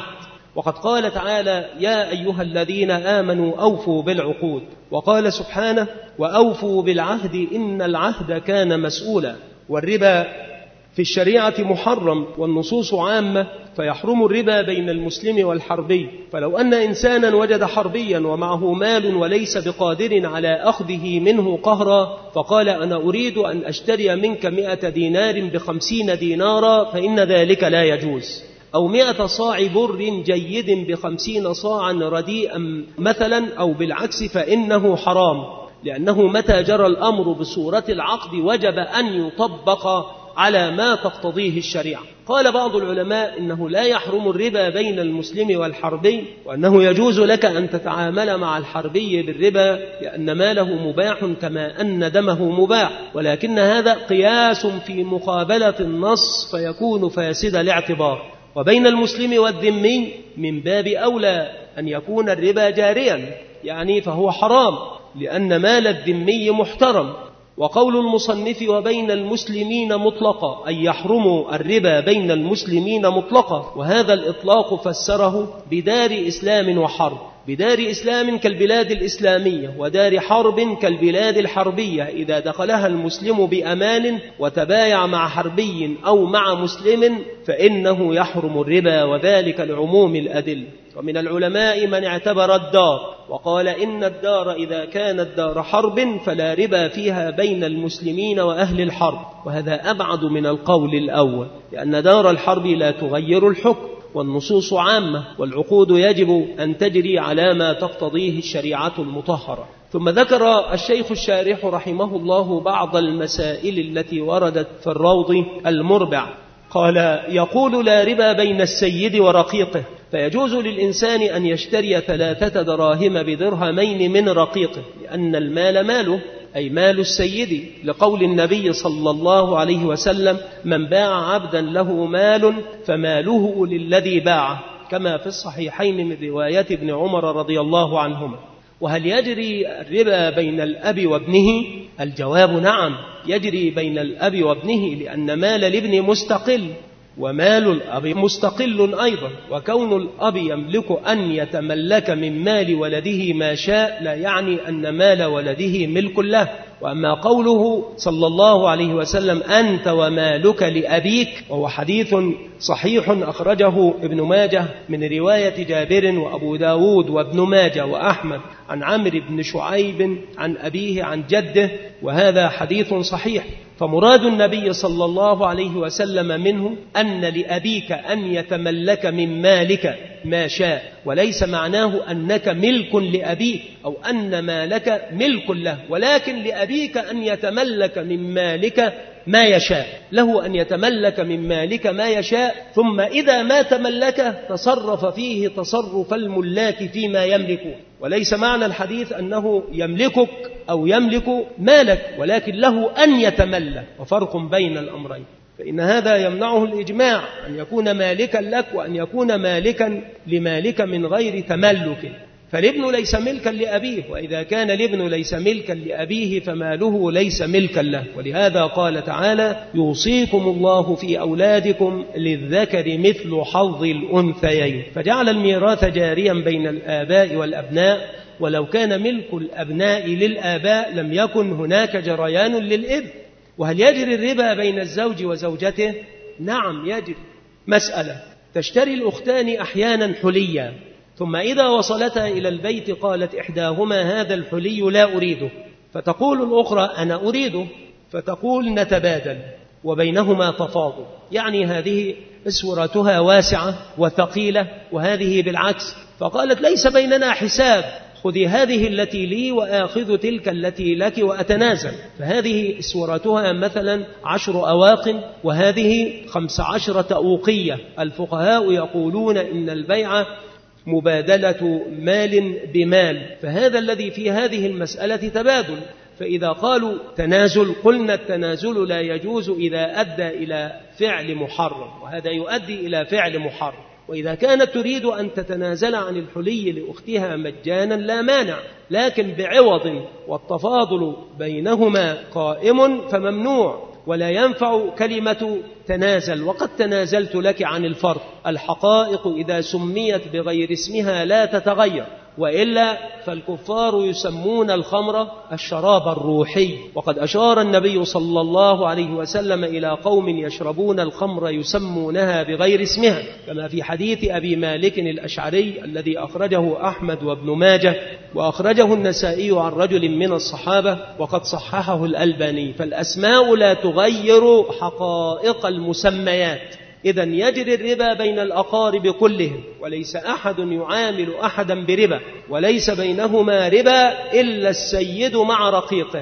وقد قال تعالى: يا أيها الذين آمنوا أوفوا بالعقود. وقال سبحانه: وأوفوا بالعهد إن العهد كان مسؤولا. والربا في الشريعة محرم، والنصوص عامة، فيحرم الربا بين المسلم والحربي. فلو أن إنسانا وجد حربيا ومعه مال وليس بقادر على أخذه منه قهرا، فقال: أنا أريد أن أشتري منك مئة دينار بخمسين دينارا، فإن ذلك لا يجوز. أو مئة صاع بر جيد بخمسين صاعا رديئا مثلا، أو بالعكس، فإنه حرام، لأنه متى جرى الأمر بصورة العقد وجب أن يطبق على ما تقتضيه الشريعة. قال بعض العلماء إنه لا يحرم الربا بين المسلم والحربي، وأنه يجوز لك أن تتعامل مع الحربي بالربا لأن ماله مباح كما أن دمه مباح، ولكن هذا قياس في مقابلة النص فيكون فاسد الاعتبار. وبين المسلم والذمي من باب أولى أن يكون الربا جاريا، يعني فهو حرام لأن مال الذمي محترم. وقول المصنف وبين المسلمين مطلقا، أي يحرم الربا بين المسلمين مطلقا، وهذا الإطلاق فسره بدار إسلام وحرب. بدار إسلام كالبلاد الإسلامية، ودار حرب كالبلاد الحربية. إذا دخلها المسلم بأمان وتبايع مع حربي أو مع مسلم فإنه يحرم الربا، وذلك لعموم الأدلة. ومن العلماء من اعتبر الدار وقال إن الدار إذا كانت دار حرب فلا ربا فيها بين المسلمين وأهل الحرب، وهذا أبعد من القول الأول، لأن دار الحرب لا تغير الحكم، والنصوص عامة، والعقود يجب أن تجري على ما تقتضيه الشريعة المطهرة. ثم ذكر الشيخ الشارح رحمه الله بعض المسائل التي وردت في الروض المربع. قال: يقول: لا ربا بين السيد ورقيقه، فيجوز للإنسان أن يشتري ثلاثة دراهم بدرهمين من رقيقه، لأن المال ماله، أي مال السيد، لقول النبي صلى الله عليه وسلم: من باع عبدا له مال فماله للذي باعه، كما في الصحيحين من رواية ابن عمر رضي الله عنهما. وهل يجري الربا بين الأب وابنه؟ الجواب نعم، يجري بين الأب وابنه، لأن مال الابن مستقل ومال الأب مستقل أيضا، وكون الأب يملك أن يتملك من مال ولده ما شاء لا يعني أن مال ولده ملك له. وأما قوله صلى الله عليه وسلم: أنت ومالك لأبيك، وهو حديث صحيح أخرجه ابن ماجه من رواية جابر وأبو داود وابن ماجه وأحمد عن عمرو بن شعيب عن أبيه عن جده، وهذا حديث صحيح. فمراد النبي صلى الله عليه وسلم منه أن لأبيك أن يتملك من مالك ما شاء، وليس معناه أنك ملك لأبيك أو أن مالك ملك له، ولكن لأبيك أن يتملك من مالك ما يشاء، له أن يتملك من مالك ما يشاء، ثم إذا ما تملك تصرف فيه تصرف الملاك فيما يملكون. وليس معنى الحديث أنه يملكك أو يملك مالك، ولكن له أن يتملك، وفرق بين الأمرين. فإن هذا يمنعه الإجماع أن يكون مالكا لك وأن يكون مالكا لمالك من غير تملك. فالابن ليس ملكا لأبيه، وإذا كان الابن ليس ملكا لأبيه فماله ليس ملكا له. ولهذا قال تعالى: يوصيكم الله في أولادكم للذكر مثل حظ الأنثيين، فجعل الميراث جاريا بين الآباء والأبناء. ولو كان ملك الأبناء للآباء لم يكن هناك جريان للإبن. وهل يجري الربا بين الزوج وزوجته؟ نعم يجري. مسألة: تشتري الأختان أحيانا حليا، ثم إذا وصلتا إلى البيت قالت إحداهما: هذا الحلي لا أريده، فتقول الأخرى: أنا أريده، فتقول: نتبادل، وبينهما تفاضل، يعني هذه اسورتها واسعة وثقيلة وهذه بالعكس، فقالت: ليس بيننا حساب، خذي هذه التي لي وآخذ تلك التي لك وأتنازل. فهذه اسورتها مثلا عشر أواق وهذه خمس عشرة أوقية. الفقهاء يقولون إن البيع مبادلة مال بمال، فهذا الذي في هذه المسألة تبادل. فإذا قالوا تنازل قلنا التنازل لا يجوز إذا أدى إلى فعل محرم، وهذا يؤدي إلى فعل محرم. وإذا كانت تريد أن تتنازل عن الحلي لأختها مجانا لا مانع، لكن بعوض والتفاضل بينهما قائم فممنوع. ولا ينفع كلمة تنازل، وقد تنازلت لك عن الفرق. الحقائق إذا سميت بغير اسمها لا تتغير، وإلا فالكفار يسمون الخمر الشراب الروحي، وقد أشار النبي صلى الله عليه وسلم إلى قوم يشربون الخمر يسمونها بغير اسمها، كما في حديث أبي مالك الأشعري الذي أخرجه أحمد وابن ماجه، وأخرجه النسائي عن رجل من الصحابة وقد صححه الألباني. فالأسماء لا تغير حقائق المسميات. إذن يجري الربا بين الأقارب كلهم، وليس أحد يعامل أحدا بربا، وليس بينهما ربا إلا السيد مع رقيقه.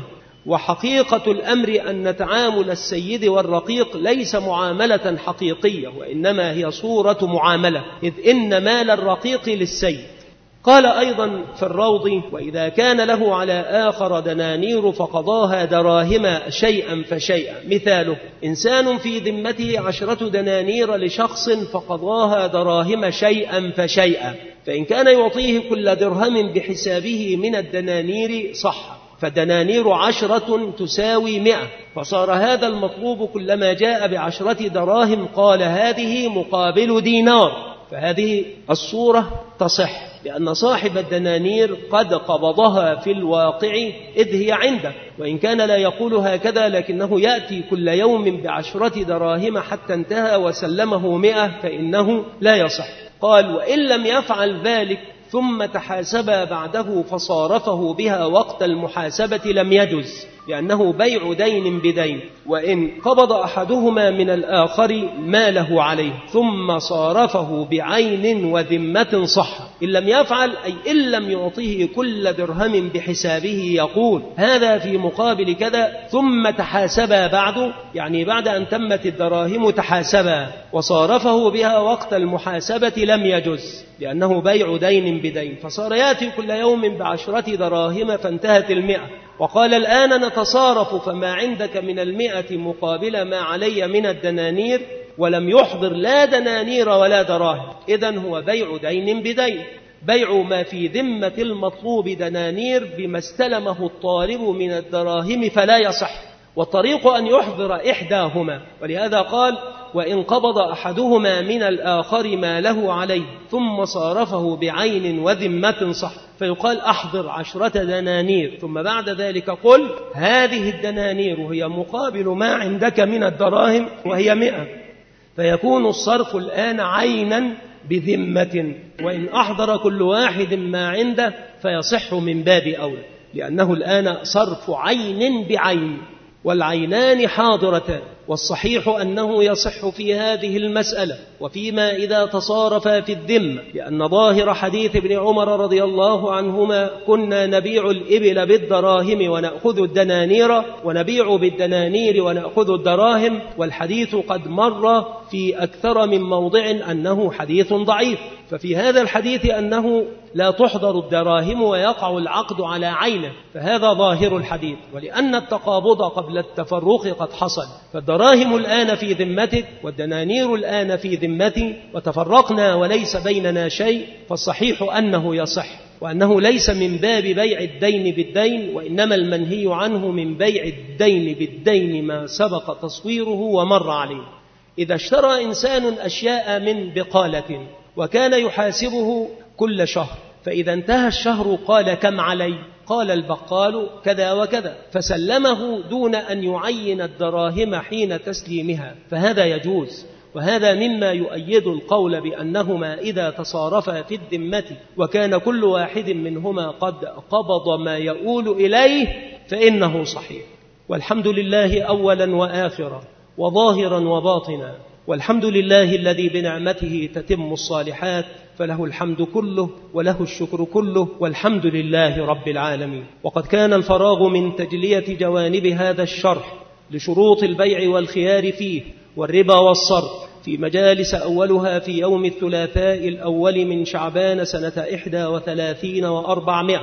وحقيقة الأمر أن تعامل السيد والرقيق ليس معاملة حقيقية، وإنما هي صورة معاملة، إذ إن مال الرقيق للسيد. قال أيضا في الروض: وإذا كان له على آخر دنانير فقضاها دراهم شيئا فشيئا. مثاله: إنسان في ذمته عشرة دنانير لشخص فقضاها دراهم شيئا فشيئا، فإن كان يعطيه كل درهم بحسابه من الدنانير صح، فدنانير عشرة تساوي مئة، فصار هذا المطلوب كلما جاء بعشرة دراهم قال هذه مقابل دينار، فهذه الصورة تصح، لأن صاحب الدنانير قد قبضها في الواقع إذ هي عنده، وإن كان لا يقول هكذا لكنه يأتي كل يوم بعشرة دراهم حتى انتهى وسلمه مئة، فإنه لا يصح. قال: وإن لم يفعل ذلك ثم تحاسبا بعده فصارفه بها وقت المحاسبة لم يجز، لأنه بيع دين بدين. وإن قبض أحدهما من الآخر ما له عليه ثم صارفه بعين وذمة صح. إن لم يفعل أي إن لم يعطيه كل درهم بحسابه يقول هذا في مقابل كذا، ثم تحاسبا بعد، يعني بعد أن تمت الدراهم تحاسبا وصارفه بها وقت المحاسبة لم يجز، لأنه بيع دين بدين، فصار يأتي كل يوم بعشرة دراهم فانتهت المئة، وقال الآن نتصارف، فما عندك من المئة مقابل ما علي من الدنانير، ولم يحضر لا دنانير ولا دراهم. إذن هو بيع دين بدين، بيع ما في ذمة المطلوب دنانير بما استلمه الطالب من الدراهم فلا يصح، والطريق أن يحضر إحداهما. ولهذا قال: وإن قبض أحدهما من الآخر ما له عليه ثم صارفه بعين وذمة صح، فيقال أحضر عشرة دنانير، ثم بعد ذلك قل هذه الدنانير هي مقابل ما عندك من الدراهم وهي مئة، فيكون الصرف الآن عينا بذمة. وإن أحضر كل واحد ما عنده فيصح من باب أولى، لأنه الآن صرف عين بعين، والعينان حاضرتان. والصحيح أنه يصح في هذه المسألة وفيما إذا تصارف في الذمة، لأن ظاهر حديث ابن عمر رضي الله عنهما: كنا نبيع الإبل بالدراهم ونأخذ الدنانير، ونبيع بالدنانير ونأخذ الدراهم، والحديث قد مر في أكثر من موضع أنه حديث ضعيف. ففي هذا الحديث أنه لا تحضر الدراهم ويقع العقد على عينه، فهذا ظاهر الحديث. ولأن التقابض قبل التفرق قد حصل، فالدراهم الآن في ذمتك والدنانير الآن في ذمتي، وتفرقنا وليس بيننا شيء، فالصحيح أنه يصح، وأنه ليس من باب بيع الدين بالدين، وإنما المنهي عنه من بيع الدين بالدين ما سبق تصويره ومر عليه. إذا اشترى إنسان أشياء من بقالة وكان يحاسبه كل شهر، فإذا انتهى الشهر قال كم علي؟ قال البقال كذا وكذا، فسلمه دون أن يعين الدراهم حين تسليمها، فهذا يجوز. وهذا مما يؤيد القول بأنهما إذا تصارفا في الذمة وكان كل واحد منهما قد قبض ما يؤول إليه فإنه صحيح. والحمد لله أولا وآخرا وظاهرا وباطنا، والحمد لله الذي بنعمته تتم الصالحات، فله الحمد كله وله الشكر كله، والحمد لله رب العالمين. وقد كان الفراغ من تجلية جوانب هذا الشرح لشروط البيع والخيار فيه والربا والصرف في مجالس أولها في يوم الثلاثاء الأول من شعبان سنة إحدى وثلاثين وأربعمائة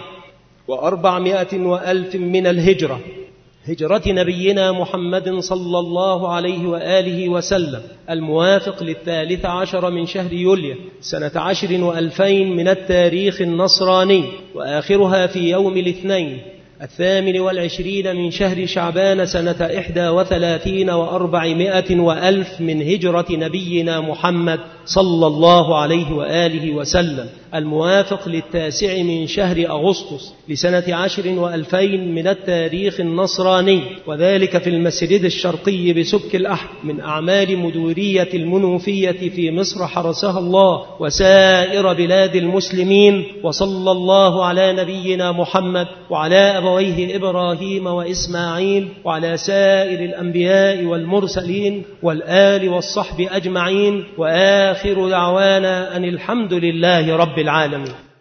وأربعمائة وألف من الهجرة، هجرة نبينا محمد صلى الله عليه وآله وسلم، الموافق للثالث عشر من شهر يوليو سنة عشر وألفين من التاريخ النصراني، وآخرها في يوم الاثنين الثامن والعشرين من شهر شعبان سنة إحدى وثلاثين وأربعمائة وألف من هجرة نبينا محمد صلى الله عليه وآله وسلم، الموافق للتاسع من شهر أغسطس لسنة عشر وألفين من التاريخ النصراني، وذلك في المسجد الشرقي بسبك الأحد من أعمال مدورية المنوفية في مصر حرسها الله وسائر بلاد المسلمين. وصلى الله على نبينا محمد وعلى أبويه إبراهيم وإسماعيل وعلى سائر الأنبياء والمرسلين والآل والصحب أجمعين، وآخر دعوانا أن الحمد لله رب العالمين.